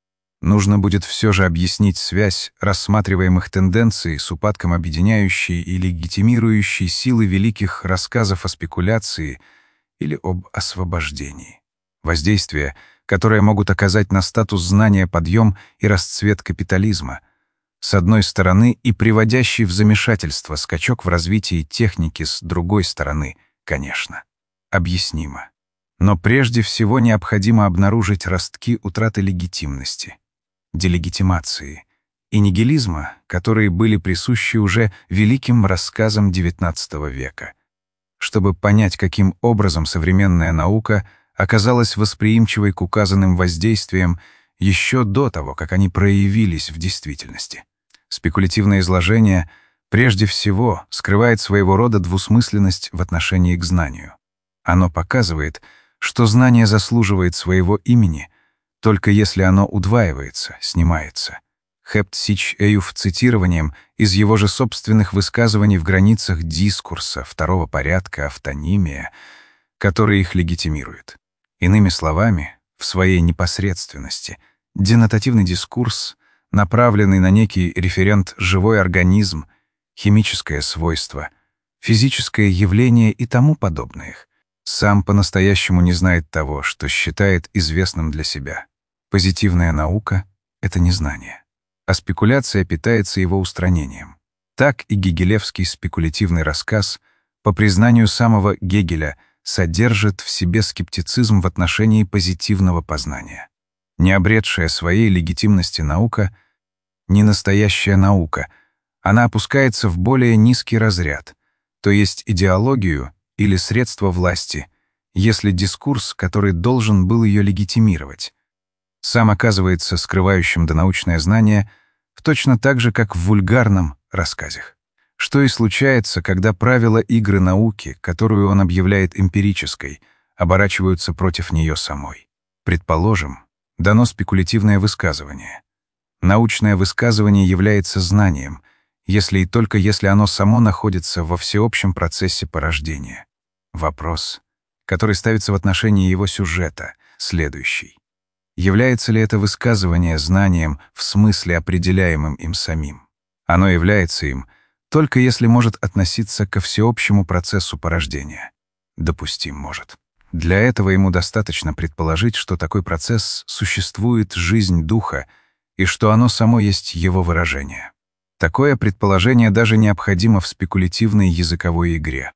[SPEAKER 1] Нужно будет все же объяснить связь рассматриваемых тенденций с упадком объединяющей и легитимирующей силы великих рассказов о спекуляции или об освобождении. Воздействие, которое могут оказать на статус знания подъем и расцвет капитализма, с одной стороны, и приводящий в замешательство скачок в развитии техники с другой стороны, конечно, объяснимо. Но прежде всего необходимо обнаружить ростки утраты легитимности, делегитимации и нигилизма, которые были присущи уже великим рассказам девятнадцатого века. Чтобы понять, каким образом современная наука оказалась восприимчивой к указанным воздействиям еще до того, как они проявились в действительности. Спекулятивное изложение прежде всего скрывает своего рода двусмысленность в отношении к знанию. Оно показывает, что знание заслуживает своего имени, только если оно удваивается, снимается. Хепт Сич Эюф цитированием из его же собственных высказываний в границах дискурса второго порядка автонимия, который их легитимирует. Иными словами, в своей непосредственности, денотативный дискурс, направленный на некий референт живой организм, химическое свойство, физическое явление и тому подобное, сам по-настоящему не знает того, что считает известным для себя. Позитивная наука — это незнание, а спекуляция питается его устранением. Так и гегелевский спекулятивный рассказ, по признанию самого Гегеля, содержит в себе скептицизм в отношении позитивного познания. Не обретшая своей легитимности наука — не настоящая наука, она опускается в более низкий разряд, то есть идеологию или средство власти, если дискурс, который должен был ее легитимировать, сам оказывается скрывающим донаучное знание в точно так же, как в вульгарном рассказах. Что и случается, когда правила игры науки, которую он объявляет эмпирической, оборачиваются против нее самой. Предположим, дано спекулятивное высказывание. Научное высказывание является знанием, если и только если оно само находится во всеобщем процессе порождения. Вопрос, который ставится в отношении его сюжета, следующий. Является ли это высказывание знанием в смысле, определяемым им самим? Оно является им, только если может относиться ко всеобщему процессу порождения. Допустим, может. Для этого ему достаточно предположить, что такой процесс существует жизнь духа и что оно само есть его выражение. Такое предположение даже необходимо в спекулятивной языковой игре.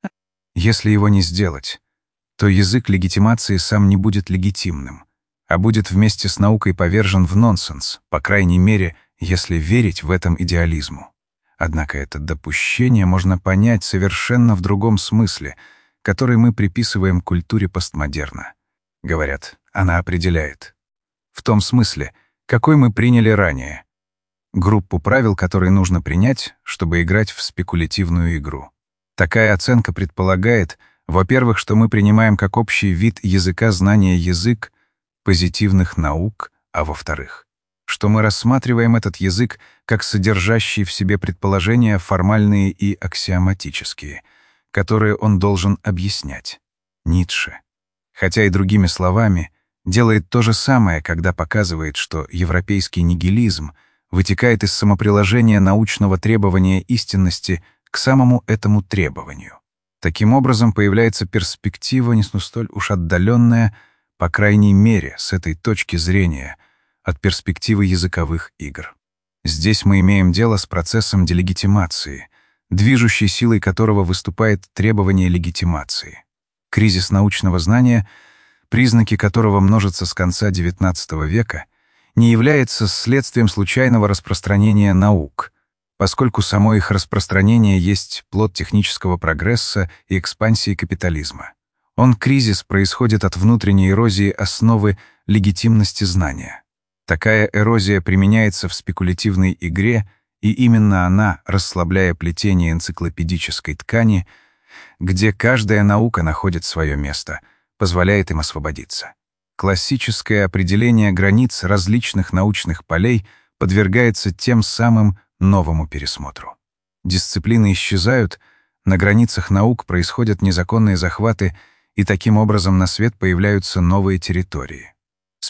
[SPEAKER 1] Если его не сделать, то язык легитимации сам не будет легитимным, а будет вместе с наукой повержен в нонсенс, по крайней мере, если верить в этом идеализму. Однако это допущение можно понять совершенно в другом смысле, который мы приписываем культуре постмодерна. Говорят, она определяет. В том смысле, какой мы приняли ранее. Группу правил, которые нужно принять, чтобы играть в спекулятивную игру. Такая оценка предполагает, во-первых, что мы принимаем как общий вид языка знания язык позитивных наук, а во-вторых, что мы рассматриваем этот язык как содержащий в себе предположения формальные и аксиоматические, которые он должен объяснять. Ницше, хотя и другими словами, делает то же самое, когда показывает, что европейский нигилизм вытекает из самоприложения научного требования истинности к самому этому требованию. Таким образом, появляется перспектива, не столь уж отдаленная, по крайней мере, с этой точки зрения, от перспективы языковых игр. Здесь мы имеем дело с процессом делегитимации, движущей силой которого выступает требование легитимации. Кризис научного знания, признаки которого множатся с конца девятнадцатого века, не является следствием случайного распространения наук, поскольку само их распространение есть плод технического прогресса и экспансии капитализма. Он, кризис, происходит от внутренней эрозии основы легитимности знания. Такая эрозия применяется в спекулятивной игре, и именно она, расслабляя плетение энциклопедической ткани, где каждая наука находит свое место, позволяет им освободиться. Классическое определение границ различных научных полей подвергается тем самым новому пересмотру. Дисциплины исчезают, на границах наук происходят незаконные захваты, и таким образом на свет появляются новые территории.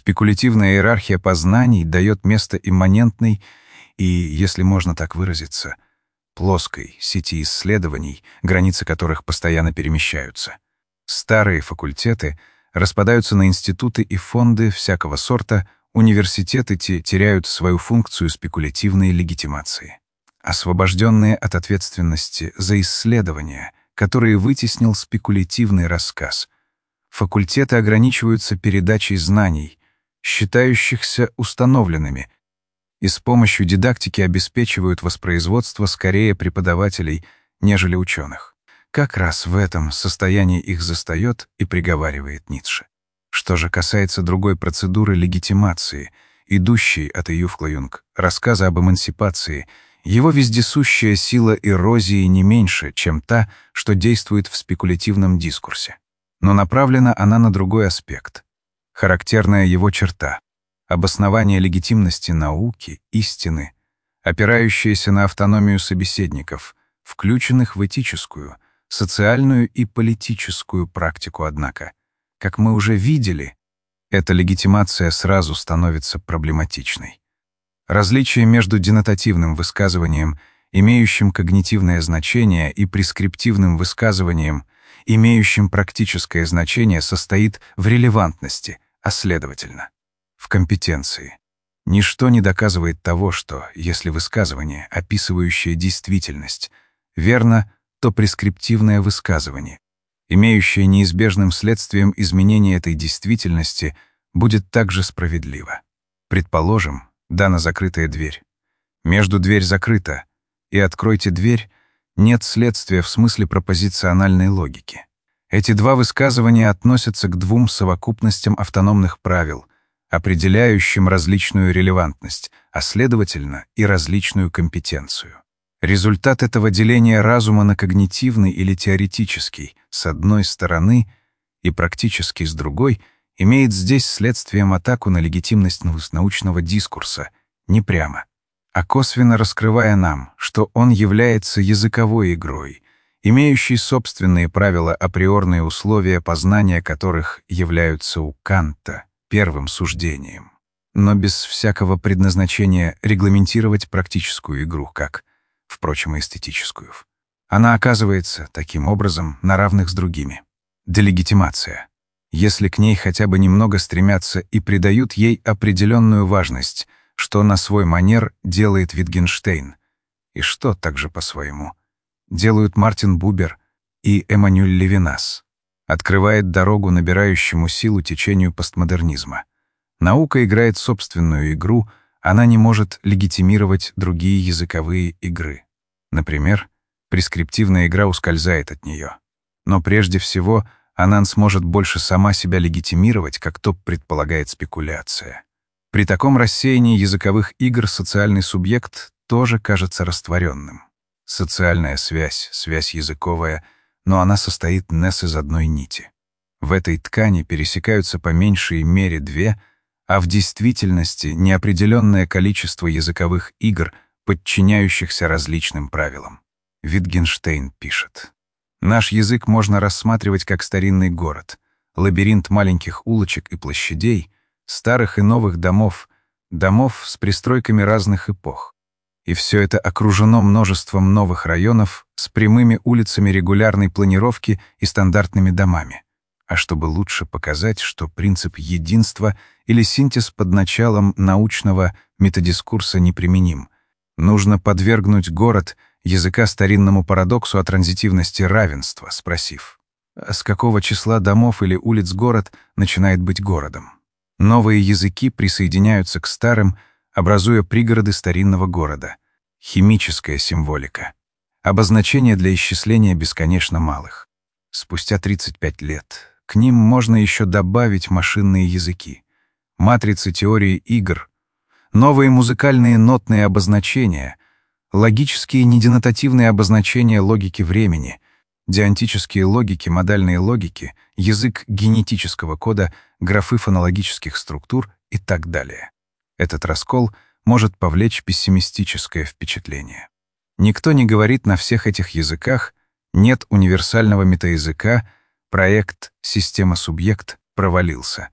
[SPEAKER 1] Спекулятивная иерархия познаний дает место имманентной и, если можно так выразиться, плоской сети исследований, границы которых постоянно перемещаются. Старые факультеты распадаются на институты и фонды всякого сорта, университеты те теряют свою функцию спекулятивной легитимации. Освобожденные от ответственности за исследования, которые вытеснил спекулятивный рассказ, факультеты ограничиваются передачей знаний, считающихся установленными, и с помощью дидактики обеспечивают воспроизводство скорее преподавателей, нежели ученых. Как раз в этом состоянии их застает и приговаривает Ницше. Что же касается другой процедуры легитимации, идущей от Юфклаюнг, рассказа об эмансипации, его вездесущая сила эрозии не меньше, чем та, что действует в спекулятивном дискурсе. Но направлена она на другой аспект. Характерная его черта — обоснование легитимности науки, истины, опирающееся на автономию собеседников, включенных в этическую, социальную и политическую практику, однако. Как мы уже видели, эта легитимация сразу становится проблематичной. Различие между денотативным высказыванием, имеющим когнитивное значение, и прескриптивным высказыванием, имеющим практическое значение, состоит в релевантности, а следовательно, в компетенции. Ничто не доказывает того, что, если высказывание, описывающее действительность, верно, то прескриптивное высказывание, имеющее неизбежным следствием изменение этой действительности, будет также справедливо. Предположим, дана закрытая дверь. Между дверь закрыта, и откройте дверь, нет следствия в смысле пропозициональной логики. Эти два высказывания относятся к двум совокупностям автономных правил, определяющим различную релевантность, а следовательно и различную компетенцию. Результат этого деления разума на когнитивный или теоретический с одной стороны и практический с другой имеет здесь следствием атаку на легитимность научного дискурса, не прямо, а косвенно раскрывая нам, что он является языковой игрой, имеющей собственные правила, априорные условия познания которых являются у Канта первым суждением, но без всякого предназначения регламентировать практическую игру, как, впрочем, и эстетическую. Она оказывается, таким образом, на равных с другими. Делегитимация. Если к ней хотя бы немного стремятся и придают ей определенную важность, что на свой манер делает Wittgenstein, и что также по-своему делают Мартин Бубер и Эммануэль Левинас, открывает дорогу набирающему силу течению постмодернизма. Наука играет собственную игру, она не может легитимировать другие языковые игры. Например, прескриптивная игра ускользает от нее. Но прежде всего она не сможет больше сама себя легитимировать, как то предполагает спекуляция. При таком рассеянии языковых игр социальный субъект тоже кажется растворенным. Социальная связь, связь языковая, но она состоит нес из одной нити. В этой ткани пересекаются по меньшей мере две, а в действительности неопределенное количество языковых игр, подчиняющихся различным правилам. Wittgenstein пишет: «Наш язык можно рассматривать как старинный город, лабиринт маленьких улочек и площадей, старых и новых домов, домов с пристройками разных эпох. И все это окружено множеством новых районов с прямыми улицами регулярной планировки и стандартными домами. А чтобы лучше показать, что принцип единства или синтез под началом научного метадискурса неприменим, нужно подвергнуть город языка старинному парадоксу о транзитивности равенства, спросив, с какого числа домов или улиц город начинает быть городом. Новые языки присоединяются к старым, образуя пригороды старинного города. Химическая символика. Обозначение для исчисления бесконечно малых. Спустя тридцать пять лет к ним можно еще добавить машинные языки, матрицы теории игр, новые музыкальные нотные обозначения, логические неденотативные обозначения логики времени, деонтические логики, модальные логики, язык генетического кода, графы фонологических структур и так далее. Этот раскол может повлечь пессимистическое впечатление. Никто не говорит на всех этих языках, нет универсального метаязыка, проект «Система-субъект» провалился.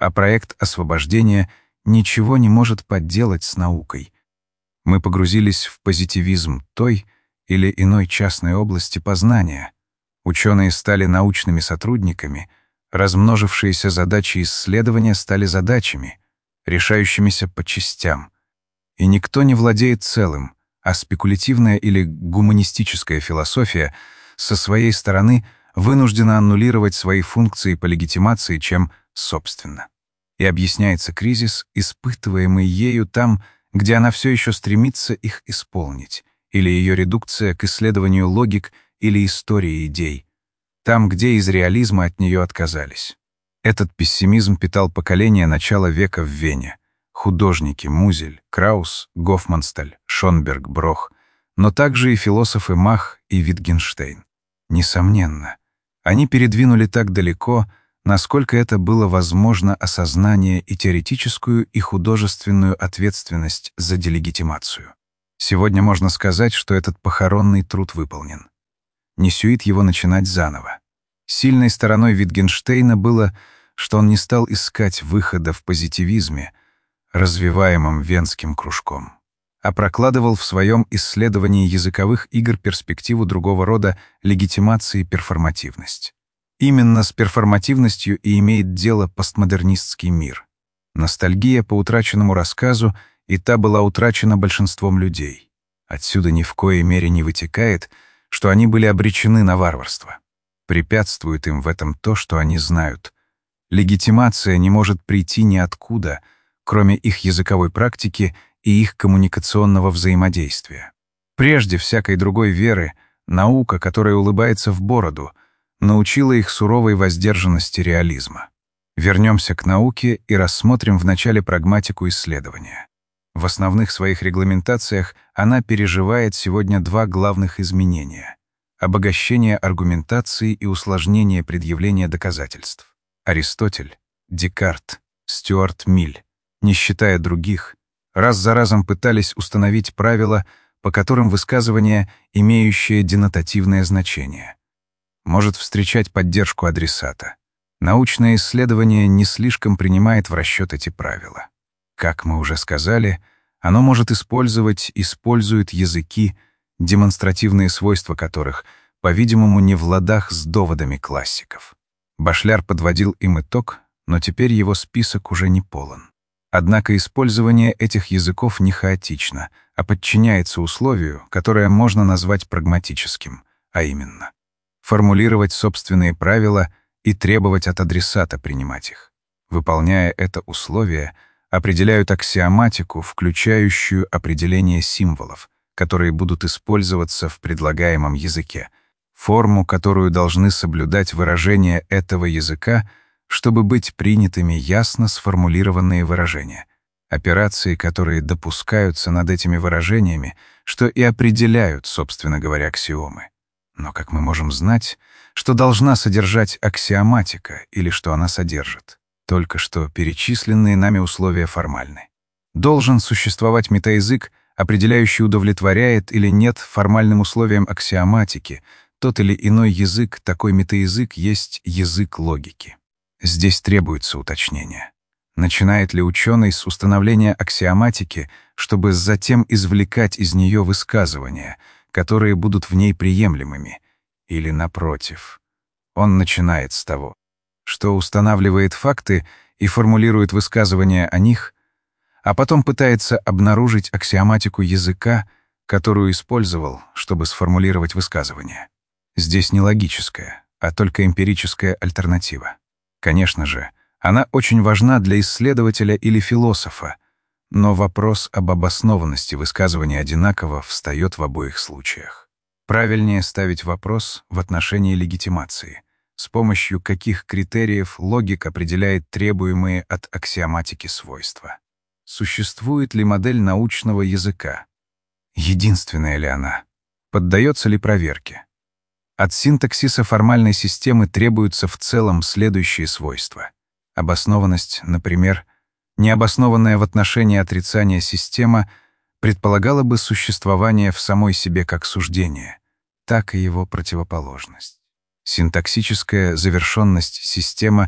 [SPEAKER 1] а проект освобождения ничего не может поделать с наукой. Мы погрузились в позитивизм той или иной частной области познания. Ученые стали научными сотрудниками, размножившиеся задачи исследования стали задачами, решающимися по частям. И никто не владеет целым, а спекулятивная или гуманистическая философия со своей стороны вынуждена аннулировать свои функции по легитимации, чем собственно. И объясняется кризис, испытываемый ею там, где она все еще стремится их исполнить, или ее редукция к исследованию логик или истории идей, там, где из реализма от нее отказались. Этот пессимизм питал поколение начала века в Вене. Художники Музель, Краус, Гофмансталь, Шонберг, Брох, но также и философы Мах и Витгенштейн. Несомненно, они передвинули так далеко, насколько это было возможно, осознание и теоретическую, и художественную ответственность за делегитимацию. Сегодня можно сказать, что этот похоронный труд выполнен. Не сюит его начинать заново. Сильной стороной Витгенштейна было, что он не стал искать выхода в позитивизме, развиваемом Венским кружком, а прокладывал в своем исследовании языковых игр перспективу другого рода легитимации и перформативность. Именно с перформативностью и имеет дело постмодернистский мир. Ностальгия по утраченному рассказу, и та была утрачена большинством людей. Отсюда ни в коей мере не вытекает, что они были обречены на варварство. Препятствует им в этом то, что они знают. Легитимация не может прийти ниоткуда, кроме их языковой практики и их коммуникационного взаимодействия. Прежде всякой другой веры, наука, которая улыбается в бороду, научила их суровой воздержанности реализма. Вернемся к науке и рассмотрим вначале прагматику исследования. В основных своих регламентациях она переживает сегодня два главных изменения — обогащение аргументации и усложнение предъявления доказательств. Аристотель, Декарт, Стюарт Миль, не считая других, раз за разом пытались установить правила, по которым высказывание, имеющее денотативное значение, может встречать поддержку адресата. Научное исследование не слишком принимает в расчет эти правила. Как мы уже сказали, оно может использовать, использует языки, демонстративные свойства которых, по-видимому, не в ладах с доводами классиков. Башляр подводил им итог, но теперь его список уже не полон. Однако использование этих языков не хаотично, а подчиняется условию, которое можно назвать прагматическим, а именно формулировать собственные правила и требовать от адресата принимать их. Выполняя это условие, определяют аксиоматику, включающую определение символов, которые будут использоваться в предлагаемом языке, форму, которую должны соблюдать выражения этого языка, чтобы быть принятыми ясно сформулированные выражения, операции, которые допускаются над этими выражениями, что и определяют, собственно говоря, аксиомы. Но как мы можем знать, что должна содержать аксиоматика или что она содержит? Только что перечисленные нами условия формальны. Должен существовать метаязык, определяющий, удовлетворяет или нет формальным условиям аксиоматики. Тот или иной язык, такой метаязык, есть язык логики. Здесь требуется уточнение. Начинает ли ученый с установления аксиоматики, чтобы затем извлекать из нее высказывания, которые будут в ней приемлемыми, или, напротив, он начинает с того, что устанавливает факты и формулирует высказывания о них, а потом пытается обнаружить аксиоматику языка, которую использовал, чтобы сформулировать высказывание. Здесь не логическая, а только эмпирическая альтернатива. Конечно же, она очень важна для исследователя или философа, но вопрос об обоснованности высказывания одинаково встает в обоих случаях. Правильнее ставить вопрос в отношении легитимации, с помощью каких критериев логик определяет требуемые от аксиоматики свойства. Существует ли модель научного языка? Единственная ли она? Поддается ли проверке? От синтаксиса формальной системы требуются в целом следующие свойства. Обоснованность, например, необоснованная в отношении отрицания система предполагала бы существование в самой себе как суждение, так и его противоположность. Синтаксическая завершенность система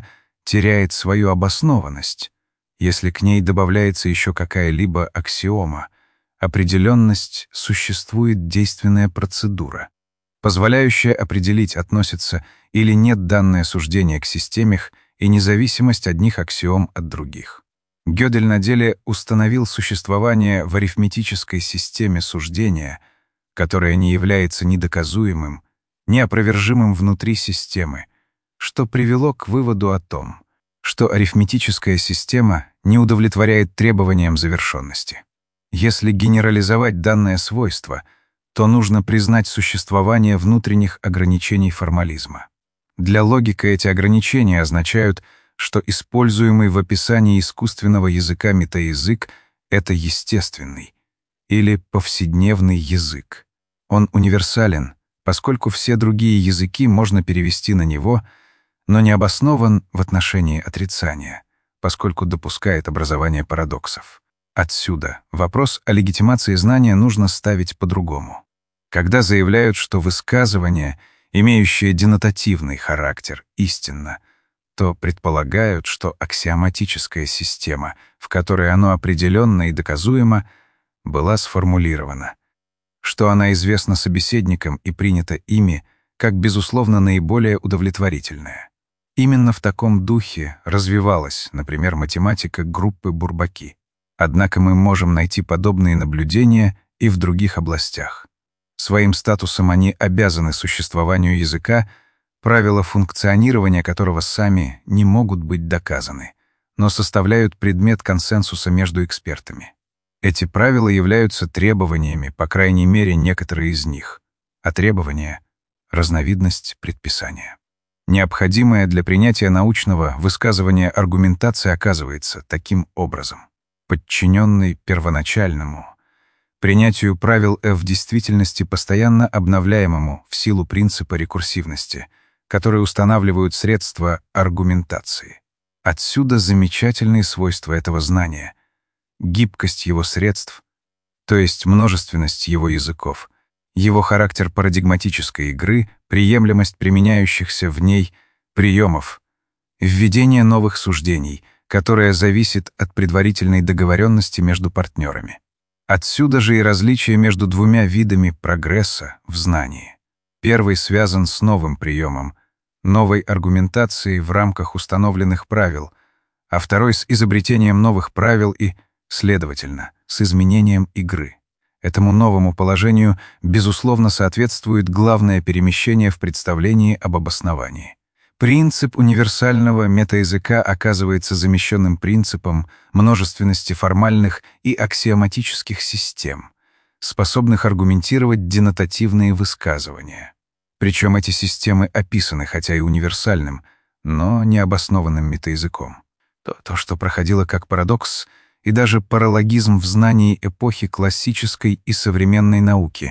[SPEAKER 1] теряет свою обоснованность, если к ней добавляется еще какая-либо аксиома. Определенность существует действенная процедура, позволяющая определить, относится или нет данное суждение к системе и независимость одних аксиом от других. Гёдель на деле установил существование в арифметической системе суждения, которое не является недоказуемым, неопровержимым внутри системы, что привело к выводу о том, что арифметическая система не удовлетворяет требованиям завершенности. Если генерализовать данное свойство, то нужно признать существование внутренних ограничений формализма. Для логика эти ограничения означают, что используемый в описании искусственного языка метаязык — это естественный или повседневный язык. Он универсален, поскольку все другие языки можно перевести на него, но не обоснован в отношении отрицания, поскольку допускает образование парадоксов. Отсюда вопрос о легитимации знания нужно ставить по-другому. Когда заявляют, что высказывание, имеющее денотативный характер, истинно, то предполагают, что аксиоматическая система, в которой оно определенно и доказуемо, была сформулирована, что она известна собеседникам и принята ими как, безусловно, наиболее удовлетворительная. Именно в таком духе развивалась, например, математика группы Бурбаки. Однако мы можем найти подобные наблюдения и в других областях. Своим статусом они обязаны существованию языка, правила функционирования которого сами не могут быть доказаны, но составляют предмет консенсуса между экспертами. Эти правила являются требованиями, по крайней мере, некоторые из них, а требования — разновидность предписания. Необходимая для принятия научного высказывания аргументация оказывается таким образом, подчиненной первоначальному, принятию правил в действительности постоянно обновляемому в силу принципа рекурсивности, которые устанавливают средства аргументации. Отсюда замечательные свойства этого знания, гибкость его средств, то есть множественность его языков, его характер парадигматической игры, приемлемость применяющихся в ней приемов, введение новых суждений, которое зависит от предварительной договоренности между партнерами. Отсюда же и различие между двумя видами прогресса в знании. Первый связан с новым приемом, новой аргументацией в рамках установленных правил, а второй — с изобретением новых правил и, следовательно, с изменением игры. Этому новому положению, безусловно, соответствует главное перемещение в представлении об обосновании. Принцип универсального метаязыка оказывается замещенным принципом множественности формальных и аксиоматических систем, способных аргументировать денотативные высказывания. Причем эти системы описаны, хотя и универсальным, но необоснованным метаязыком. То, то, что проходило как парадокс и даже паралогизм в знании эпохи классической и современной науки,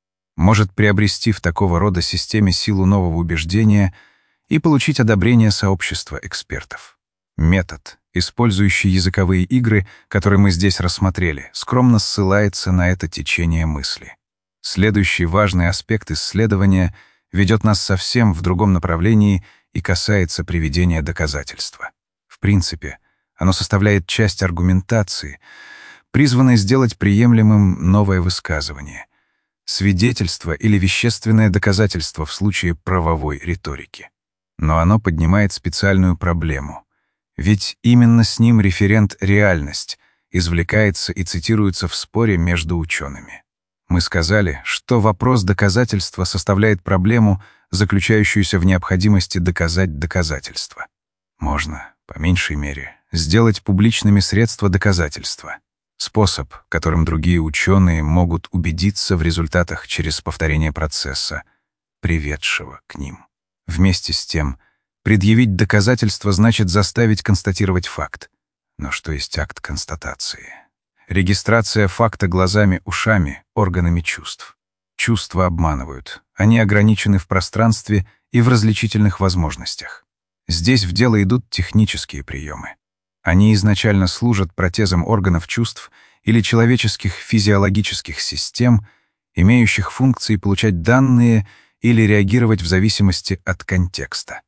[SPEAKER 1] может приобрести в такого рода системе силу нового убеждения и получить одобрение сообщества экспертов. Метод, использующий языковые игры, которые мы здесь рассмотрели, скромно ссылается на это течение мысли. Следующий важный аспект исследования ведет нас совсем в другом направлении и касается приведения доказательства. В принципе, оно составляет часть аргументации, призванной сделать приемлемым новое высказывание, свидетельство или вещественное доказательство в случае правовой риторики. Но оно поднимает специальную проблему, ведь именно с ним референт-реальность извлекается и цитируется в споре между учеными. Мы сказали, что вопрос доказательства составляет проблему, заключающуюся в необходимости доказать доказательства. Можно, по меньшей мере, сделать публичными средства доказательства, способ, которым другие ученые могут убедиться в результатах через повторение процесса, приведшего к ним. Вместе с тем, предъявить доказательство значит заставить констатировать факт. Но что есть акт констатации? Регистрация факта глазами, ушами, органами чувств. Чувства обманывают. Они ограничены в пространстве и в различительных возможностях. Здесь в дело идут технические приемы. Они изначально служат протезом органов чувств или человеческих физиологических систем, имеющих функции получать данные или реагировать в зависимости от контекста.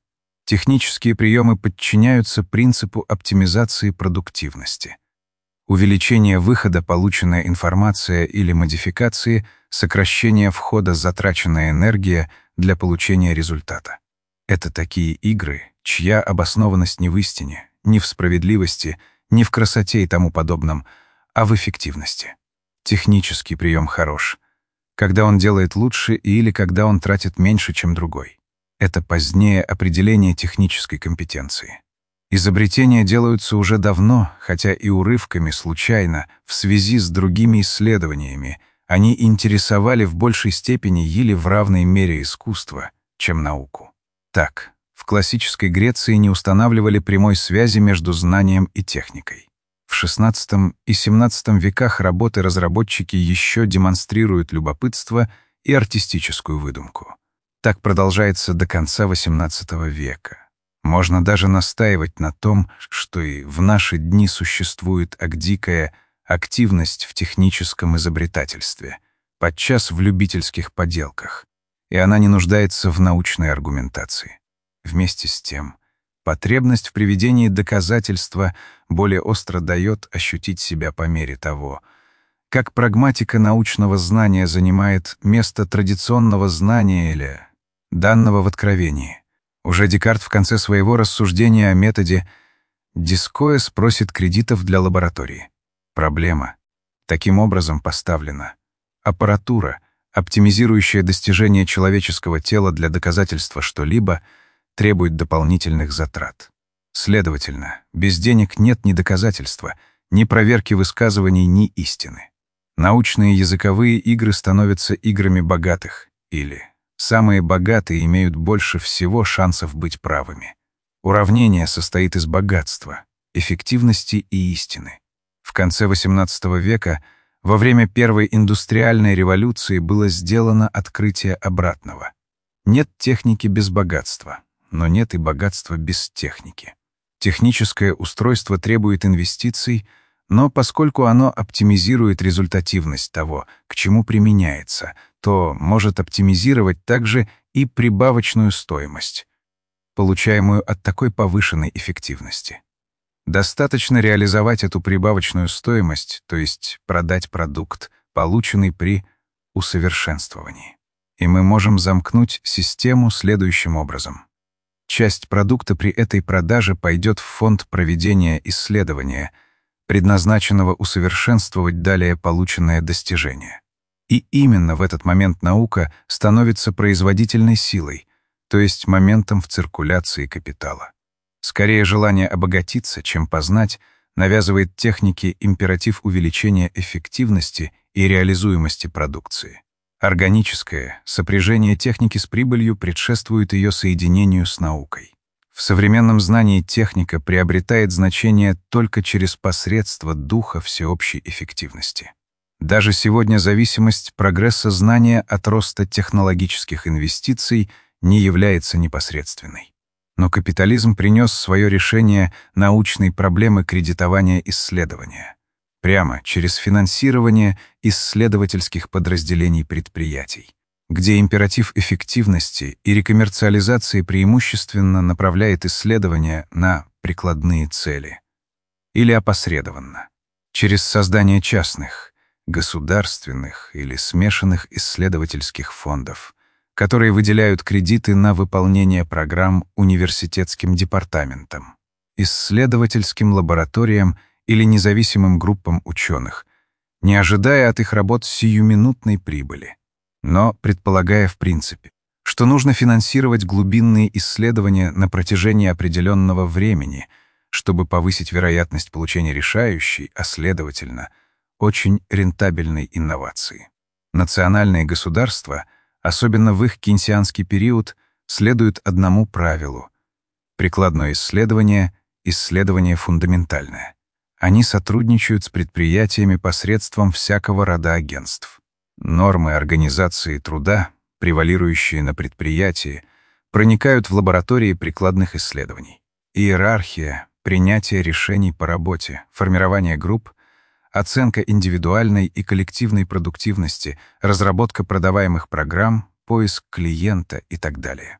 [SPEAKER 1] Технические приемы подчиняются принципу оптимизации продуктивности. Увеличение выхода, полученная информация или модификации, сокращение входа, затраченная энергия для получения результата. Это такие игры, чья обоснованность не в истине, не в справедливости, не в красоте и тому подобном, а в эффективности. Технический прием хорош, когда он делает лучше или когда он тратит меньше, чем другой. Это позднее определение технической компетенции. Изобретения делаются уже давно, хотя и урывками, случайно, в связи с другими исследованиями, они интересовали в большей степени или в равной мере искусство, чем науку. Так, в классической Греции не устанавливали прямой связи между знанием и техникой. В шестнадцатом и семнадцатом веках работы разработчики еще демонстрируют любопытство и артистическую выдумку. Так продолжается до конца восемнадцатого века. Можно даже настаивать на том, что и в наши дни существует дикая активность в техническом изобретательстве, подчас в любительских поделках, и она не нуждается в научной аргументации. Вместе с тем, потребность в приведении доказательства более остро дает ощутить себя по мере того, как прагматика научного знания занимает место традиционного знания или данного в откровении. Уже Декарт в конце своего рассуждения о методе Дискоэс просит кредитов для лаборатории. Проблема таким образом поставлена. Аппаратура, оптимизирующая достижение человеческого тела для доказательства что-либо, требует дополнительных затрат. Следовательно, без денег нет ни доказательства, ни проверки высказываний, ни истины. Научные языковые игры становятся играми богатых, или самые богатые имеют больше всего шансов быть правыми. Уравнение состоит из богатства, эффективности и истины. В конце восемнадцатого века, во время Первой индустриальной революции, было сделано открытие обратного. Нет техники без богатства, но нет и богатства без техники. Техническое устройство требует инвестиций, но поскольку оно оптимизирует результативность того, к чему применяется, то может оптимизировать также и прибавочную стоимость, получаемую от такой повышенной эффективности. Достаточно реализовать эту прибавочную стоимость, то есть продать продукт, полученный при усовершенствовании. И мы можем замкнуть систему следующим образом. Часть продукта при этой продаже пойдет в фонд проведения исследования, предназначенного усовершенствовать далее полученное достижение. И именно в этот момент наука становится производительной силой, то есть моментом в циркуляции капитала. Скорее желание обогатиться, чем познать, навязывает технике императив увеличения эффективности и реализуемости продукции. Органическое сопряжение техники с прибылью предшествует ее соединению с наукой. В современном знании техника приобретает значение только через посредство духа всеобщей эффективности. Даже сегодня зависимость прогресса знания от роста технологических инвестиций не является непосредственной. Но капитализм принес свое решение научной проблемы кредитования исследования прямо через финансирование исследовательских подразделений предприятий, где императив эффективности и рекоммерциализации преимущественно направляет исследования на прикладные цели, или опосредованно, через создание частных, государственных или смешанных исследовательских фондов, которые выделяют кредиты на выполнение программ университетским департаментам, исследовательским лабораториям или независимым группам ученых, не ожидая от их работ сиюминутной прибыли, но предполагая в принципе, что нужно финансировать глубинные исследования на протяжении определенного времени, чтобы повысить вероятность получения решающей, а следовательно, очень рентабельной инновации. Национальные государства, особенно в их кейнсианский период, следуют одному правилу — прикладное исследование, исследование фундаментальное. Они сотрудничают с предприятиями посредством всякого рода агентств. Нормы организации труда, превалирующие на предприятии, проникают в лаборатории прикладных исследований. Иерархия, принятие решений по работе, формирование групп, оценка индивидуальной и коллективной продуктивности, разработка продаваемых программ, поиск клиента и так далее.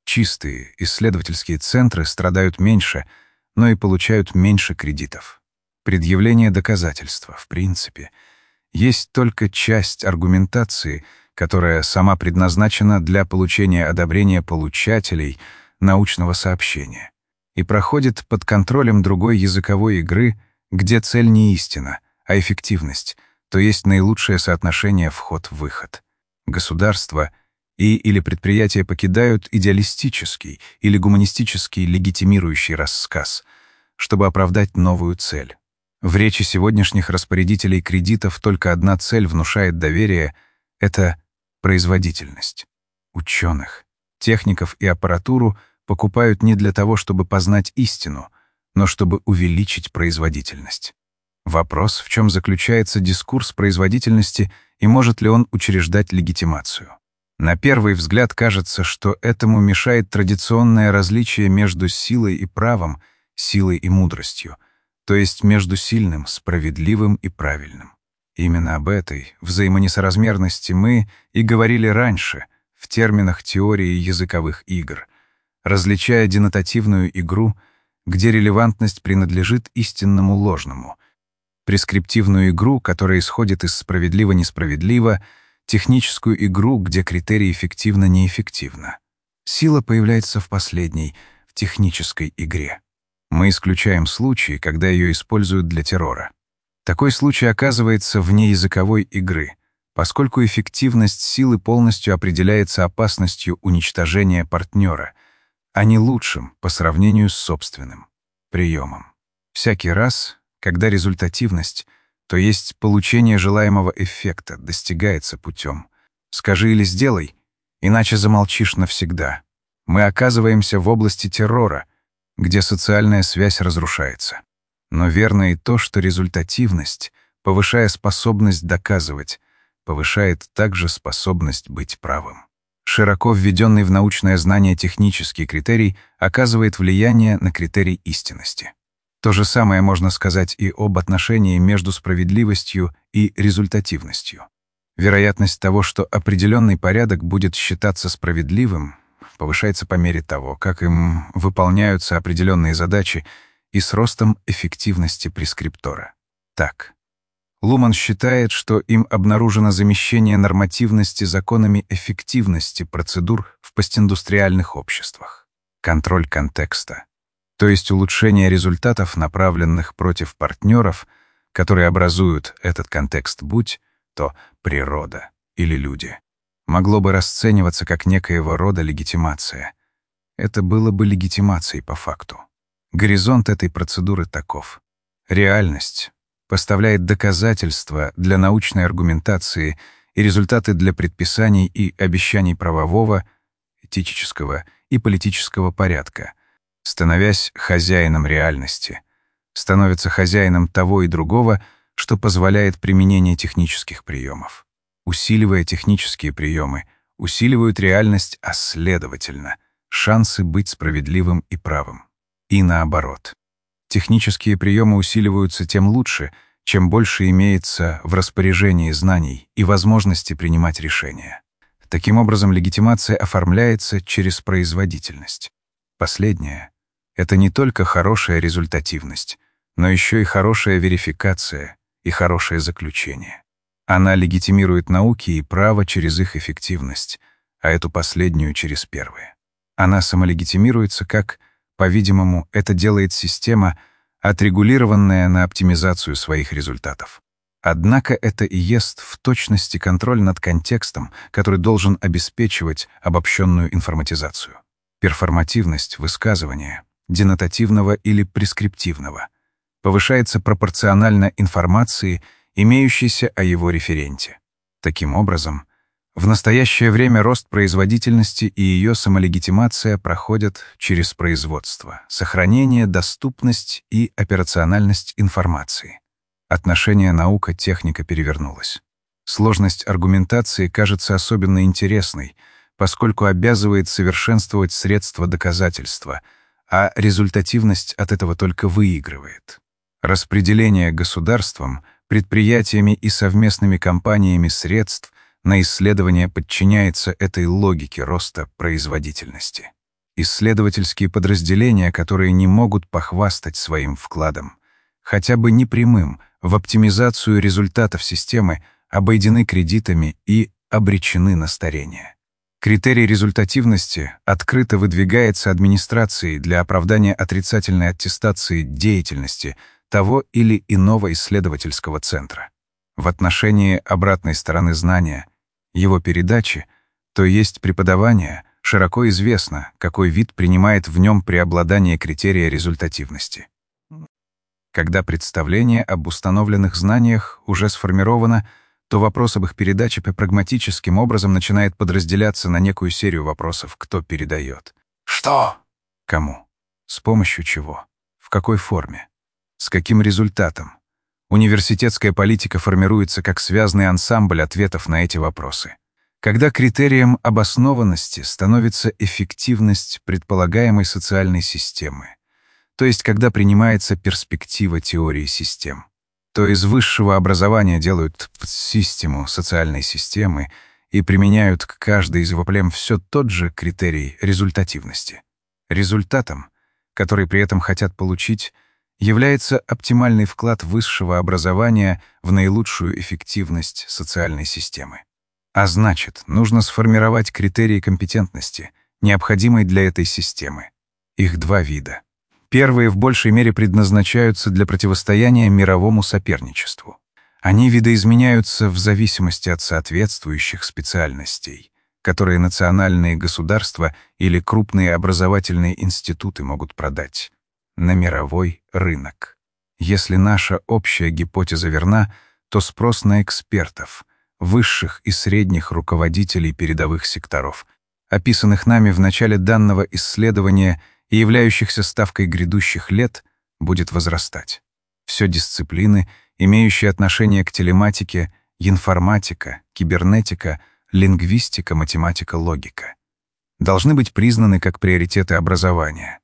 [SPEAKER 1] Чистые исследовательские центры страдают меньше, но и получают меньше кредитов. Предъявление доказательства, в принципе, есть только часть аргументации, которая сама предназначена для получения одобрения получателей научного сообщения и проходит под контролем другой языковой игры, где цель не истина, а эффективность, то есть наилучшее соотношение вход-выход. Государство и или предприятия покидают идеалистический или гуманистический легитимирующий рассказ, чтобы оправдать новую цель. В речи сегодняшних распорядителей кредитов только одна цель внушает доверие — это производительность. Ученых, техников и аппаратуру покупают не для того, чтобы познать истину, но чтобы увеличить производительность. Вопрос, в чем заключается дискурс производительности и может ли он учреждать легитимацию. На первый взгляд кажется, что этому мешает традиционное различие между силой и правом, силой и мудростью, то есть между сильным, справедливым и правильным. Именно об этой взаимонесоразмерности мы и говорили раньше в терминах теории языковых игр, различая денотативную игру, где релевантность принадлежит истинному ложному, прескриптивную игру, которая исходит из справедливо-несправедливо, техническую игру, где критерий эффективно-неэффективно. Сила появляется в последней, в технической игре. Мы исключаем случаи, когда ее используют для террора. Такой случай оказывается вне языковой игры, поскольку эффективность силы полностью определяется опасностью уничтожения партнера, а не лучшим по сравнению с собственным приемом. Всякий раз, когда результативность, то есть получение желаемого эффекта, достигается путем «скажи или сделай, иначе замолчишь навсегда», мы оказываемся в области террора, где социальная связь разрушается. Но верно и то, что результативность, повышая способность доказывать, повышает также способность быть правым. Широко введенный в научное знание технический критерий оказывает влияние на критерий истинности. То же самое можно сказать и об отношении между справедливостью и результативностью. Вероятность того, что определенный порядок будет считаться справедливым, повышается по мере того, как им выполняются определенные задачи и с ростом эффективности прескриптора. Так, Луман считает, что им обнаружено замещение нормативности законами эффективности процедур в постиндустриальных обществах. Контроль контекста, то есть улучшение результатов, направленных против партнеров, которые образуют этот контекст, будь то природа или люди, могло бы расцениваться как некоего рода легитимация. Это было бы легитимацией по факту. Горизонт этой процедуры таков. Реальность поставляет доказательства для научной аргументации и результаты для предписаний и обещаний правового, этического и политического порядка, становясь хозяином реальности, становится хозяином того и другого, что позволяет применение технических приемов. Усиливая технические приемы, усиливают реальность, а следовательно, шансы быть справедливым и правым. И наоборот. Технические приемы усиливаются тем лучше, чем больше имеется в распоряжении знаний и возможности принимать решения. Таким образом, легитимация оформляется через производительность. Последняя — это не только хорошая результативность, но еще и хорошая верификация и хорошее заключение. Она легитимирует науки и право через их эффективность, а эту последнюю — через первые. Она самолегитимируется как, по-видимому, это делает система, отрегулированная на оптимизацию своих результатов. Однако это и есть в точности контроль над контекстом, который должен обеспечивать обобщенную информатизацию. Перформативность высказывания, денотативного или прескриптивного, повышается пропорционально информации, имеющейся о его референте. Таким образом, в настоящее время рост производительности и ее самолегитимация проходят через производство, сохранение, доступность и операциональность информации. Отношение наука-техника перевернулось. Сложность аргументации кажется особенно интересной, поскольку обязывает совершенствовать средства доказательства, а результативность от этого только выигрывает. Распределение государством, предприятиями и совместными компаниями средств на исследование подчиняется этой логике роста производительности. исследовательские подразделения, которые не могут похвастать своим вкладом, хотя бы непрямым, в оптимизацию результатов системы, обойдены кредитами и обречены на старение. Критерий результативности открыто выдвигается администрацией для оправдания отрицательной аттестации деятельности того или иного исследовательского центра. В отношении обратной стороны знания, его передачи, то есть преподавания, широко известно, какой вид принимает в нем преобладание критерия результативности. Когда представление об установленных знаниях уже сформировано, то вопрос об их передаче прагматическим образом начинает подразделяться на некую серию вопросов: кто передает,
[SPEAKER 2] Что?
[SPEAKER 1] кому, с помощью чего, в какой форме, с каким результатом. Университетская политика формируется как связанный ансамбль ответов на эти вопросы. Когда критерием обоснованности становится эффективность предполагаемой социальной системы, то есть когда принимается перспектива теории систем, то из высшего образования делают систему социальной системы и применяют к каждой из проблем все тот же критерий результативности. Результатом, который при этом хотят получить, является оптимальный вклад высшего образования в наилучшую эффективность социальной системы. А значит, нужно сформировать критерии компетентности, необходимые для этой системы. Их два вида. Первые в большей мере предназначаются для противостояния мировому соперничеству. Они видоизменяются в зависимости от соответствующих специальностей, которые национальные государства или крупные образовательные институты могут продать на мировой рынок. Если наша общая гипотеза верна, то спрос на экспертов, высших и средних руководителей передовых секторов, описанных нами в начале данного исследования и являющихся ставкой грядущих лет, будет возрастать. Все дисциплины, имеющие отношение к телематике, информатика, кибернетика, лингвистика, математика, логика, должны быть признаны как приоритеты образования.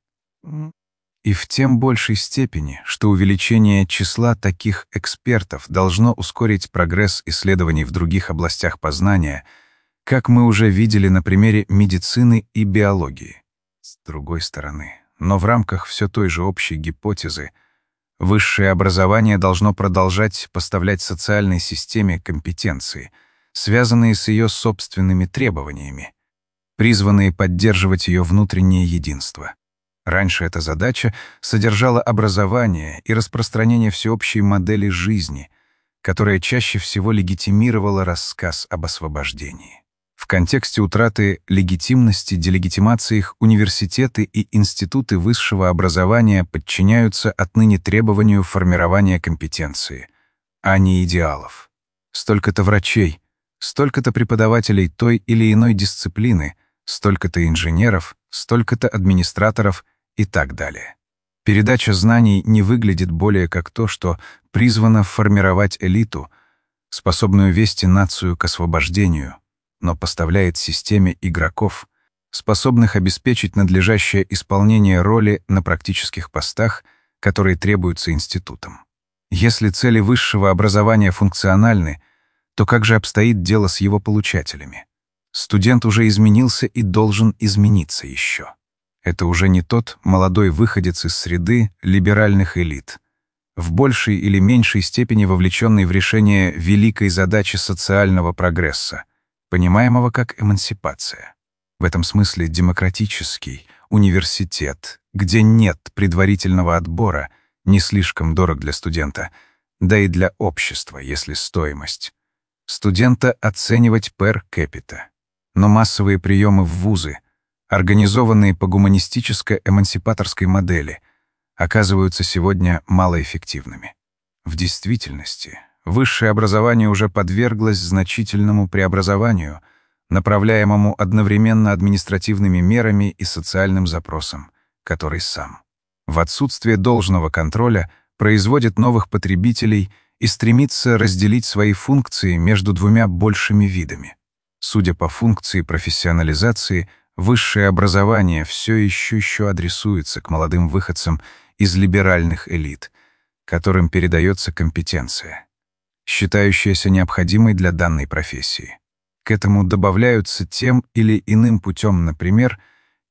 [SPEAKER 1] И в тем большей степени, что увеличение числа таких экспертов должно ускорить прогресс исследований в других областях познания, как мы уже видели на примере медицины и биологии. С другой стороны, но в рамках все той же общей гипотезы, высшее образование должно продолжать поставлять социальной системе компетенции, связанные с ее собственными требованиями, призванные поддерживать ее внутреннее единство. Раньше эта задача содержала образование и распространение всеобщей модели жизни, которая чаще всего легитимировала рассказ об освобождении. В контексте утраты легитимности делегитимации их университеты и институты высшего образования подчиняются отныне требованию формирования компетенции, а не идеалов. Столько-то врачей, столько-то преподавателей той или иной дисциплины, столько-то инженеров, столько-то администраторов и так далее. Передача знаний не выглядит более как то, что призвано формировать элиту, способную вести нацию к освобождению, но поставляет системе игроков, способных обеспечить надлежащее исполнение роли на практических постах, которые требуются институтам. Если цели высшего образования функциональны, то как же обстоит дело с его получателями? Студент уже изменился и должен измениться еще. Это уже не тот молодой выходец из среды либеральных элит, в большей или меньшей степени вовлеченный в решение великой задачи социального прогресса, понимаемого как эмансипация. В этом смысле демократический университет, где нет предварительного отбора, не слишком дорог для студента, да и для общества, если стоимость студента оценивать per capita. Но массовые приемы в вузы, организованные по гуманистическо-эмансипаторской модели, оказываются сегодня малоэффективными. В действительности, высшее образование уже подверглось значительному преобразованию, направляемому одновременно административными мерами и социальным запросом, который сам, в отсутствие должного контроля, производит новых потребителей и стремится разделить свои функции между двумя большими видами. Судя по функции профессионализации, высшее образование все еще еще адресуется к молодым выходцам из либеральных элит, которым передается компетенция, считающаяся необходимой для данной профессии. К этому добавляются тем или иным путем, например,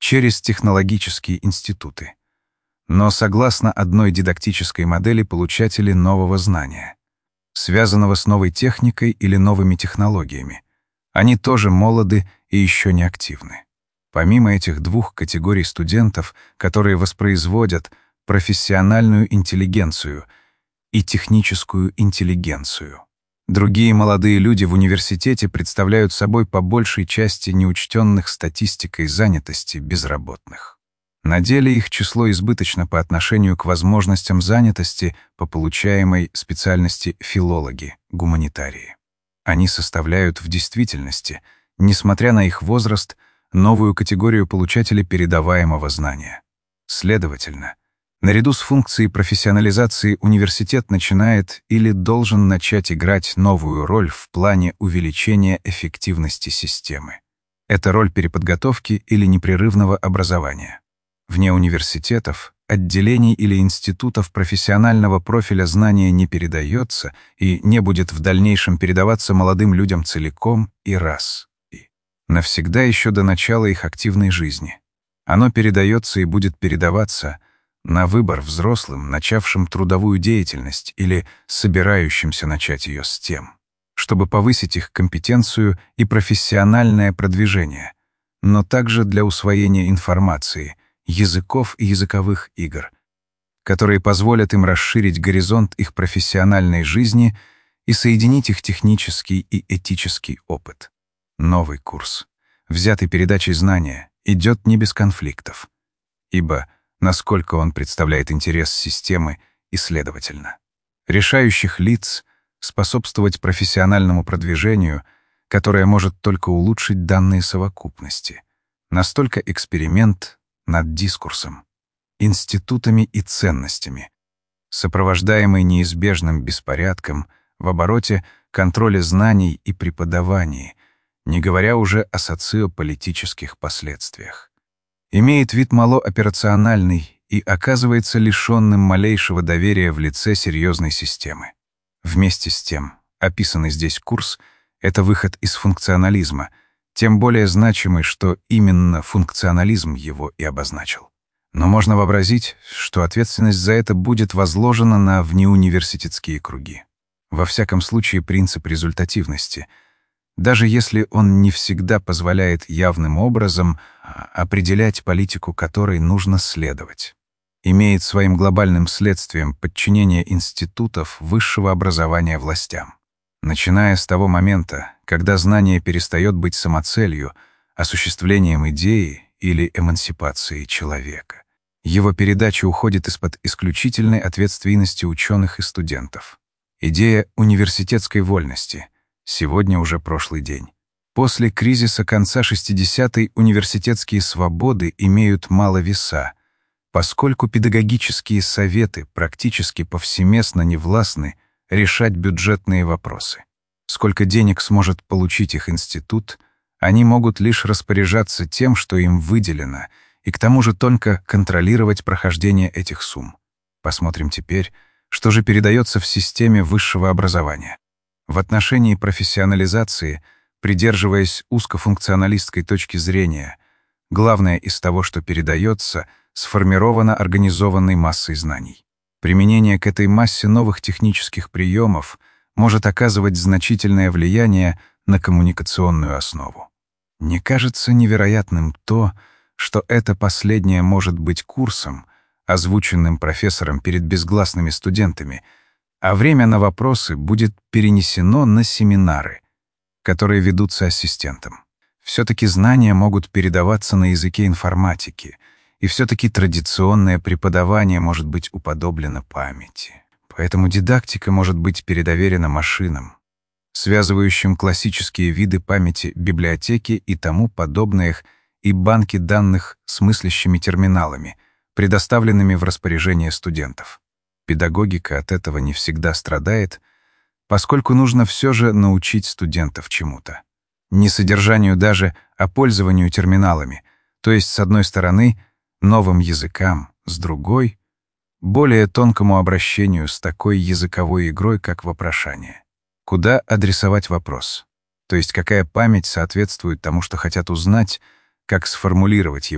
[SPEAKER 1] через технологические институты. Но согласно одной дидактической модели получатели нового знания, связанного с новой техникой или новыми технологиями, они тоже молоды и еще не активны. Помимо этих двух категорий студентов, которые воспроизводят профессиональную интеллигенцию и техническую интеллигенцию, другие молодые люди в университете представляют собой по большей части неучтенных статистикой занятости безработных. На деле их число избыточно по отношению к возможностям занятости по получаемой специальности филологи, гуманитарии. Они составляют в действительности, несмотря на их возраст, новую категорию получателей передаваемого знания. Следовательно, наряду с функцией профессионализации университет начинает или должен начать играть новую роль в плане увеличения эффективности системы. Это роль переподготовки или непрерывного образования. Вне университетов, отделений или институтов профессионального профиля знания не передается и не будет в дальнейшем передаваться молодым людям целиком и раз, и навсегда еще до начала их активной жизни. Оно передается и будет передаваться на выбор взрослым, начавшим трудовую деятельность или собирающимся начать ее с тем, чтобы повысить их компетенцию и профессиональное продвижение, но также для усвоения информации, языков и языковых игр, которые позволят им расширить горизонт их профессиональной жизни и соединить их технический и этический опыт. Новый курс, взятый передачей знания, идет не без конфликтов, ибо насколько он представляет интерес системы и, следовательно, решающих лиц способствовать профессиональному продвижению, которое может только улучшить данные совокупности, настолько эксперимент над дискурсом, институтами и ценностями, сопровождаемый неизбежным беспорядком в обороте, контроле знаний и преподавании, не говоря уже о социополитических последствиях. Имеет вид малооперациональный и оказывается лишенным малейшего доверия в лице серьезной системы. Вместе с тем, описанный здесь курс — это выход из функционализма, тем более значимый, что именно функционализм его и обозначил. Но можно вообразить, что ответственность за это будет возложена на внеуниверситетские круги. Во всяком случае, принцип результативности, даже если он не всегда позволяет явным образом определять политику, которой нужно следовать, имеет своим глобальным следствием подчинение институтов высшего образования властям. Начиная с того момента, когда знание перестает быть самоцелью, осуществлением идеи или эмансипацией человека, его передача уходит из-под исключительной ответственности ученых и студентов. Идея университетской вольности — сегодня уже прошлый день. После кризиса конца шестидесятых университетские свободы имеют мало веса, поскольку педагогические советы практически повсеместно не властны решать бюджетные вопросы. Сколько денег сможет получить их институт, они могут лишь распоряжаться тем, что им выделено, и к тому же только контролировать прохождение этих сумм. Посмотрим теперь, что же передается в системе высшего образования. В отношении профессионализации, придерживаясь узкофункционалистской точки зрения, главное из того, что передается, сформировано организованной массой знаний. Применение к этой массе новых технических приемов может оказывать значительное влияние на коммуникационную основу. Не кажется невероятным то, что это последнее может быть курсом, озвученным профессором перед безгласными студентами, а время на вопросы будет перенесено на семинары, которые ведутся ассистентом. Все-таки знания могут передаваться на языке информатики, и все-таки традиционное преподавание может быть уподоблено памяти. Поэтому дидактика может быть передоверена машинам, связывающим классические виды памяти, библиотеки и тому подобных, и банки данных с мыслящими терминалами, предоставленными в распоряжение студентов. Педагогика от этого не всегда страдает, поскольку нужно все же научить студентов чему-то. Не содержанию даже, а пользованию терминалами, то есть, с одной стороны, новым языкам, с другой — более тонкому обращению с такой языковой игрой, как вопрошание. Куда адресовать вопрос? То есть какая память соответствует тому, что хотят узнать, как сформулировать его,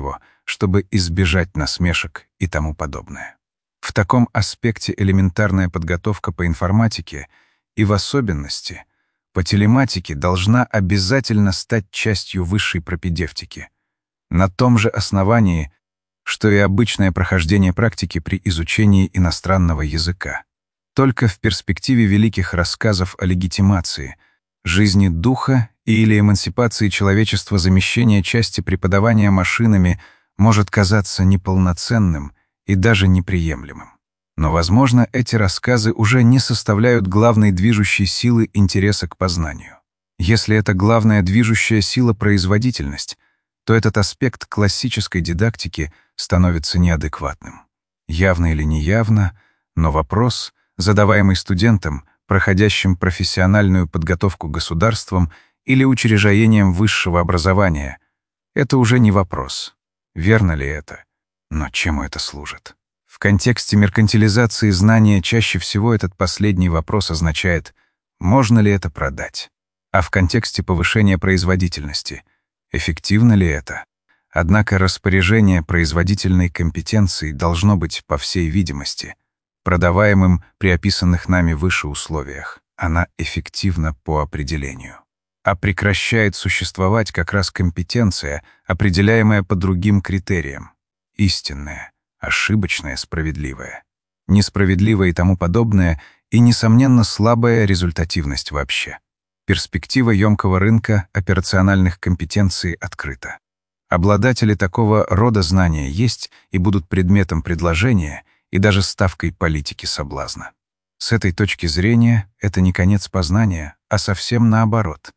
[SPEAKER 1] чтобы избежать насмешек и тому подобное. В таком аспекте элементарная подготовка по информатике и в особенности по телематике должна обязательно стать частью высшей пропедевтики, на том же основании, что и обычное прохождение практики при изучении иностранного языка. Только в перспективе великих рассказов о легитимации, жизни духа или эмансипации человечества замещение части преподавания машинами может казаться неполноценным и даже неприемлемым. Но, возможно, эти рассказы уже не составляют главной движущей силы интереса к познанию. Если это главная движущая сила производительность, то этот аспект классической дидактики становится неадекватным. Явно или неявно, но вопрос, задаваемый студентам, проходящим профессиональную подготовку государством или учреждением высшего образования, это уже не вопрос, верно ли это, но чему это служит. В контексте меркантилизации знания чаще всего этот последний вопрос означает, можно ли это продать, а в контексте повышения производительности, эффективно ли это. Однако распоряжение производительной компетенцией должно быть, по всей видимости, продаваемым при описанных нами выше условиях. Она эффективна по определению. А прекращает существовать как раз компетенция, определяемая по другим критериям. Истинная, ошибочная, справедливая, несправедливая и тому подобное, и, несомненно, слабая результативность вообще. Перспектива емкого рынка операциональных компетенций открыта. Обладатели такого рода знания есть и будут предметом предложения и даже ставкой политики соблазна. С этой точки зрения это не конец познания, а совсем наоборот.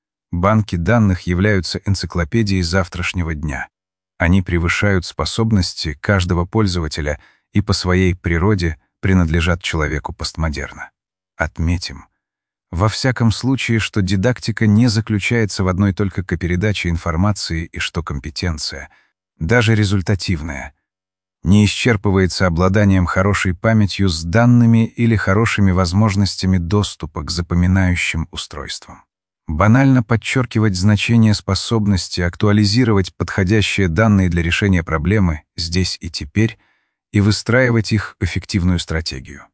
[SPEAKER 1] Банки данных являются энциклопедией завтрашнего дня. Они превышают способности каждого пользователя и по своей природе принадлежат человеку постмодерна. Отметим, во всяком случае, что дидактика не заключается в одной только передаче информации и что компетенция, даже результативная, не исчерпывается обладанием хорошей памятью с данными или хорошими возможностями доступа к запоминающим устройствам. Банально подчеркивать значение способности актуализировать подходящие данные для решения проблемы здесь и теперь и выстраивать их эффективную стратегию.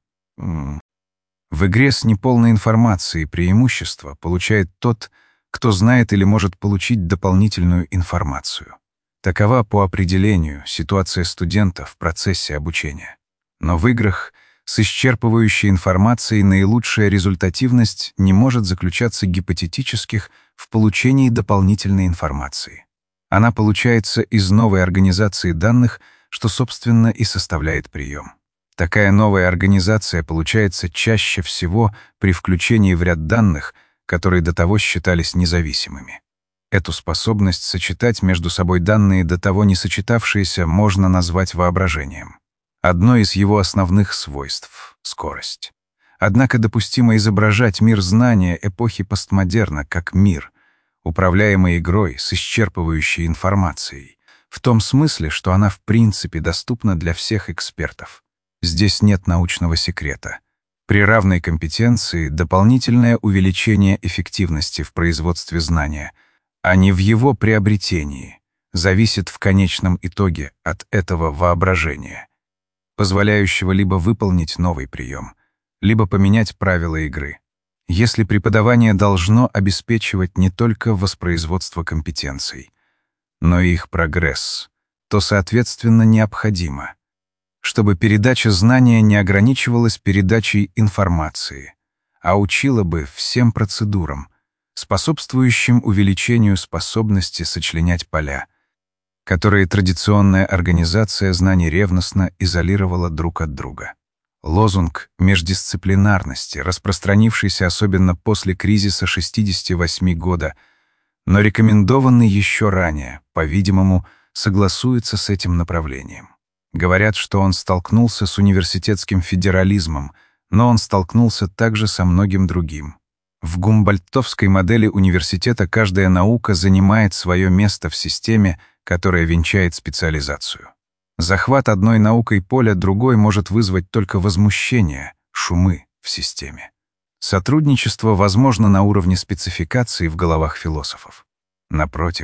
[SPEAKER 1] В игре с неполной информацией преимущество получает тот, кто знает или может получить дополнительную информацию. Такова по определению ситуация студента в процессе обучения. Но в играх с исчерпывающей информацией наилучшая результативность не может заключаться гипотетических в получении дополнительной информации. Она получается из новой организации данных, что, собственно, и составляет прием. Такая новая организация получается чаще всего при включении в ряд данных, которые до того считались независимыми. Эту способность сочетать между собой данные, до того не сочетавшиеся, можно назвать воображением. Одно из его основных свойств — скорость. Однако допустимо изображать мир знания эпохи постмодерна как мир, управляемый игрой с исчерпывающей информацией, в том смысле, что она в принципе доступна для всех экспертов. Здесь нет научного секрета. При равной компетенции дополнительное увеличение эффективности в производстве знания, а не в его приобретении, зависит в конечном итоге от этого воображения, позволяющего либо выполнить новый прием, либо поменять правила игры. Если преподавание должно обеспечивать не только воспроизводство компетенций, но и их прогресс, то, соответственно, необходимо, чтобы передача знания не ограничивалась передачей информации, а учила бы всем процедурам, способствующим увеличению способности сочленять поля, которые традиционная организация знаний ревностно изолировала друг от друга. Лозунг междисциплинарности, распространившийся особенно после кризиса шестидесяти восьми года, но рекомендованный еще ранее, по-видимому, согласуется с этим направлением. Говорят, что он столкнулся с университетским федерализмом, но он столкнулся также со многим другим. В гумбольдтовской модели университета каждая наука занимает свое место в системе, которая венчает специализацию. Захват одной наукой поля другой может вызвать только возмущение, шумы в системе. Сотрудничество возможно на уровне спецификации в головах философов. Напротив,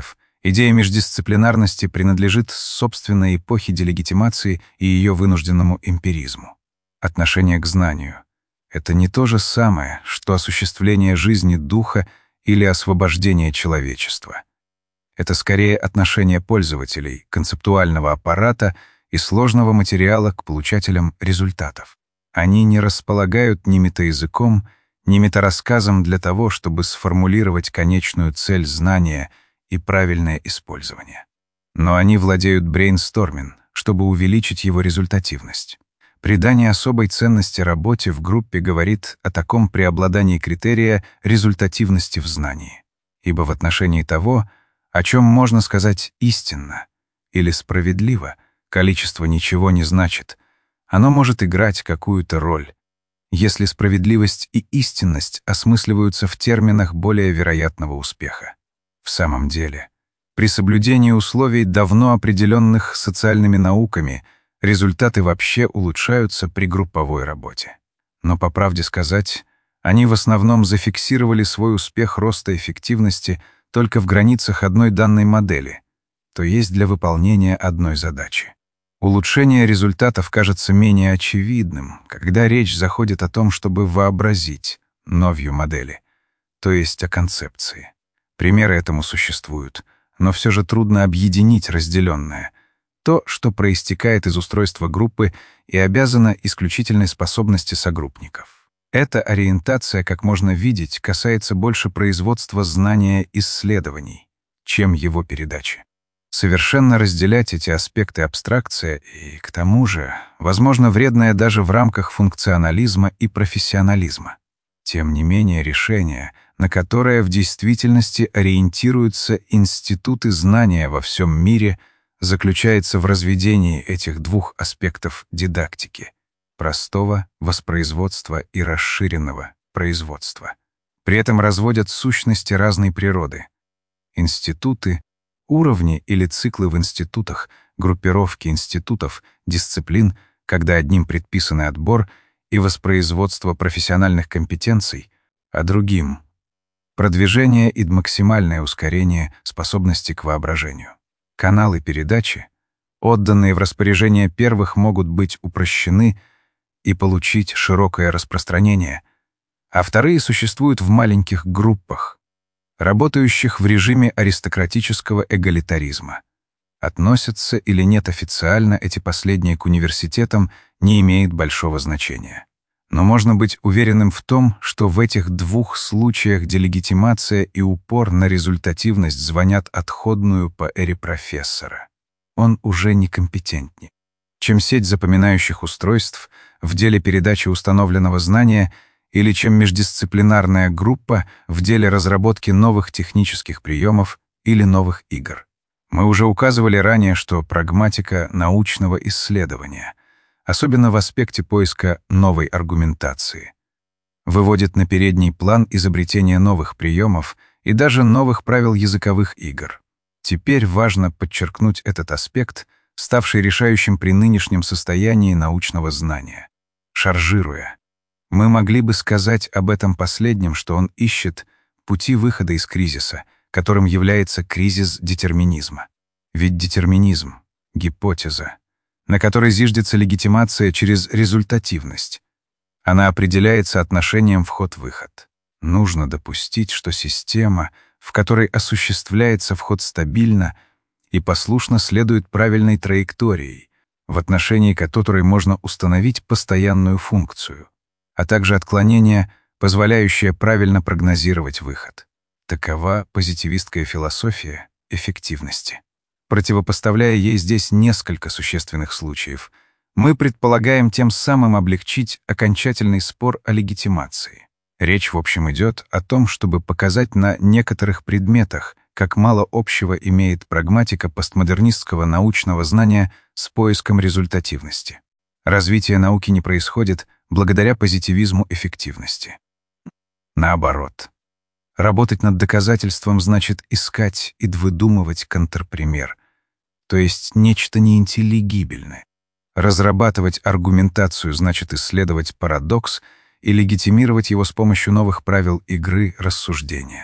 [SPEAKER 1] Идея междисциплинарности принадлежит собственной эпохе делегитимации и ее вынужденному эмпиризму. Отношение к знанию — это не то же самое, что осуществление жизни духа или освобождение человечества. Это скорее отношение пользователей, концептуального аппарата и сложного материала к получателям результатов. Они не располагают ни метаязыком, ни метарассказом для того, чтобы сформулировать конечную цель знания и правильное использование. Но они владеют брейнсторминг, чтобы увеличить его результативность. Придание особой ценности работе в группе говорит о таком преобладании критерия результативности в знании. Ибо в отношении того, о чем можно сказать истинно или справедливо, количество ничего не значит. Оно может играть какую-то роль, если справедливость и истинность осмысливаются в терминах более вероятного успеха. В самом деле, при соблюдении условий, давно определенных социальными науками, результаты вообще улучшаются при групповой работе. Но, по правде сказать, они в основном зафиксировали свой успех роста эффективности только в границах одной данной модели, то есть для выполнения одной задачи. Улучшение результатов кажется менее очевидным, когда речь заходит о том, чтобы вообразить новью модели, то есть о концепции. Примеры этому существуют, но все же трудно объединить разделенное, то, что проистекает из устройства группы и обязано исключительной способности согруппников. Эта ориентация, как можно видеть, касается больше производства знания исследований, чем его передачи. Совершенно разделять эти аспекты абстракция и, к тому же, возможно, вредное даже в рамках функционализма и профессионализма. Тем не менее, решение, на которое в действительности ориентируются институты знания во всем мире, заключается в разведении этих двух аспектов дидактики — простого воспроизводства и расширенного производства. При этом разводят сущности разной природы. Институты, уровни или циклы в институтах, группировки институтов, дисциплин, когда одним предписаны отбор и воспроизводство профессиональных компетенций, а другим — продвижение и максимальное ускорение способности к воображению. Каналы передачи, отданные в распоряжение первых, могут быть упрощены и получить широкое распространение, а вторые существуют в маленьких группах, работающих в режиме аристократического эгалитаризма. Относятся или нет официально эти последние к университетам, не имеет большого значения. Но можно быть уверенным в том, что в этих двух случаях делегитимация и упор на результативность звонят отходную по эре профессора. Он уже некомпетентнее, чем сеть запоминающих устройств в деле передачи установленного знания или чем междисциплинарная группа в деле разработки новых технических приемов или новых игр. Мы уже указывали ранее, что прагматика научного исследования, особенно в аспекте поиска новой аргументации, выводит на передний план изобретение новых приемов и даже новых правил языковых игр. Теперь важно подчеркнуть этот аспект, ставший решающим при нынешнем состоянии научного знания. Шаржируя, мы могли бы сказать об этом последнем, что он ищет пути выхода из кризиса, которым является кризис детерминизма. Ведь детерминизм — гипотеза, на которой зиждется легитимация через результативность. Она определяется отношением вход-выход. Нужно допустить, что система, в которой осуществляется вход стабильно и послушно следует правильной траектории, в отношении которой можно установить постоянную функцию, а также отклонение, позволяющее правильно прогнозировать выход. Такова позитивистская философия эффективности. Противопоставляя ей здесь несколько существенных случаев, мы предполагаем тем самым облегчить окончательный спор о легитимации. Речь, в общем, идет о том, чтобы показать на некоторых предметах, как мало общего имеет прагматика постмодернистского научного знания с поиском результативности. Развитие науки не происходит благодаря позитивизму эффективности. Наоборот. Работать над доказательством значит искать и выдумывать контрпример, то есть нечто неинтеллигибельное. Разрабатывать аргументацию значит исследовать парадокс и легитимировать его с помощью новых правил игры рассуждения.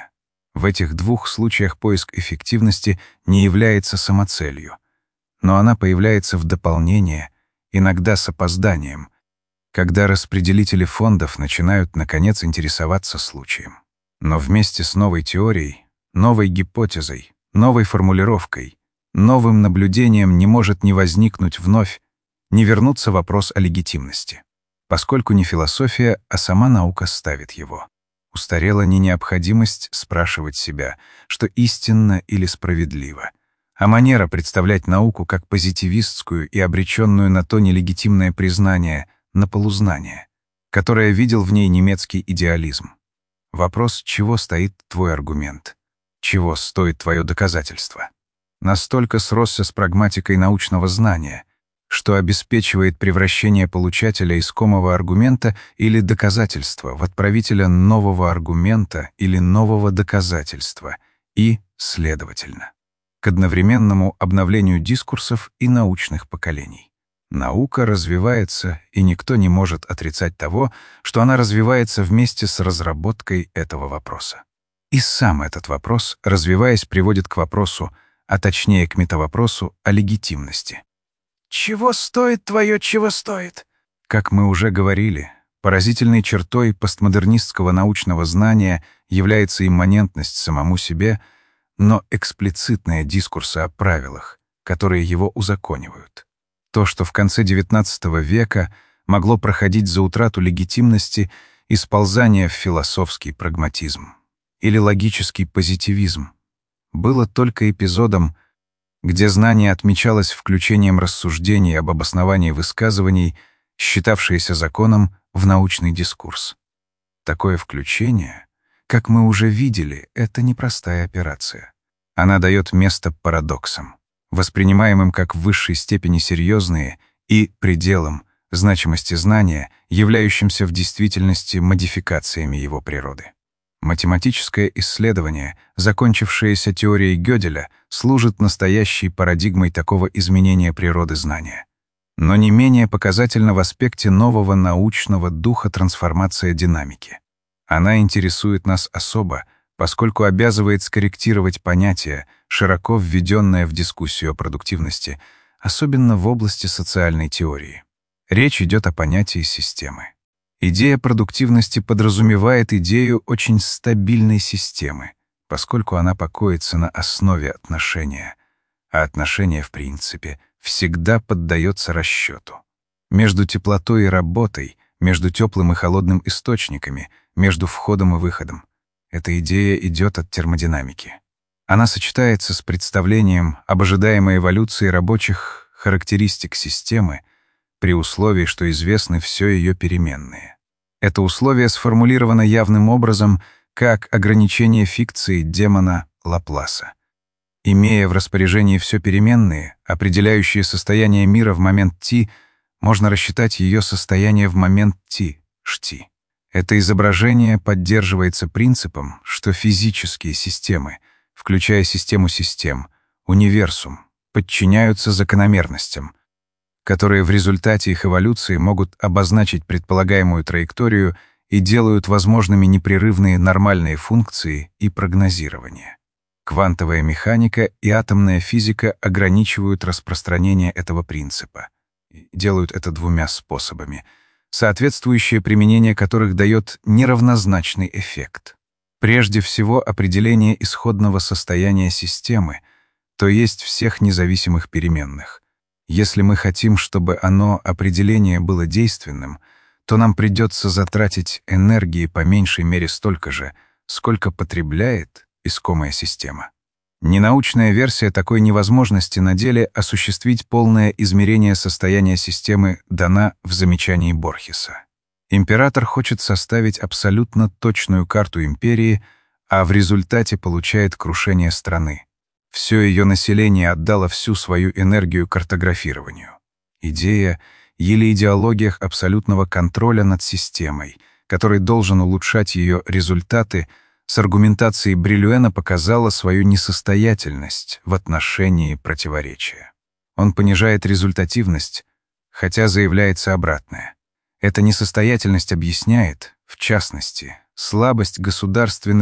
[SPEAKER 1] В этих двух случаях поиск эффективности не является самоцелью, но она появляется в дополнение, иногда с опозданием, когда распределители фондов начинают, наконец, интересоваться случаем. Но вместе с новой теорией, новой гипотезой, новой формулировкой, новым наблюдением не может не возникнуть вновь, не вернуться вопрос о легитимности, поскольку не философия, а сама наука ставит его. Устарела не необходимость спрашивать себя, что истинно или справедливо, а манера представлять науку как позитивистскую и обреченную на то нелегитимное признание, на полузнание, которое видел в ней немецкий идеализм. Вопрос, чего стоит твой аргумент, чего стоит твое доказательство, настолько сросся с прагматикой научного знания, что обеспечивает превращение получателя искомого аргумента или доказательства в отправителя нового аргумента или нового доказательства и, следовательно, к одновременному обновлению дискурсов и научных поколений. Наука развивается, и никто не может отрицать того, что она развивается вместе с разработкой этого вопроса. И сам этот вопрос, развиваясь, приводит к вопросу, а точнее к метавопросу о легитимности. «Чего стоит твое, чего стоит?» Как мы уже говорили, поразительной чертой постмодернистского научного знания является имманентность самому себе, но эксплицитная дискурса о правилах, которые его узаконивают. То, что в конце девятнадцатого века могло проходить за утрату легитимности и сползание в философский прагматизм или логический позитивизм, было только эпизодом, где знание отмечалось включением рассуждений об обосновании высказываний, считавшиеся законом, в научный дискурс. Такое включение, как мы уже видели, это непростая операция. Она дает место парадоксам, воспринимаемым как в высшей степени серьезные и пределом значимости знания, являющимся в действительности модификациями его природы. Математическое исследование, закончившееся теорией Гёделя, служит настоящей парадигмой такого изменения природы знания. Но не менее показательна в аспекте нового научного духа трансформация динамики. Она интересует нас особо, поскольку обязывает скорректировать понятие, широко введенное в дискуссию о продуктивности, особенно в области социальной теории. Речь идет о понятии системы. Идея продуктивности подразумевает идею очень стабильной системы, поскольку она покоится на основе отношения, а отношение, в принципе, всегда поддается расчету. Между теплотой и работой, между теплым и холодным источниками, между входом и выходом. Эта идея идет от термодинамики. Она сочетается с представлением об ожидаемой эволюции рабочих характеристик системы, при условии, что известны все ее переменные. Это условие сформулировано явным образом как ограничение фикции демона Лапласа. Имея в распоряжении все переменные, определяющие состояние мира в момент t, можно рассчитать ее состояние в момент t, шти. Это изображение поддерживается принципом, что физические системы, включая систему систем, универсум, подчиняются закономерностям, которые в результате их эволюции могут обозначить предполагаемую траекторию и делают возможными непрерывные нормальные функции и прогнозирование. Квантовая механика и атомная физика ограничивают распространение этого принципа. Делают это двумя способами, соответствующее применение которых дает неравнозначный эффект. Прежде всего, определение исходного состояния системы, то есть всех независимых переменных. Если мы хотим, чтобы оно, определение, было действенным, то нам придется затратить энергии по меньшей мере столько же, сколько потребляет искомая система. Ненаучная версия такой невозможности на деле осуществить полное измерение состояния системы дана в замечании Борхеса. Император хочет составить абсолютно точную карту империи, а в результате получает крушение страны. Все ее население отдало всю свою энергию картографированию. Идея или идеологиях абсолютного контроля над системой, который должен улучшать ее результаты, с аргументацией Брилюэна показала свою несостоятельность в отношении противоречия. Он понижает результативность, хотя заявляется обратное. Эта несостоятельность объясняет, в частности, слабость государственных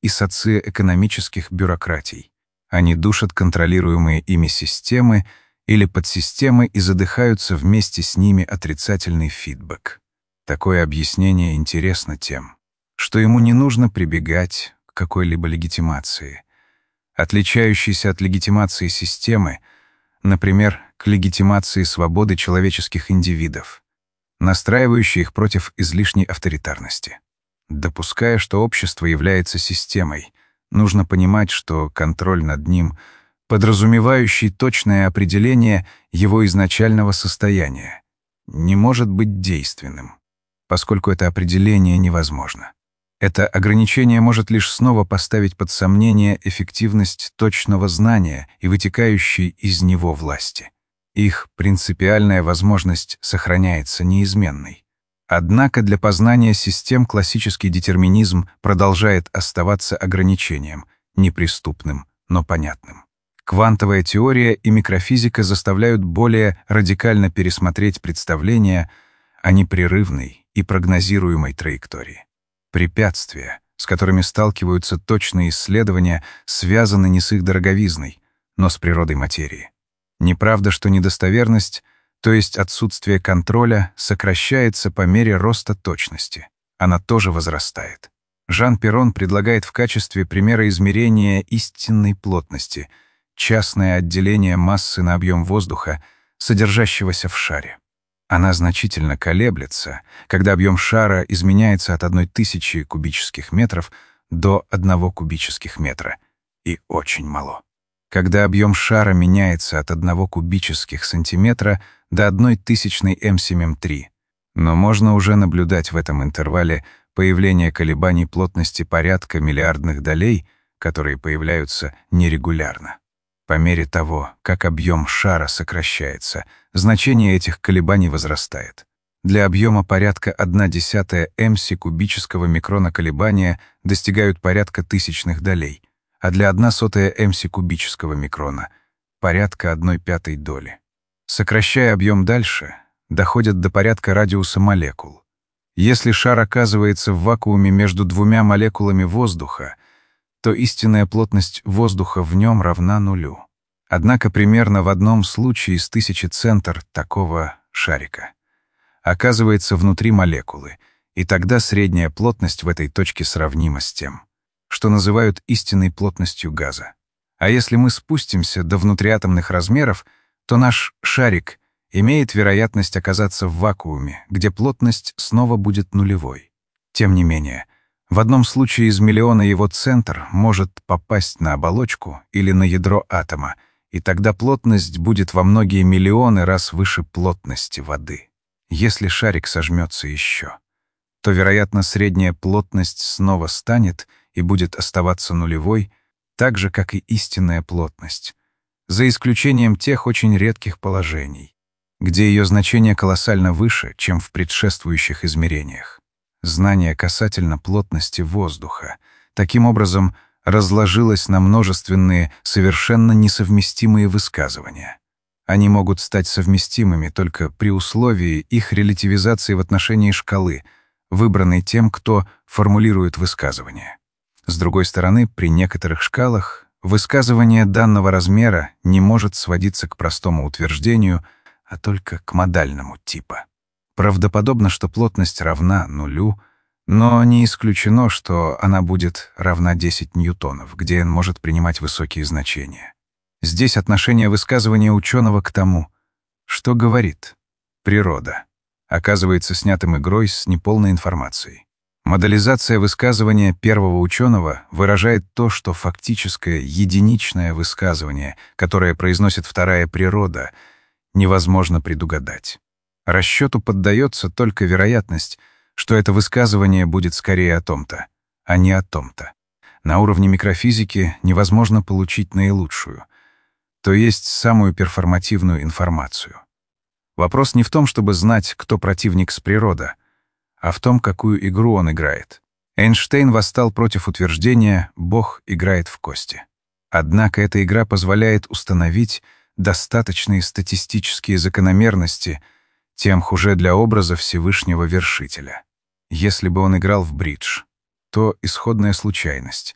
[SPEAKER 1] и социоэкономических бюрократий. Они душат контролируемые ими системы или подсистемы и задыхаются вместе с ними отрицательный фидбэк. Такое объяснение интересно тем, что ему не нужно прибегать к какой-либо легитимации. Отличающейся от легитимации системы, например, к легитимации свободы человеческих индивидов, настраивающей их против излишней авторитарности. Допуская, что общество является системой, нужно понимать, что контроль над ним, подразумевающий точное определение его изначального состояния, не может быть действенным, поскольку это определение невозможно. Это ограничение может лишь снова поставить под сомнение эффективность точного знания и вытекающей из него власти. Их принципиальная возможность сохраняется неизменной. Однако для познания систем классический детерминизм продолжает оставаться ограничением, неприступным, но понятным. Квантовая теория и микрофизика заставляют более радикально пересмотреть представления о непрерывной и прогнозируемой траектории. Препятствия, с которыми сталкиваются точные исследования, связаны не с их дороговизной, но с природой материи. Неправда, что недостоверность, то есть отсутствие контроля, сокращается по мере роста точности. Она тоже возрастает. Жан Перрон предлагает в качестве примера измерения истинной плотности частное отделение массы на объем воздуха, содержащегося в шаре. Она значительно колеблется, когда объем шара изменяется от одной тысячи кубических метров до одного кубических метра, и очень мало. Когда объем шара меняется от одного кубических сантиметра до одной тысячной эм семь эм три, но можно уже наблюдать в этом интервале появление колебаний плотности порядка миллиардных долей, которые появляются нерегулярно. По мере того, как объем шара сокращается, значение этих колебаний возрастает. Для объема порядка одна десятая эмси кубического микрона колебания достигают порядка тысячных долей, а для одна сотая эмси кубического микрона — порядка одной пятой доли. Сокращая объем дальше, доходят до порядка радиуса молекул. Если шар оказывается в вакууме между двумя молекулами воздуха, то истинная плотность воздуха в нем равна нулю. Однако примерно в одном случае из тысячи центр такого шарика оказывается внутри молекулы, и тогда средняя плотность в этой точке сравнима с тем, что называют истинной плотностью газа. А если мы спустимся до внутриатомных размеров, то наш шарик имеет вероятность оказаться в вакууме, где плотность снова будет нулевой. Тем не менее, в одном случае из миллиона его центр может попасть на оболочку или на ядро атома, и тогда плотность будет во многие миллионы раз выше плотности воды. Если шарик сожмется еще, то, вероятно, средняя плотность снова станет и будет оставаться нулевой, так же, как и истинная плотность, за исключением тех очень редких положений, где ее значение колоссально выше, чем в предшествующих измерениях. Знание касательно плотности воздуха таким образом разложилось на множественные, совершенно несовместимые высказывания. Они могут стать совместимыми только при условии их релятивизации в отношении шкалы, выбранной тем, кто формулирует высказывание. С другой стороны, при некоторых шкалах высказывание данного размера не может сводиться к простому утверждению, а только к модальному типа. Правдоподобно, что плотность равна нулю, но не исключено, что она будет равна десять ньютонов, где n может принимать высокие значения. Здесь отношение высказывания ученого к тому, что говорит природа, оказывается снятым игрой с неполной информацией. Модализация высказывания первого ученого выражает то, что фактическое единичное высказывание, которое произносит вторая природа, невозможно предугадать. Расчету поддается только вероятность, что это высказывание будет скорее о том-то, а не о том-то. На уровне микрофизики невозможно получить наилучшую, то есть самую перформативную информацию. Вопрос не в том, чтобы знать, кто противник с природы, а в том, какую игру он играет. Эйнштейн восстал против утверждения «Бог играет в кости». Однако эта игра позволяет установить достаточные статистические закономерности, тем хуже для образа Всевышнего Вершителя. Если бы он играл в бридж, то исходная случайность,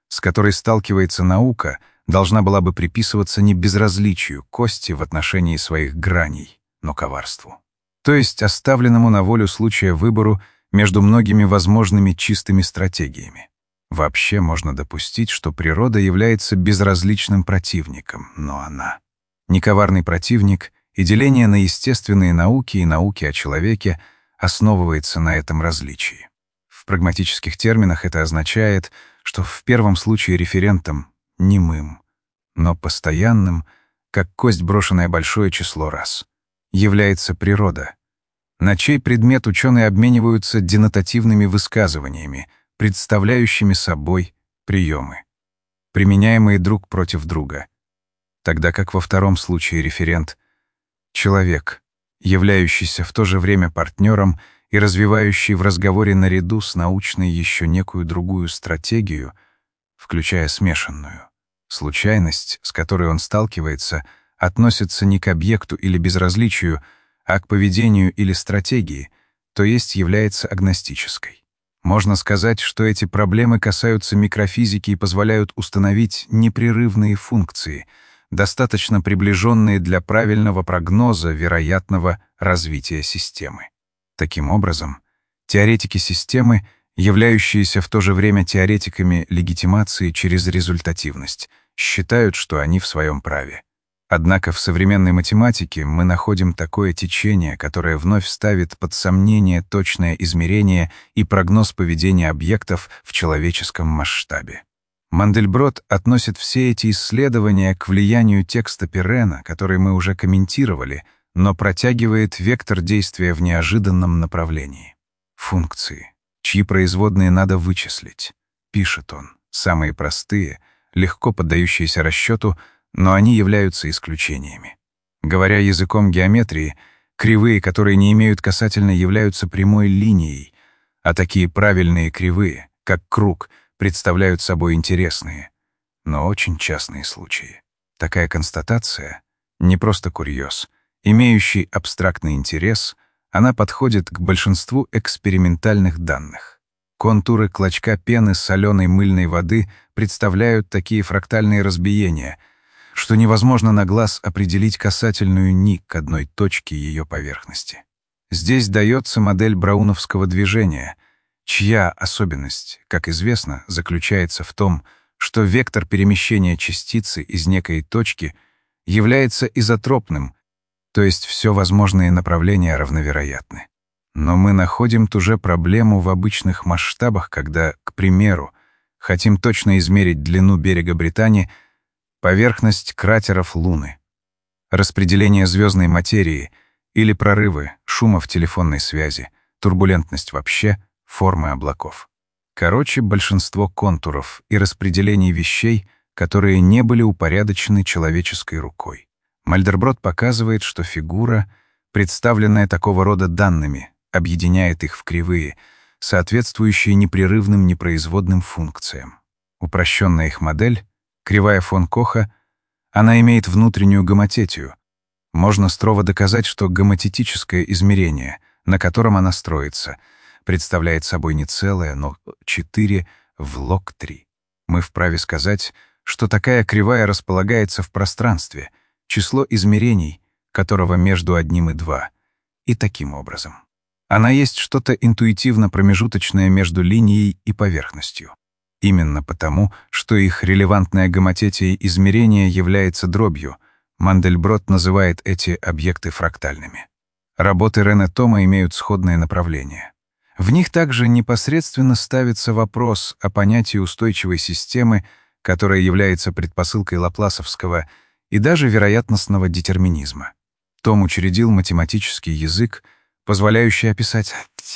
[SPEAKER 1] с которой сталкивается наука, должна была бы приписываться не безразличию кости в отношении своих граней, но коварству. То есть оставленному на волю случая выбору между многими возможными чистыми стратегиями. Вообще можно допустить, что природа является безразличным противником, но она не коварный противник, и деление на естественные науки и науки о человеке основывается на этом различии. В прагматических терминах это означает, что в первом случае референтом немым, но постоянным, как кость, брошенная большое число раз, является природа, на чей предмет ученые обмениваются денотативными высказываниями, представляющими собой приемы, применяемые друг против друга, тогда как во втором случае референт — человек, являющийся в то же время партнером и развивающий в разговоре наряду с научной еще некую другую стратегию, включая смешанную. Случайность, с которой он сталкивается, относится не к объекту или безразличию, а к поведению или стратегии, то есть является агностической. Можно сказать, что эти проблемы касаются микрофизики и позволяют установить непрерывные функции, достаточно приближенные для правильного прогноза вероятного развития системы. Таким образом, теоретики системы, являющиеся в то же время теоретиками легитимации через результативность, считают, что они в своем праве. Однако в современной математике мы находим такое течение, которое вновь ставит под сомнение точное измерение и прогноз поведения объектов в человеческом масштабе. Мандельброт относит все эти исследования к влиянию текста Пирена, который мы уже комментировали, но протягивает вектор действия в неожиданном направлении. Функции, чьи производные надо вычислить, пишет он, самые простые, легко поддающиеся расчету, но они являются исключениями. Говоря языком геометрии, кривые, которые не имеют касательно, являются прямой линией, а такие правильные кривые, как круг, представляют собой интересные, но очень частные случаи. Такая констатация — не просто курьез, имеющий абстрактный интерес, она подходит к большинству экспериментальных данных. Контуры клочка пены соленой мыльной воды представляют такие фрактальные разбиения, что невозможно на глаз определить касательную ни к одной точке ее поверхности. Здесь дается модель брауновского движения, чья особенность, как известно, заключается в том, что вектор перемещения частицы из некой точки является изотропным, то есть все возможные направления равновероятны. Но мы находим ту же проблему в обычных масштабах, когда, к примеру, хотим точно измерить длину берега Британии, поверхность кратеров Луны, распределение звездной материи или прорывы шума в телефонной связи, турбулентность вообще, формы облаков. Короче, большинство контуров и распределений вещей, которые не были упорядочены человеческой рукой. Мандельброт показывает, что фигура, представленная такого рода данными, объединяет их в кривые, соответствующие непрерывным непроизводным функциям. Упрощенная их модель, кривая фон Коха, она имеет внутреннюю гоматетию. Можно строго доказать, что гоматетическое измерение, на котором она строится, представляет собой не целое, но четыре в лог три. Мы вправе сказать, что такая кривая располагается в пространстве, число измерений, которого между одним и два, и таким образом. Она есть что-то интуитивно промежуточное между линией и поверхностью. Именно потому, что их релевантная гоматетия измерения является дробью, Мандельброт называет эти объекты фрактальными. Работы Рене Тома имеют сходное направление. В них также непосредственно ставится вопрос о понятии устойчивой системы, которая является предпосылкой лапласовского и даже вероятностного детерминизма. Том учредил математический язык, позволяющий описать,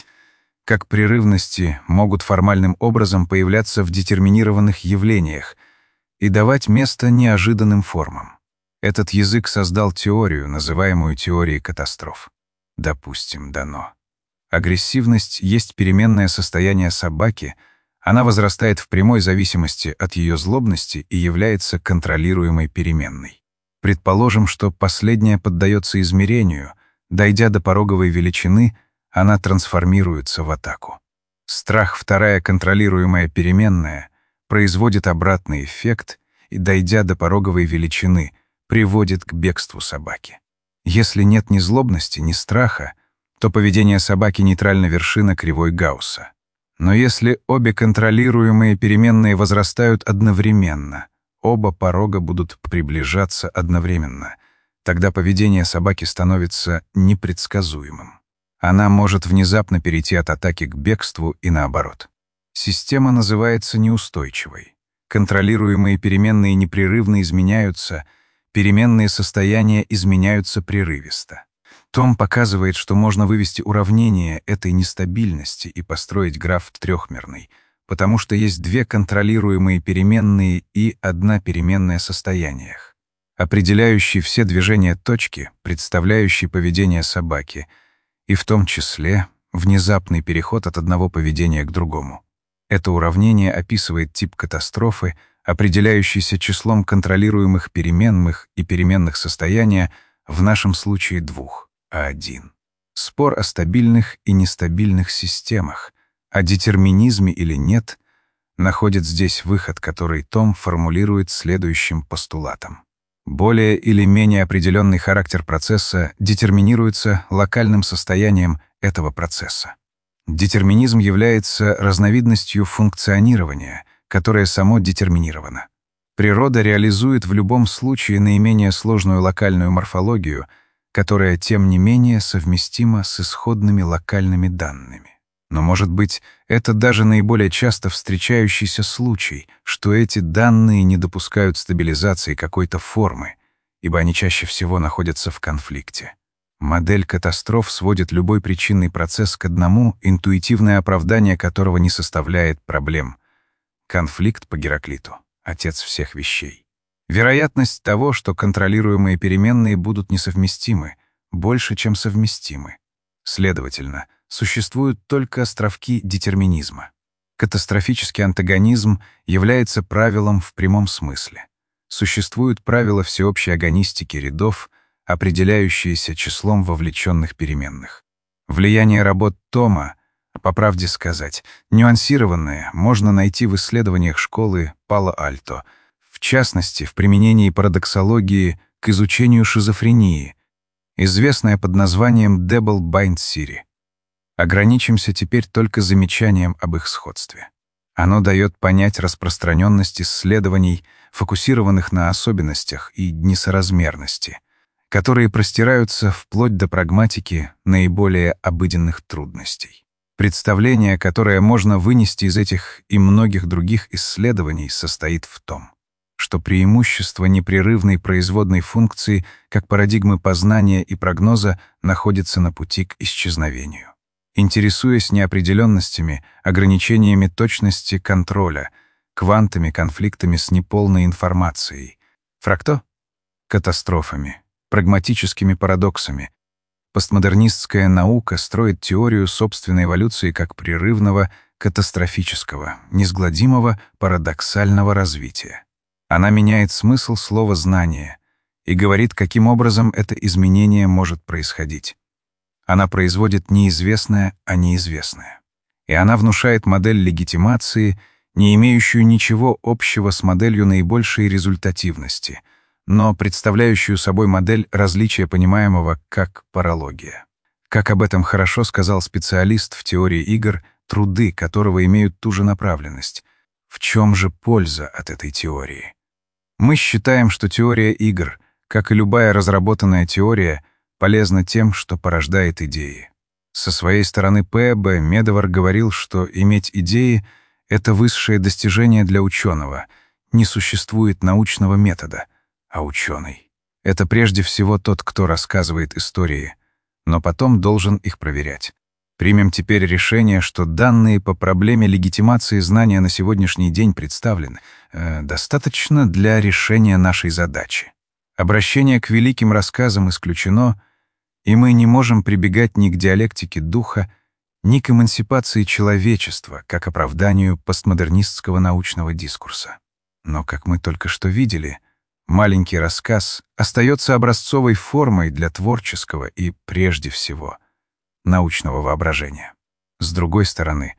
[SPEAKER 1] как прерывности могут формальным образом появляться в детерминированных явлениях и давать место неожиданным формам. Этот язык создал теорию, называемую теорией катастроф. Допустим, дано. Агрессивность есть переменное состояние собаки, она возрастает в прямой зависимости от ее злобности и является контролируемой переменной. Предположим, что последняя поддается измерению, дойдя до пороговой величины, она трансформируется в атаку. Страх — вторая контролируемая переменная, производит обратный эффект и, дойдя до пороговой величины, приводит к бегству собаки. Если нет ни злобности, ни страха, то поведение собаки нейтральна вершина кривой Гаусса. Но если обе контролируемые переменные возрастают одновременно, оба порога будут приближаться одновременно, тогда поведение собаки становится непредсказуемым. Она может внезапно перейти от атаки к бегству и наоборот. Система называется неустойчивой. Контролируемые переменные непрерывно изменяются, переменные состояния изменяются прерывисто. Том показывает, что можно вывести уравнение этой нестабильности и построить граф трехмерный, потому что есть две контролируемые переменные и одна переменная состояниях, определяющие все движения точки, представляющие поведение собаки, и в том числе внезапный переход от одного поведения к другому. Это уравнение описывает тип катастрофы, определяющийся числом контролируемых переменных и переменных состояния, в нашем случае двух, а один. Спор о стабильных и нестабильных системах, о детерминизме или нет, находит здесь выход, который Том формулирует следующим постулатом. Более или менее определенный характер процесса детерминируется локальным состоянием этого процесса. Детерминизм является разновидностью функционирования, которое само детерминировано. Природа реализует в любом случае наименее сложную локальную морфологию, которая, тем не менее, совместима с исходными локальными данными. Но, может быть, это даже наиболее часто встречающийся случай, что эти данные не допускают стабилизации какой-то формы, ибо они чаще всего находятся в конфликте. Модель катастроф сводит любой причинный процесс к одному, интуитивное оправдание которого не составляет проблем. Конфликт по Гераклиту — отец всех вещей. Вероятность того, что контролируемые переменные будут несовместимы, больше, чем совместимы. Следовательно, существуют только островки детерминизма. Катастрофический антагонизм является правилом в прямом смысле. Существуют правила всеобщей агонистики рядов, определяющиеся числом вовлеченных переменных. Влияние работ Тома, по правде сказать, нюансированное, можно найти в исследованиях школы Пало-Альто, в частности, в применении парадоксологии к изучению шизофрении, известное под названием Double-Bind-Theory. Ограничимся теперь только замечанием об их сходстве. Оно дает понять распространенность исследований, фокусированных на особенностях и несоразмерности, которые простираются вплоть до прагматики наиболее обыденных трудностей. Представление, которое можно вынести из этих и многих других исследований, состоит в том, что преимущество непрерывной производной функции как парадигмы познания и прогноза находится на пути к исчезновению. Интересуясь неопределенностями, ограничениями точности контроля, квантами, конфликтами с неполной информацией, фракто — катастрофами, прагматическими парадоксами, постмодернистская наука строит теорию собственной эволюции как прерывного, катастрофического, несгладимого, парадоксального развития. Она меняет смысл слова «знание» и говорит, каким образом это изменение может происходить. Она производит неизвестное, а неизвестное. И она внушает модель легитимации, не имеющую ничего общего с моделью наибольшей результативности, но представляющую собой модель различия понимаемого как паралогия. Как об этом хорошо сказал специалист в теории игр, труды которого имеют ту же направленность. В чем же польза от этой теории? Мы считаем, что теория игр, как и любая разработанная теория, полезна тем, что порождает идеи. Со своей стороны П. Б. Медовар говорил, что иметь идеи — это высшее достижение для ученого. Не существует научного метода, а ученый — это прежде всего тот, кто рассказывает истории, но потом должен их проверять. Примем теперь решение, что данные по проблеме легитимации знания на сегодняшний день представлены э, достаточно для решения нашей задачи. Обращение к великим рассказам исключено, и мы не можем прибегать ни к диалектике духа, ни к эмансипации человечества, как оправданию постмодернистского научного дискурса. Но, как мы только что видели, маленький рассказ остается образцовой формой для творческого и, прежде всего, научного воображения. С другой стороны,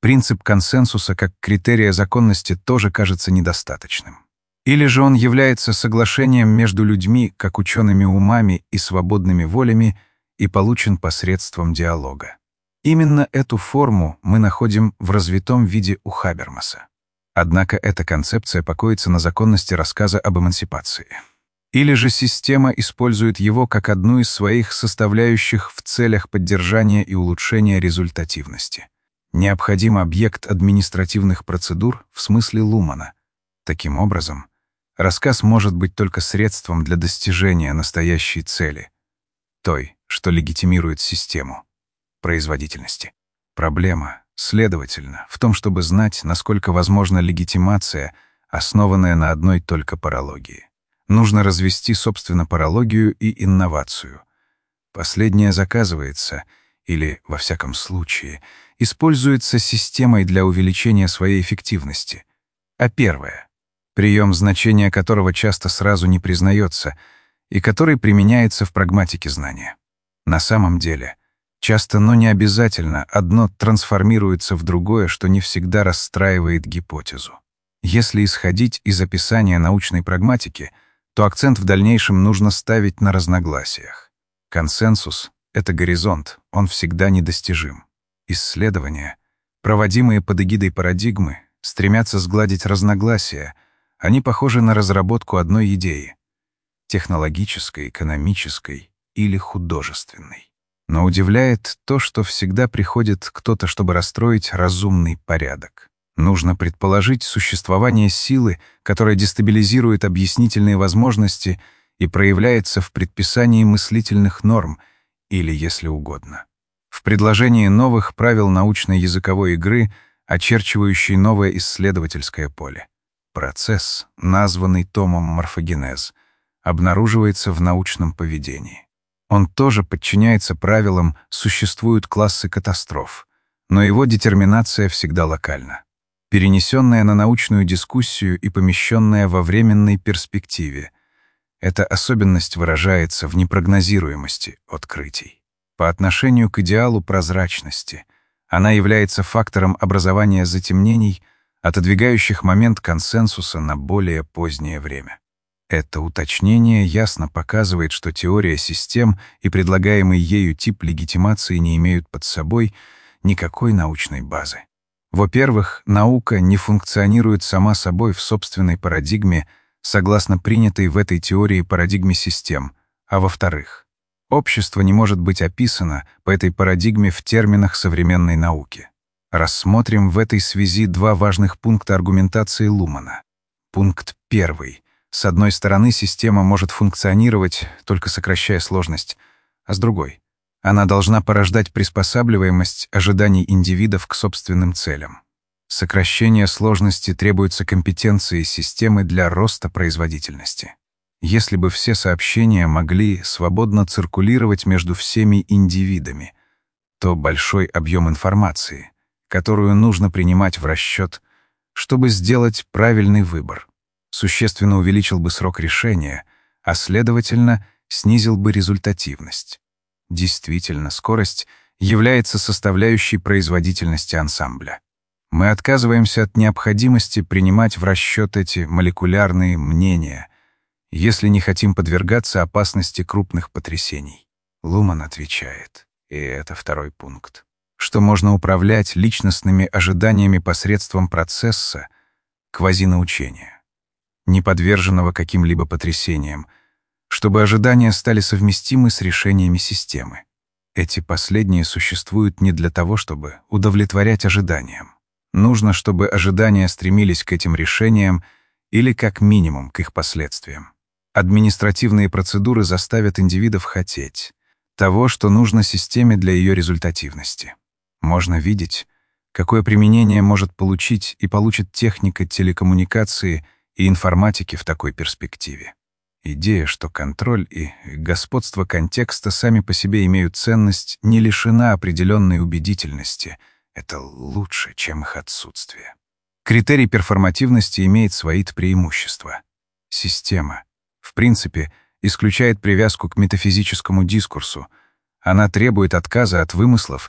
[SPEAKER 1] принцип консенсуса как критерия законности тоже кажется недостаточным. Или же он является соглашением между людьми, как учеными умами и свободными волями, и получен посредством диалога. Именно эту форму мы находим в развитом виде у Хабермаса. Однако эта концепция покоится на законности рассказа об эмансипации. Или же система использует его как одну из своих составляющих в целях поддержания и улучшения результативности. Необходим объект административных процедур в смысле Лумана. Таким образом, рассказ может быть только средством для достижения настоящей цели, той, что легитимирует систему производительности. Проблема, следовательно, в том, чтобы знать, насколько возможна легитимация, основанная на одной только паралогии. Нужно развести, собственно, паралогию и инновацию. Последняя заказывается, или, во всяком случае, используется системой для увеличения своей эффективности. А первая, прием значения которого часто сразу не признается и который применяется в прагматике знания. На самом деле, часто, но не обязательно, одно трансформируется в другое, что не всегда расстраивает гипотезу. Если исходить из описания научной прагматики, то акцент в дальнейшем нужно ставить на разногласиях. Консенсус — это горизонт, он всегда недостижим. Исследования, проводимые под эгидой парадигмы, стремятся сгладить разногласия, они похожи на разработку одной идеи — технологической, экономической или художественной. Но удивляет то, что всегда приходит кто-то, чтобы расстроить разумный порядок. Нужно предположить существование силы, которая дестабилизирует объяснительные возможности и проявляется в предписании мыслительных норм, или, если угодно, в предложении новых правил научной языковой игры, очерчивающей новое исследовательское поле. Процесс, названный томом «Морфогенез», обнаруживается в научном поведении. Он тоже подчиняется правилам «существуют классы катастроф», но его детерминация всегда локальна, перенесенная на научную дискуссию и помещенная во временной перспективе. Эта особенность выражается в непрогнозируемости открытий. По отношению к идеалу прозрачности она является фактором образования затемнений, отодвигающих момент консенсуса на более позднее время. Это уточнение ясно показывает, что теория систем и предлагаемый ею тип легитимации не имеют под собой никакой научной базы. Во-первых, наука не функционирует сама собой в собственной парадигме, согласно принятой в этой теории парадигме систем, а во-вторых, общество не может быть описано по этой парадигме в терминах современной науки. Рассмотрим в этой связи два важных пункта аргументации Лумана. Пункт первый. С одной стороны, система может функционировать, только сокращая сложность, а с другой — она должна порождать приспосабливаемость ожиданий индивидов к собственным целям. Сокращение сложности требуется компетенции системы для роста производительности. Если бы все сообщения могли свободно циркулировать между всеми индивидами, то большой объем информации, которую нужно принимать в расчет, чтобы сделать правильный выбор, существенно увеличил бы срок решения, а, следовательно, снизил бы результативность. Действительно, скорость является составляющей производительности ансамбля. Мы отказываемся от необходимости принимать в расчет эти молекулярные мнения, если не хотим подвергаться опасности крупных потрясений. Луман отвечает, и это второй пункт, что можно управлять личностными ожиданиями посредством процесса квазинаучения, не подверженного каким-либо потрясениям, чтобы ожидания стали совместимы с решениями системы. Эти последние существуют не для того, чтобы удовлетворять ожиданиям. Нужно, чтобы ожидания стремились к этим решениям или, как минимум, к их последствиям. Административные процедуры заставят индивидов хотеть того, что нужно системе для ее результативности. Можно видеть, какое применение может получить и получит техника телекоммуникации и информатики в такой перспективе. Идея, что контроль и господство контекста сами по себе имеют ценность, не лишена определенной убедительности. Это лучше, чем их отсутствие. Критерий перформативности имеет свои-то преимущества. Система, в принципе, исключает привязку к метафизическому дискурсу. Она требует отказа от вымыслов,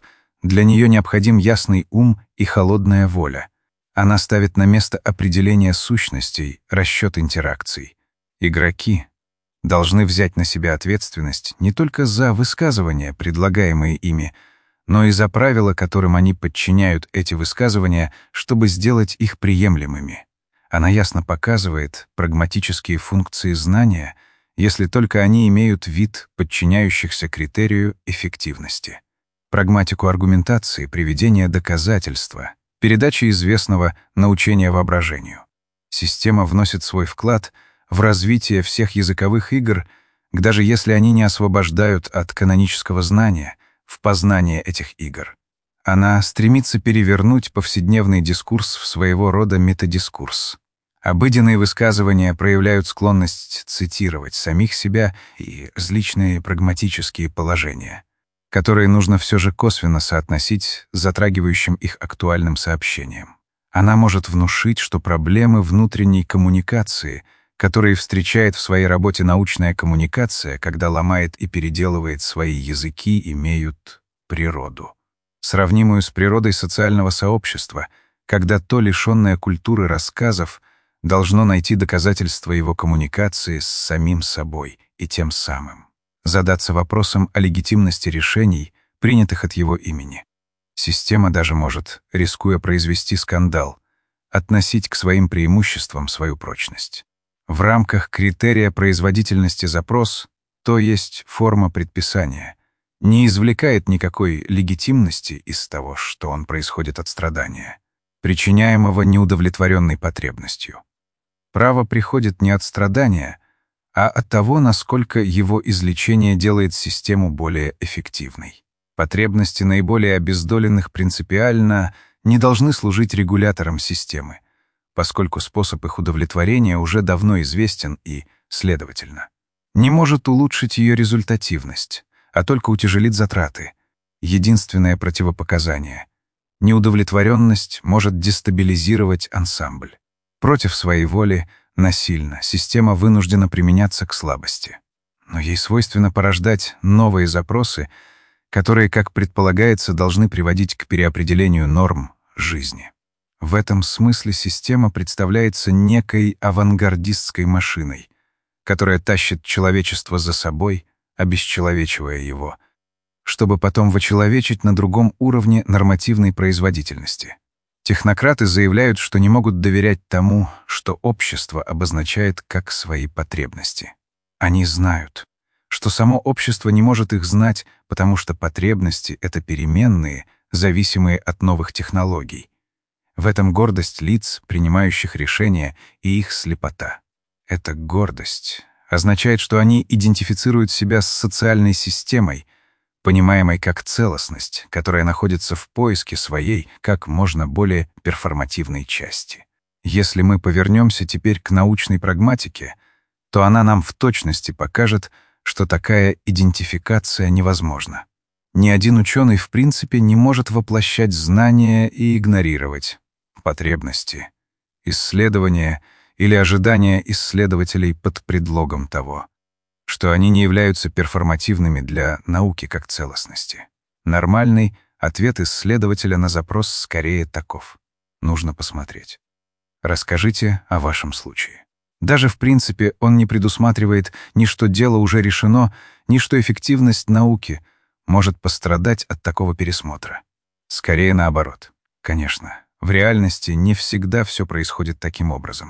[SPEAKER 1] Для нее необходим ясный ум и холодная воля. Она ставит на место определение сущностей, расчет интеракций. Игроки должны взять на себя ответственность не только за высказывания, предлагаемые ими, но и за правила, которым они подчиняют эти высказывания, чтобы сделать их приемлемыми. Она ясно показывает прагматические функции знания, если только они имеют вид подчиняющихся критерию эффективности. Прагматику аргументации, приведения доказательства, передачи известного научения воображению. Система вносит свой вклад в развитие всех языковых игр, даже если они не освобождают от канонического знания, в познание этих игр. Она стремится перевернуть повседневный дискурс в своего рода метадискурс. Обыденные высказывания проявляют склонность цитировать самих себя и различные прагматические положения, которые нужно все же косвенно соотносить с затрагивающим их актуальным сообщением. Она может внушить, что проблемы внутренней коммуникации, которые встречает в своей работе научная коммуникация, когда ломает и переделывает свои языки, имеют природу, сравнимую с природой социального сообщества, когда то, лишенное культуры рассказов, должно найти доказательства его коммуникации с самим собой и тем самым задаться вопросом о легитимности решений, принятых от его имени. Система даже может, рискуя произвести скандал, относить к своим преимуществам свою прочность. В рамках критерия производительности запрос, то есть форма предписания, не извлекает никакой легитимности из того, что он происходит от страдания, причиняемого неудовлетворенной потребностью. Право приходит не от страдания, а от того, насколько его излечение делает систему более эффективной. Потребности наиболее обездоленных принципиально не должны служить регулятором системы, поскольку способ их удовлетворения уже давно известен и, следовательно, не может улучшить ее результативность, а только утяжелит затраты. Единственное противопоказание — неудовлетворенность может дестабилизировать ансамбль. Против своей воли, насильно, система вынуждена применяться к слабости. Но ей свойственно порождать новые запросы, которые, как предполагается, должны приводить к переопределению норм жизни. В этом смысле система представляется некой авангардистской машиной, которая тащит человечество за собой, обесчеловечивая его, чтобы потом вочеловечить на другом уровне нормативной производительности. Технократы заявляют, что не могут доверять тому, что общество обозначает как свои потребности. Они знают, что само общество не может их знать, потому что потребности — это переменные, зависимые от новых технологий. В этом гордость лиц, принимающих решения, и их слепота. Эта гордость означает, что они идентифицируют себя с социальной системой, понимаемой как целостность, которая находится в поиске своей как можно более перформативной части. Если мы повернемся теперь к научной прагматике, то она нам в точности покажет, что такая идентификация невозможна. Ни один ученый в принципе не может воплощать знания и игнорировать потребности, исследования или ожидания исследователей под предлогом того, что они не являются перформативными для науки как целостности. Нормальный ответ исследователя на запрос скорее таков: нужно посмотреть. Расскажите о вашем случае. Даже в принципе он не предусматривает ни что дело уже решено, ни что эффективность науки может пострадать от такого пересмотра. Скорее наоборот. Конечно, в реальности не всегда все происходит таким образом.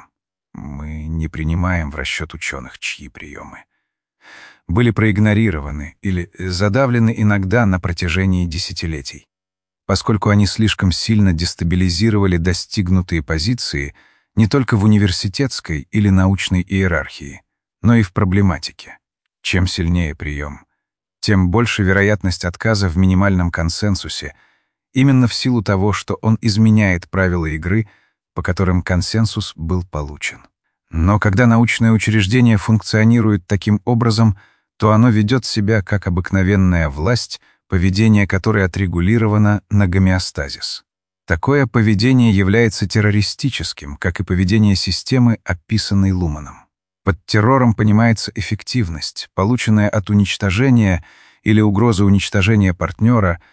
[SPEAKER 1] Мы не принимаем в расчет ученых, чьи приемы были проигнорированы или задавлены иногда на протяжении десятилетий, поскольку они слишком сильно дестабилизировали достигнутые позиции не только в университетской или научной иерархии, но и в проблематике. Чем сильнее прием, тем больше вероятность отказа в минимальном консенсусе, именно в силу того, что он изменяет правила игры, по которым консенсус был получен. Но когда научное учреждение функционирует таким образом, то оно ведет себя как обыкновенная власть, поведение которой отрегулировано на гомеостазис. Такое поведение является террористическим, как и поведение системы, описанной Луманом. Под террором понимается эффективность, полученная от уничтожения или угрозы уничтожения партнера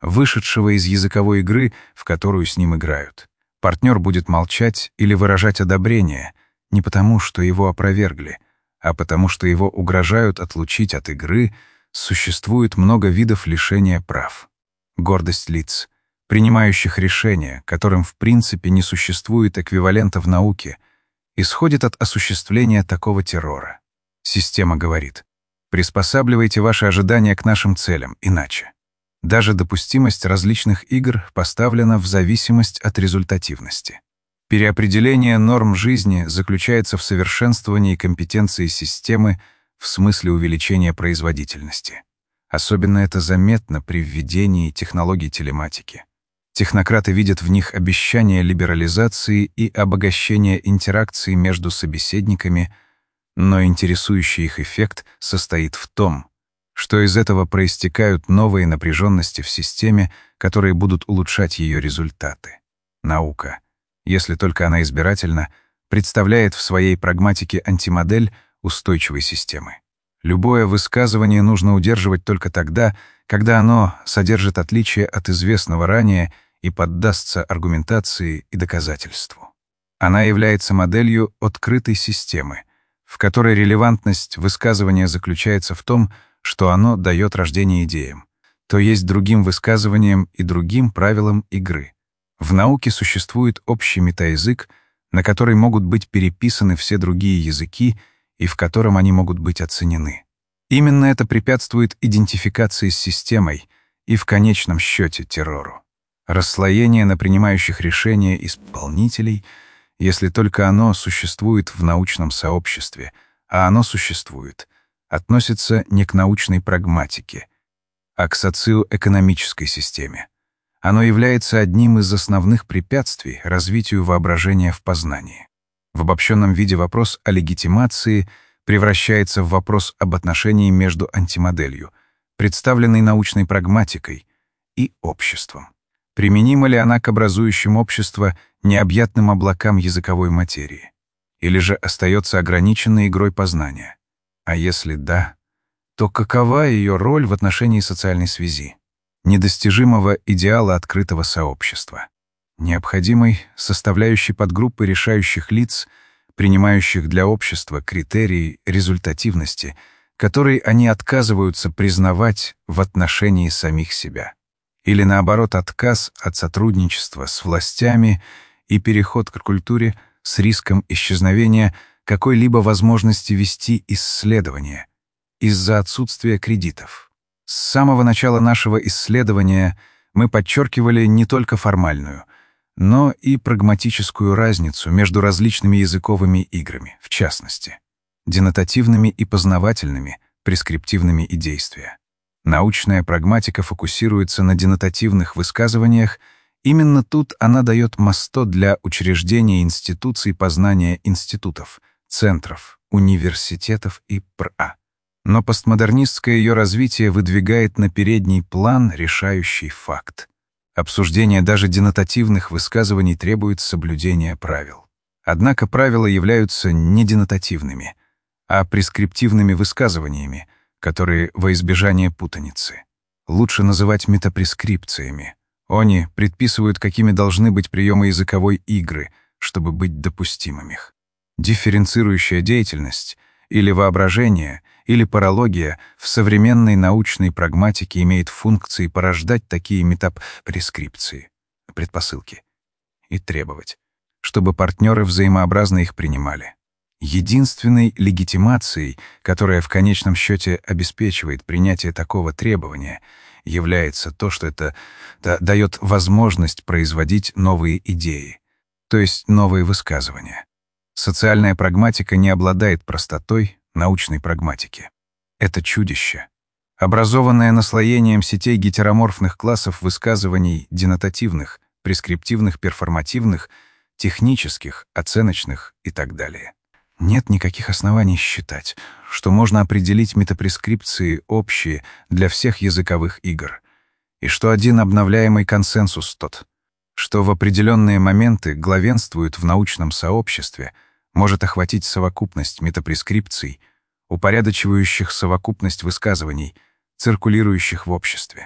[SPEAKER 1] вышедшего из языковой игры, в которую с ним играют. Партнер будет молчать или выражать одобрение не потому, что его опровергли, а потому, что его угрожают отлучить от игры. Существует много видов лишения прав. Гордость лиц, принимающих решения, которым в принципе не существует эквивалента в науке, исходит от осуществления такого террора. Система говорит: приспосабливайте ваши ожидания к нашим целям, иначе. Даже допустимость различных игр поставлена в зависимость от результативности. Переопределение норм жизни заключается в совершенствовании компетенции системы в смысле увеличения производительности. Особенно это заметно при введении технологий телематики. Технократы видят в них обещание либерализации и обогащения интеракции между собеседниками, но интересующий их эффект состоит в том, что из этого проистекают новые напряженности в системе, которые будут улучшать ее результаты. Наука, если только она избирательна, представляет в своей прагматике антимодель устойчивой системы. Любое высказывание нужно удерживать только тогда, когда оно содержит отличие от известного ранее и поддастся аргументации и доказательству. Она является моделью открытой системы, в которой релевантность высказывания заключается в том, что оно дает рождение идеям, то есть другим высказываниям и другим правилам игры. В науке существует общий метаязык, на который могут быть переписаны все другие языки и в котором они могут быть оценены. Именно это препятствует идентификации с системой и в конечном счете террору. Расслоение на принимающих решения исполнителей, если только оно существует в научном сообществе, а оно существует, относится не к научной прагматике, а к социоэкономической системе. Оно является одним из основных препятствий развитию воображения в познании. В обобщенном виде вопрос о легитимации превращается в вопрос об отношении между антимоделью, представленной научной прагматикой, и обществом. Применима ли она к образующим общество необъятным облакам языковой материи? Или же остается ограниченной игрой познания? А если да, то какова ее роль в отношении социальной связи, недостижимого идеала открытого сообщества, необходимой составляющей подгруппы решающих лиц, принимающих для общества критерии результативности, которые они отказываются признавать в отношении самих себя? Или, наоборот, отказ от сотрудничества с властями и переход к культуре с риском исчезновения какой-либо возможности вести исследования из-за отсутствия кредитов? С самого начала нашего исследования мы подчеркивали не только формальную, но и прагматическую разницу между различными языковыми играми, в частности, денотативными и познавательными, прескриптивными и действия. Научная прагматика фокусируется на денотативных высказываниях. Именно тут она дает мостод для учреждения институций познания институтов, центров, университетов и ПРА. Но постмодернистское ее развитие выдвигает на передний план решающий факт. Обсуждение даже денотативных высказываний требует соблюдения правил. Однако правила являются не денотативными, а прескриптивными высказываниями, которые во избежание путаницы лучше называть метапрескрипциями. Они предписывают, какими должны быть приемы языковой игры, чтобы быть допустимыми. Дифференцирующая деятельность или воображение, или паралогия в современной научной прагматике имеет функции порождать такие метапрескрипции, предпосылки, и требовать, чтобы партнеры взаимообразно их принимали. Единственной легитимацией, которая в конечном счете обеспечивает принятие такого требования, является то, что это да, дает возможность производить новые идеи, то есть новые высказывания. Социальная прагматика не обладает простотой научной прагматики. Это чудище, образованное наслоением сетей гетероморфных классов высказываний денотативных, прескриптивных, перформативных, технических, оценочных и так далее. Нет никаких оснований считать, что можно определить метапрескрипции общие для всех языковых игр, и что один обновляемый консенсус тот, что в определенные моменты главенствует в научном сообществе, может охватить совокупность метапрескрипций, упорядочивающих совокупность высказываний, циркулирующих в обществе.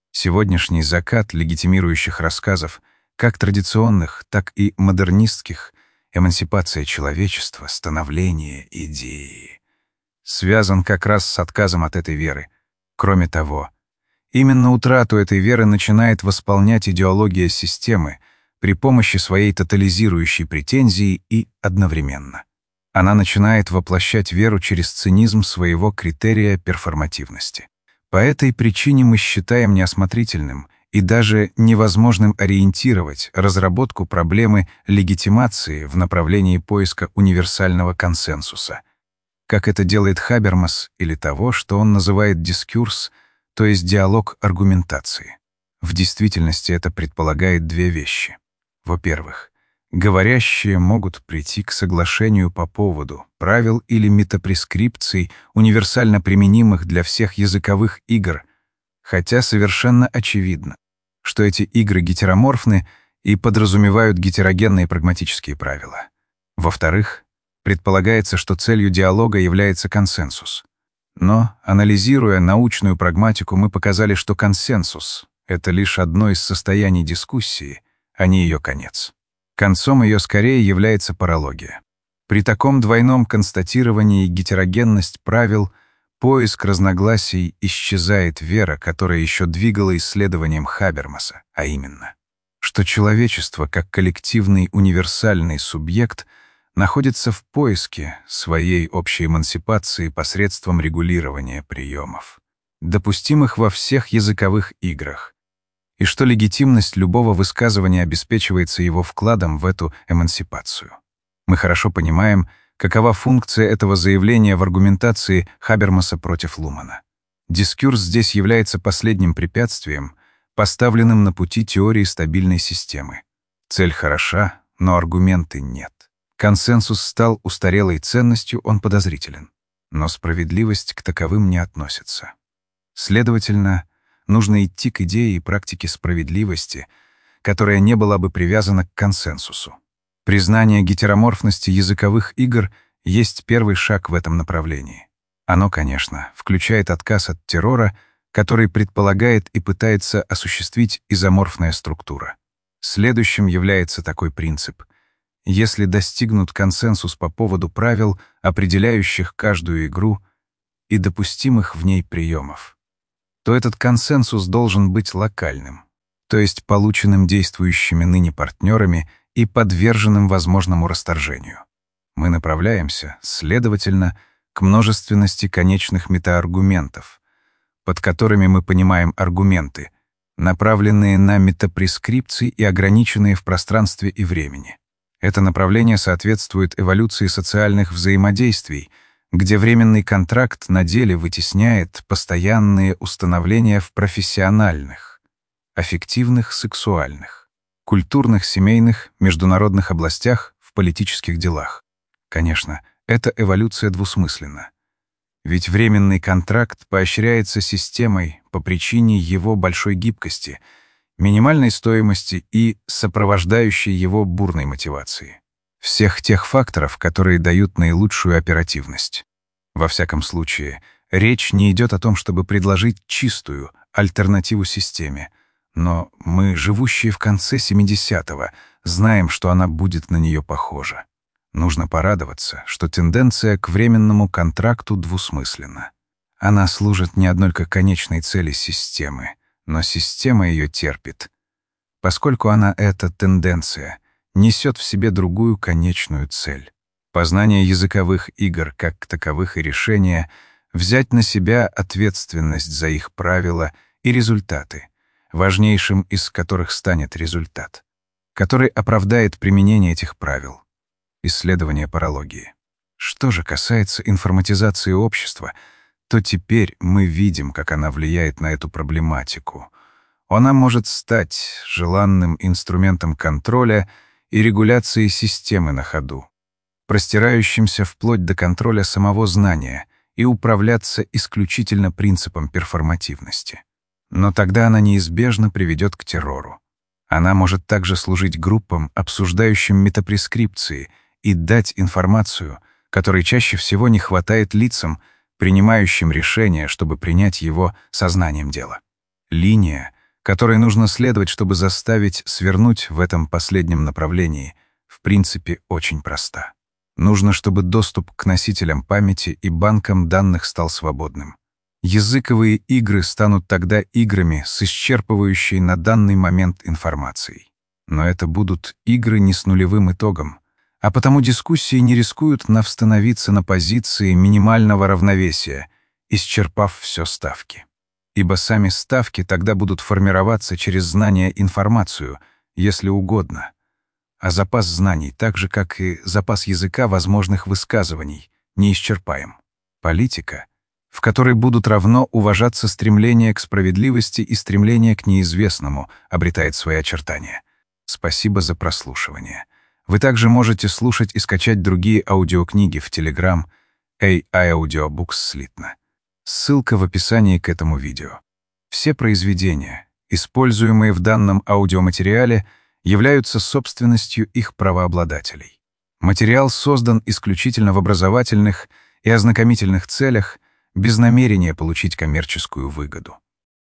[SPEAKER 1] Сегодняшний закат легитимирующих рассказов, как традиционных, так и модернистских, эмансипация человечества, становление идеи, связан как раз с отказом от этой веры. Кроме того, именно утрату этой веры начинает восполнять идеология системы при помощи своей тотализирующей претензии и одновременно. Она начинает воплощать веру через цинизм своего критерия перформативности. По этой причине мы считаем неосмотрительным и даже невозможным ориентировать разработку проблемы легитимации в направлении поиска универсального консенсуса, как это делает Хабермас, или того, что он называет дискурс, то есть диалог аргументации. В действительности это предполагает две вещи. Во-первых, говорящие могут прийти к соглашению по поводу правил или метапрескрипций, универсально применимых для всех языковых игр, хотя совершенно очевидно, что эти игры гетероморфны и подразумевают гетерогенные прагматические правила. Во-вторых, предполагается, что целью диалога является консенсус. Но, анализируя научную прагматику, мы показали, что консенсус — это лишь одно из состояний дискуссии, а не ее конец. Концом ее скорее является паралогия. При таком двойном констатировании гетерогенность правил, поиск разногласий, исчезает вера, которая еще двигала исследованием Хабермаса, а именно, что человечество как коллективный универсальный субъект находится в поиске своей общей эмансипации посредством регулирования приемов, допустимых во всех языковых играх, и что легитимность любого высказывания обеспечивается его вкладом в эту эмансипацию. Мы хорошо понимаем, какова функция этого заявления в аргументации Хабермаса против Лумана. Дискурс здесь является последним препятствием, поставленным на пути теории стабильной системы. Цель хороша, но аргументы нет. Консенсус стал устарелой ценностью, он подозрителен. Но справедливость к таковым не относится. Следовательно, нужно идти к идее и практике справедливости, которая не была бы привязана к консенсусу. Признание гетероморфности языковых игр есть первый шаг в этом направлении. Оно, конечно, включает отказ от террора, который предполагает и пытается осуществить изоморфная структура. Следующим является такой принцип. Если достигнут консенсус по поводу правил, определяющих каждую игру, и допустимых в ней приемов, то этот консенсус должен быть локальным, то есть полученным действующими ныне партнерами и подверженным возможному расторжению. Мы направляемся, следовательно, к множественности конечных метааргументов, под которыми мы понимаем аргументы, направленные на метапрескрипции и ограниченные в пространстве и времени. Это направление соответствует эволюции социальных взаимодействий, где временный контракт на деле вытесняет постоянные установления в профессиональных, аффективных, сексуальных, культурных, семейных, международных областях, в политических делах. Конечно, эта эволюция двусмысленна. Ведь временный контракт поощряется системой по причине его большой гибкости, минимальной стоимости и сопровождающей его бурной мотивации. Всех тех факторов, которые дают наилучшую оперативность. Во всяком случае, речь не идет о том, чтобы предложить чистую альтернативу системе, но мы, живущие в конце семидесятого, знаем, что она будет на нее похожа. Нужно порадоваться, что тенденция к временному контракту двусмысленна. Она служит не одной к конечной цели системы, но система ее терпит, поскольку она, эта тенденция, несет в себе другую конечную цель. Познание языковых игр как таковых и решение взять на себя ответственность за их правила и результаты, важнейшим из которых станет результат, который оправдает применение этих правил. Исследование паралогии. Что же касается информатизации общества, то теперь мы видим, как она влияет на эту проблематику. Она может стать желанным инструментом контроля и регуляции системы на ходу, простирающимся вплоть до контроля самого знания и управляться исключительно принципом перформативности. Но тогда она неизбежно приведет к террору. Она может также служить группам, обсуждающим метапрескрипции, и дать информацию, которой чаще всего не хватает лицам, принимающим решение, чтобы принять его сознанием дела. Линия, которой нужно следовать, чтобы заставить свернуть в этом последнем направлении, в принципе, очень проста. Нужно, чтобы доступ к носителям памяти и банкам данных стал свободным. Языковые игры станут тогда играми с исчерпывающей на данный момент информацией. Но это будут игры не с нулевым итогом, а потому дискуссии не рискуют навстановиться на позиции минимального равновесия, исчерпав все ставки. Ибо сами ставки тогда будут формироваться через знание информацию, если угодно. А запас знаний, так же, как и запас языка возможных высказываний, неисчерпаем. Политика, в которой будут равно уважаться стремление к справедливости и стремление к неизвестному, обретает свои очертания. Спасибо за прослушивание. Вы также можете слушать и скачать другие аудиокниги в Telegram эй ай Audiobooks слитно. Ссылка в описании к этому видео. Все произведения, используемые в данном аудиоматериале, являются собственностью их правообладателей. Материал создан исключительно в образовательных и ознакомительных целях, без намерения получить коммерческую выгоду.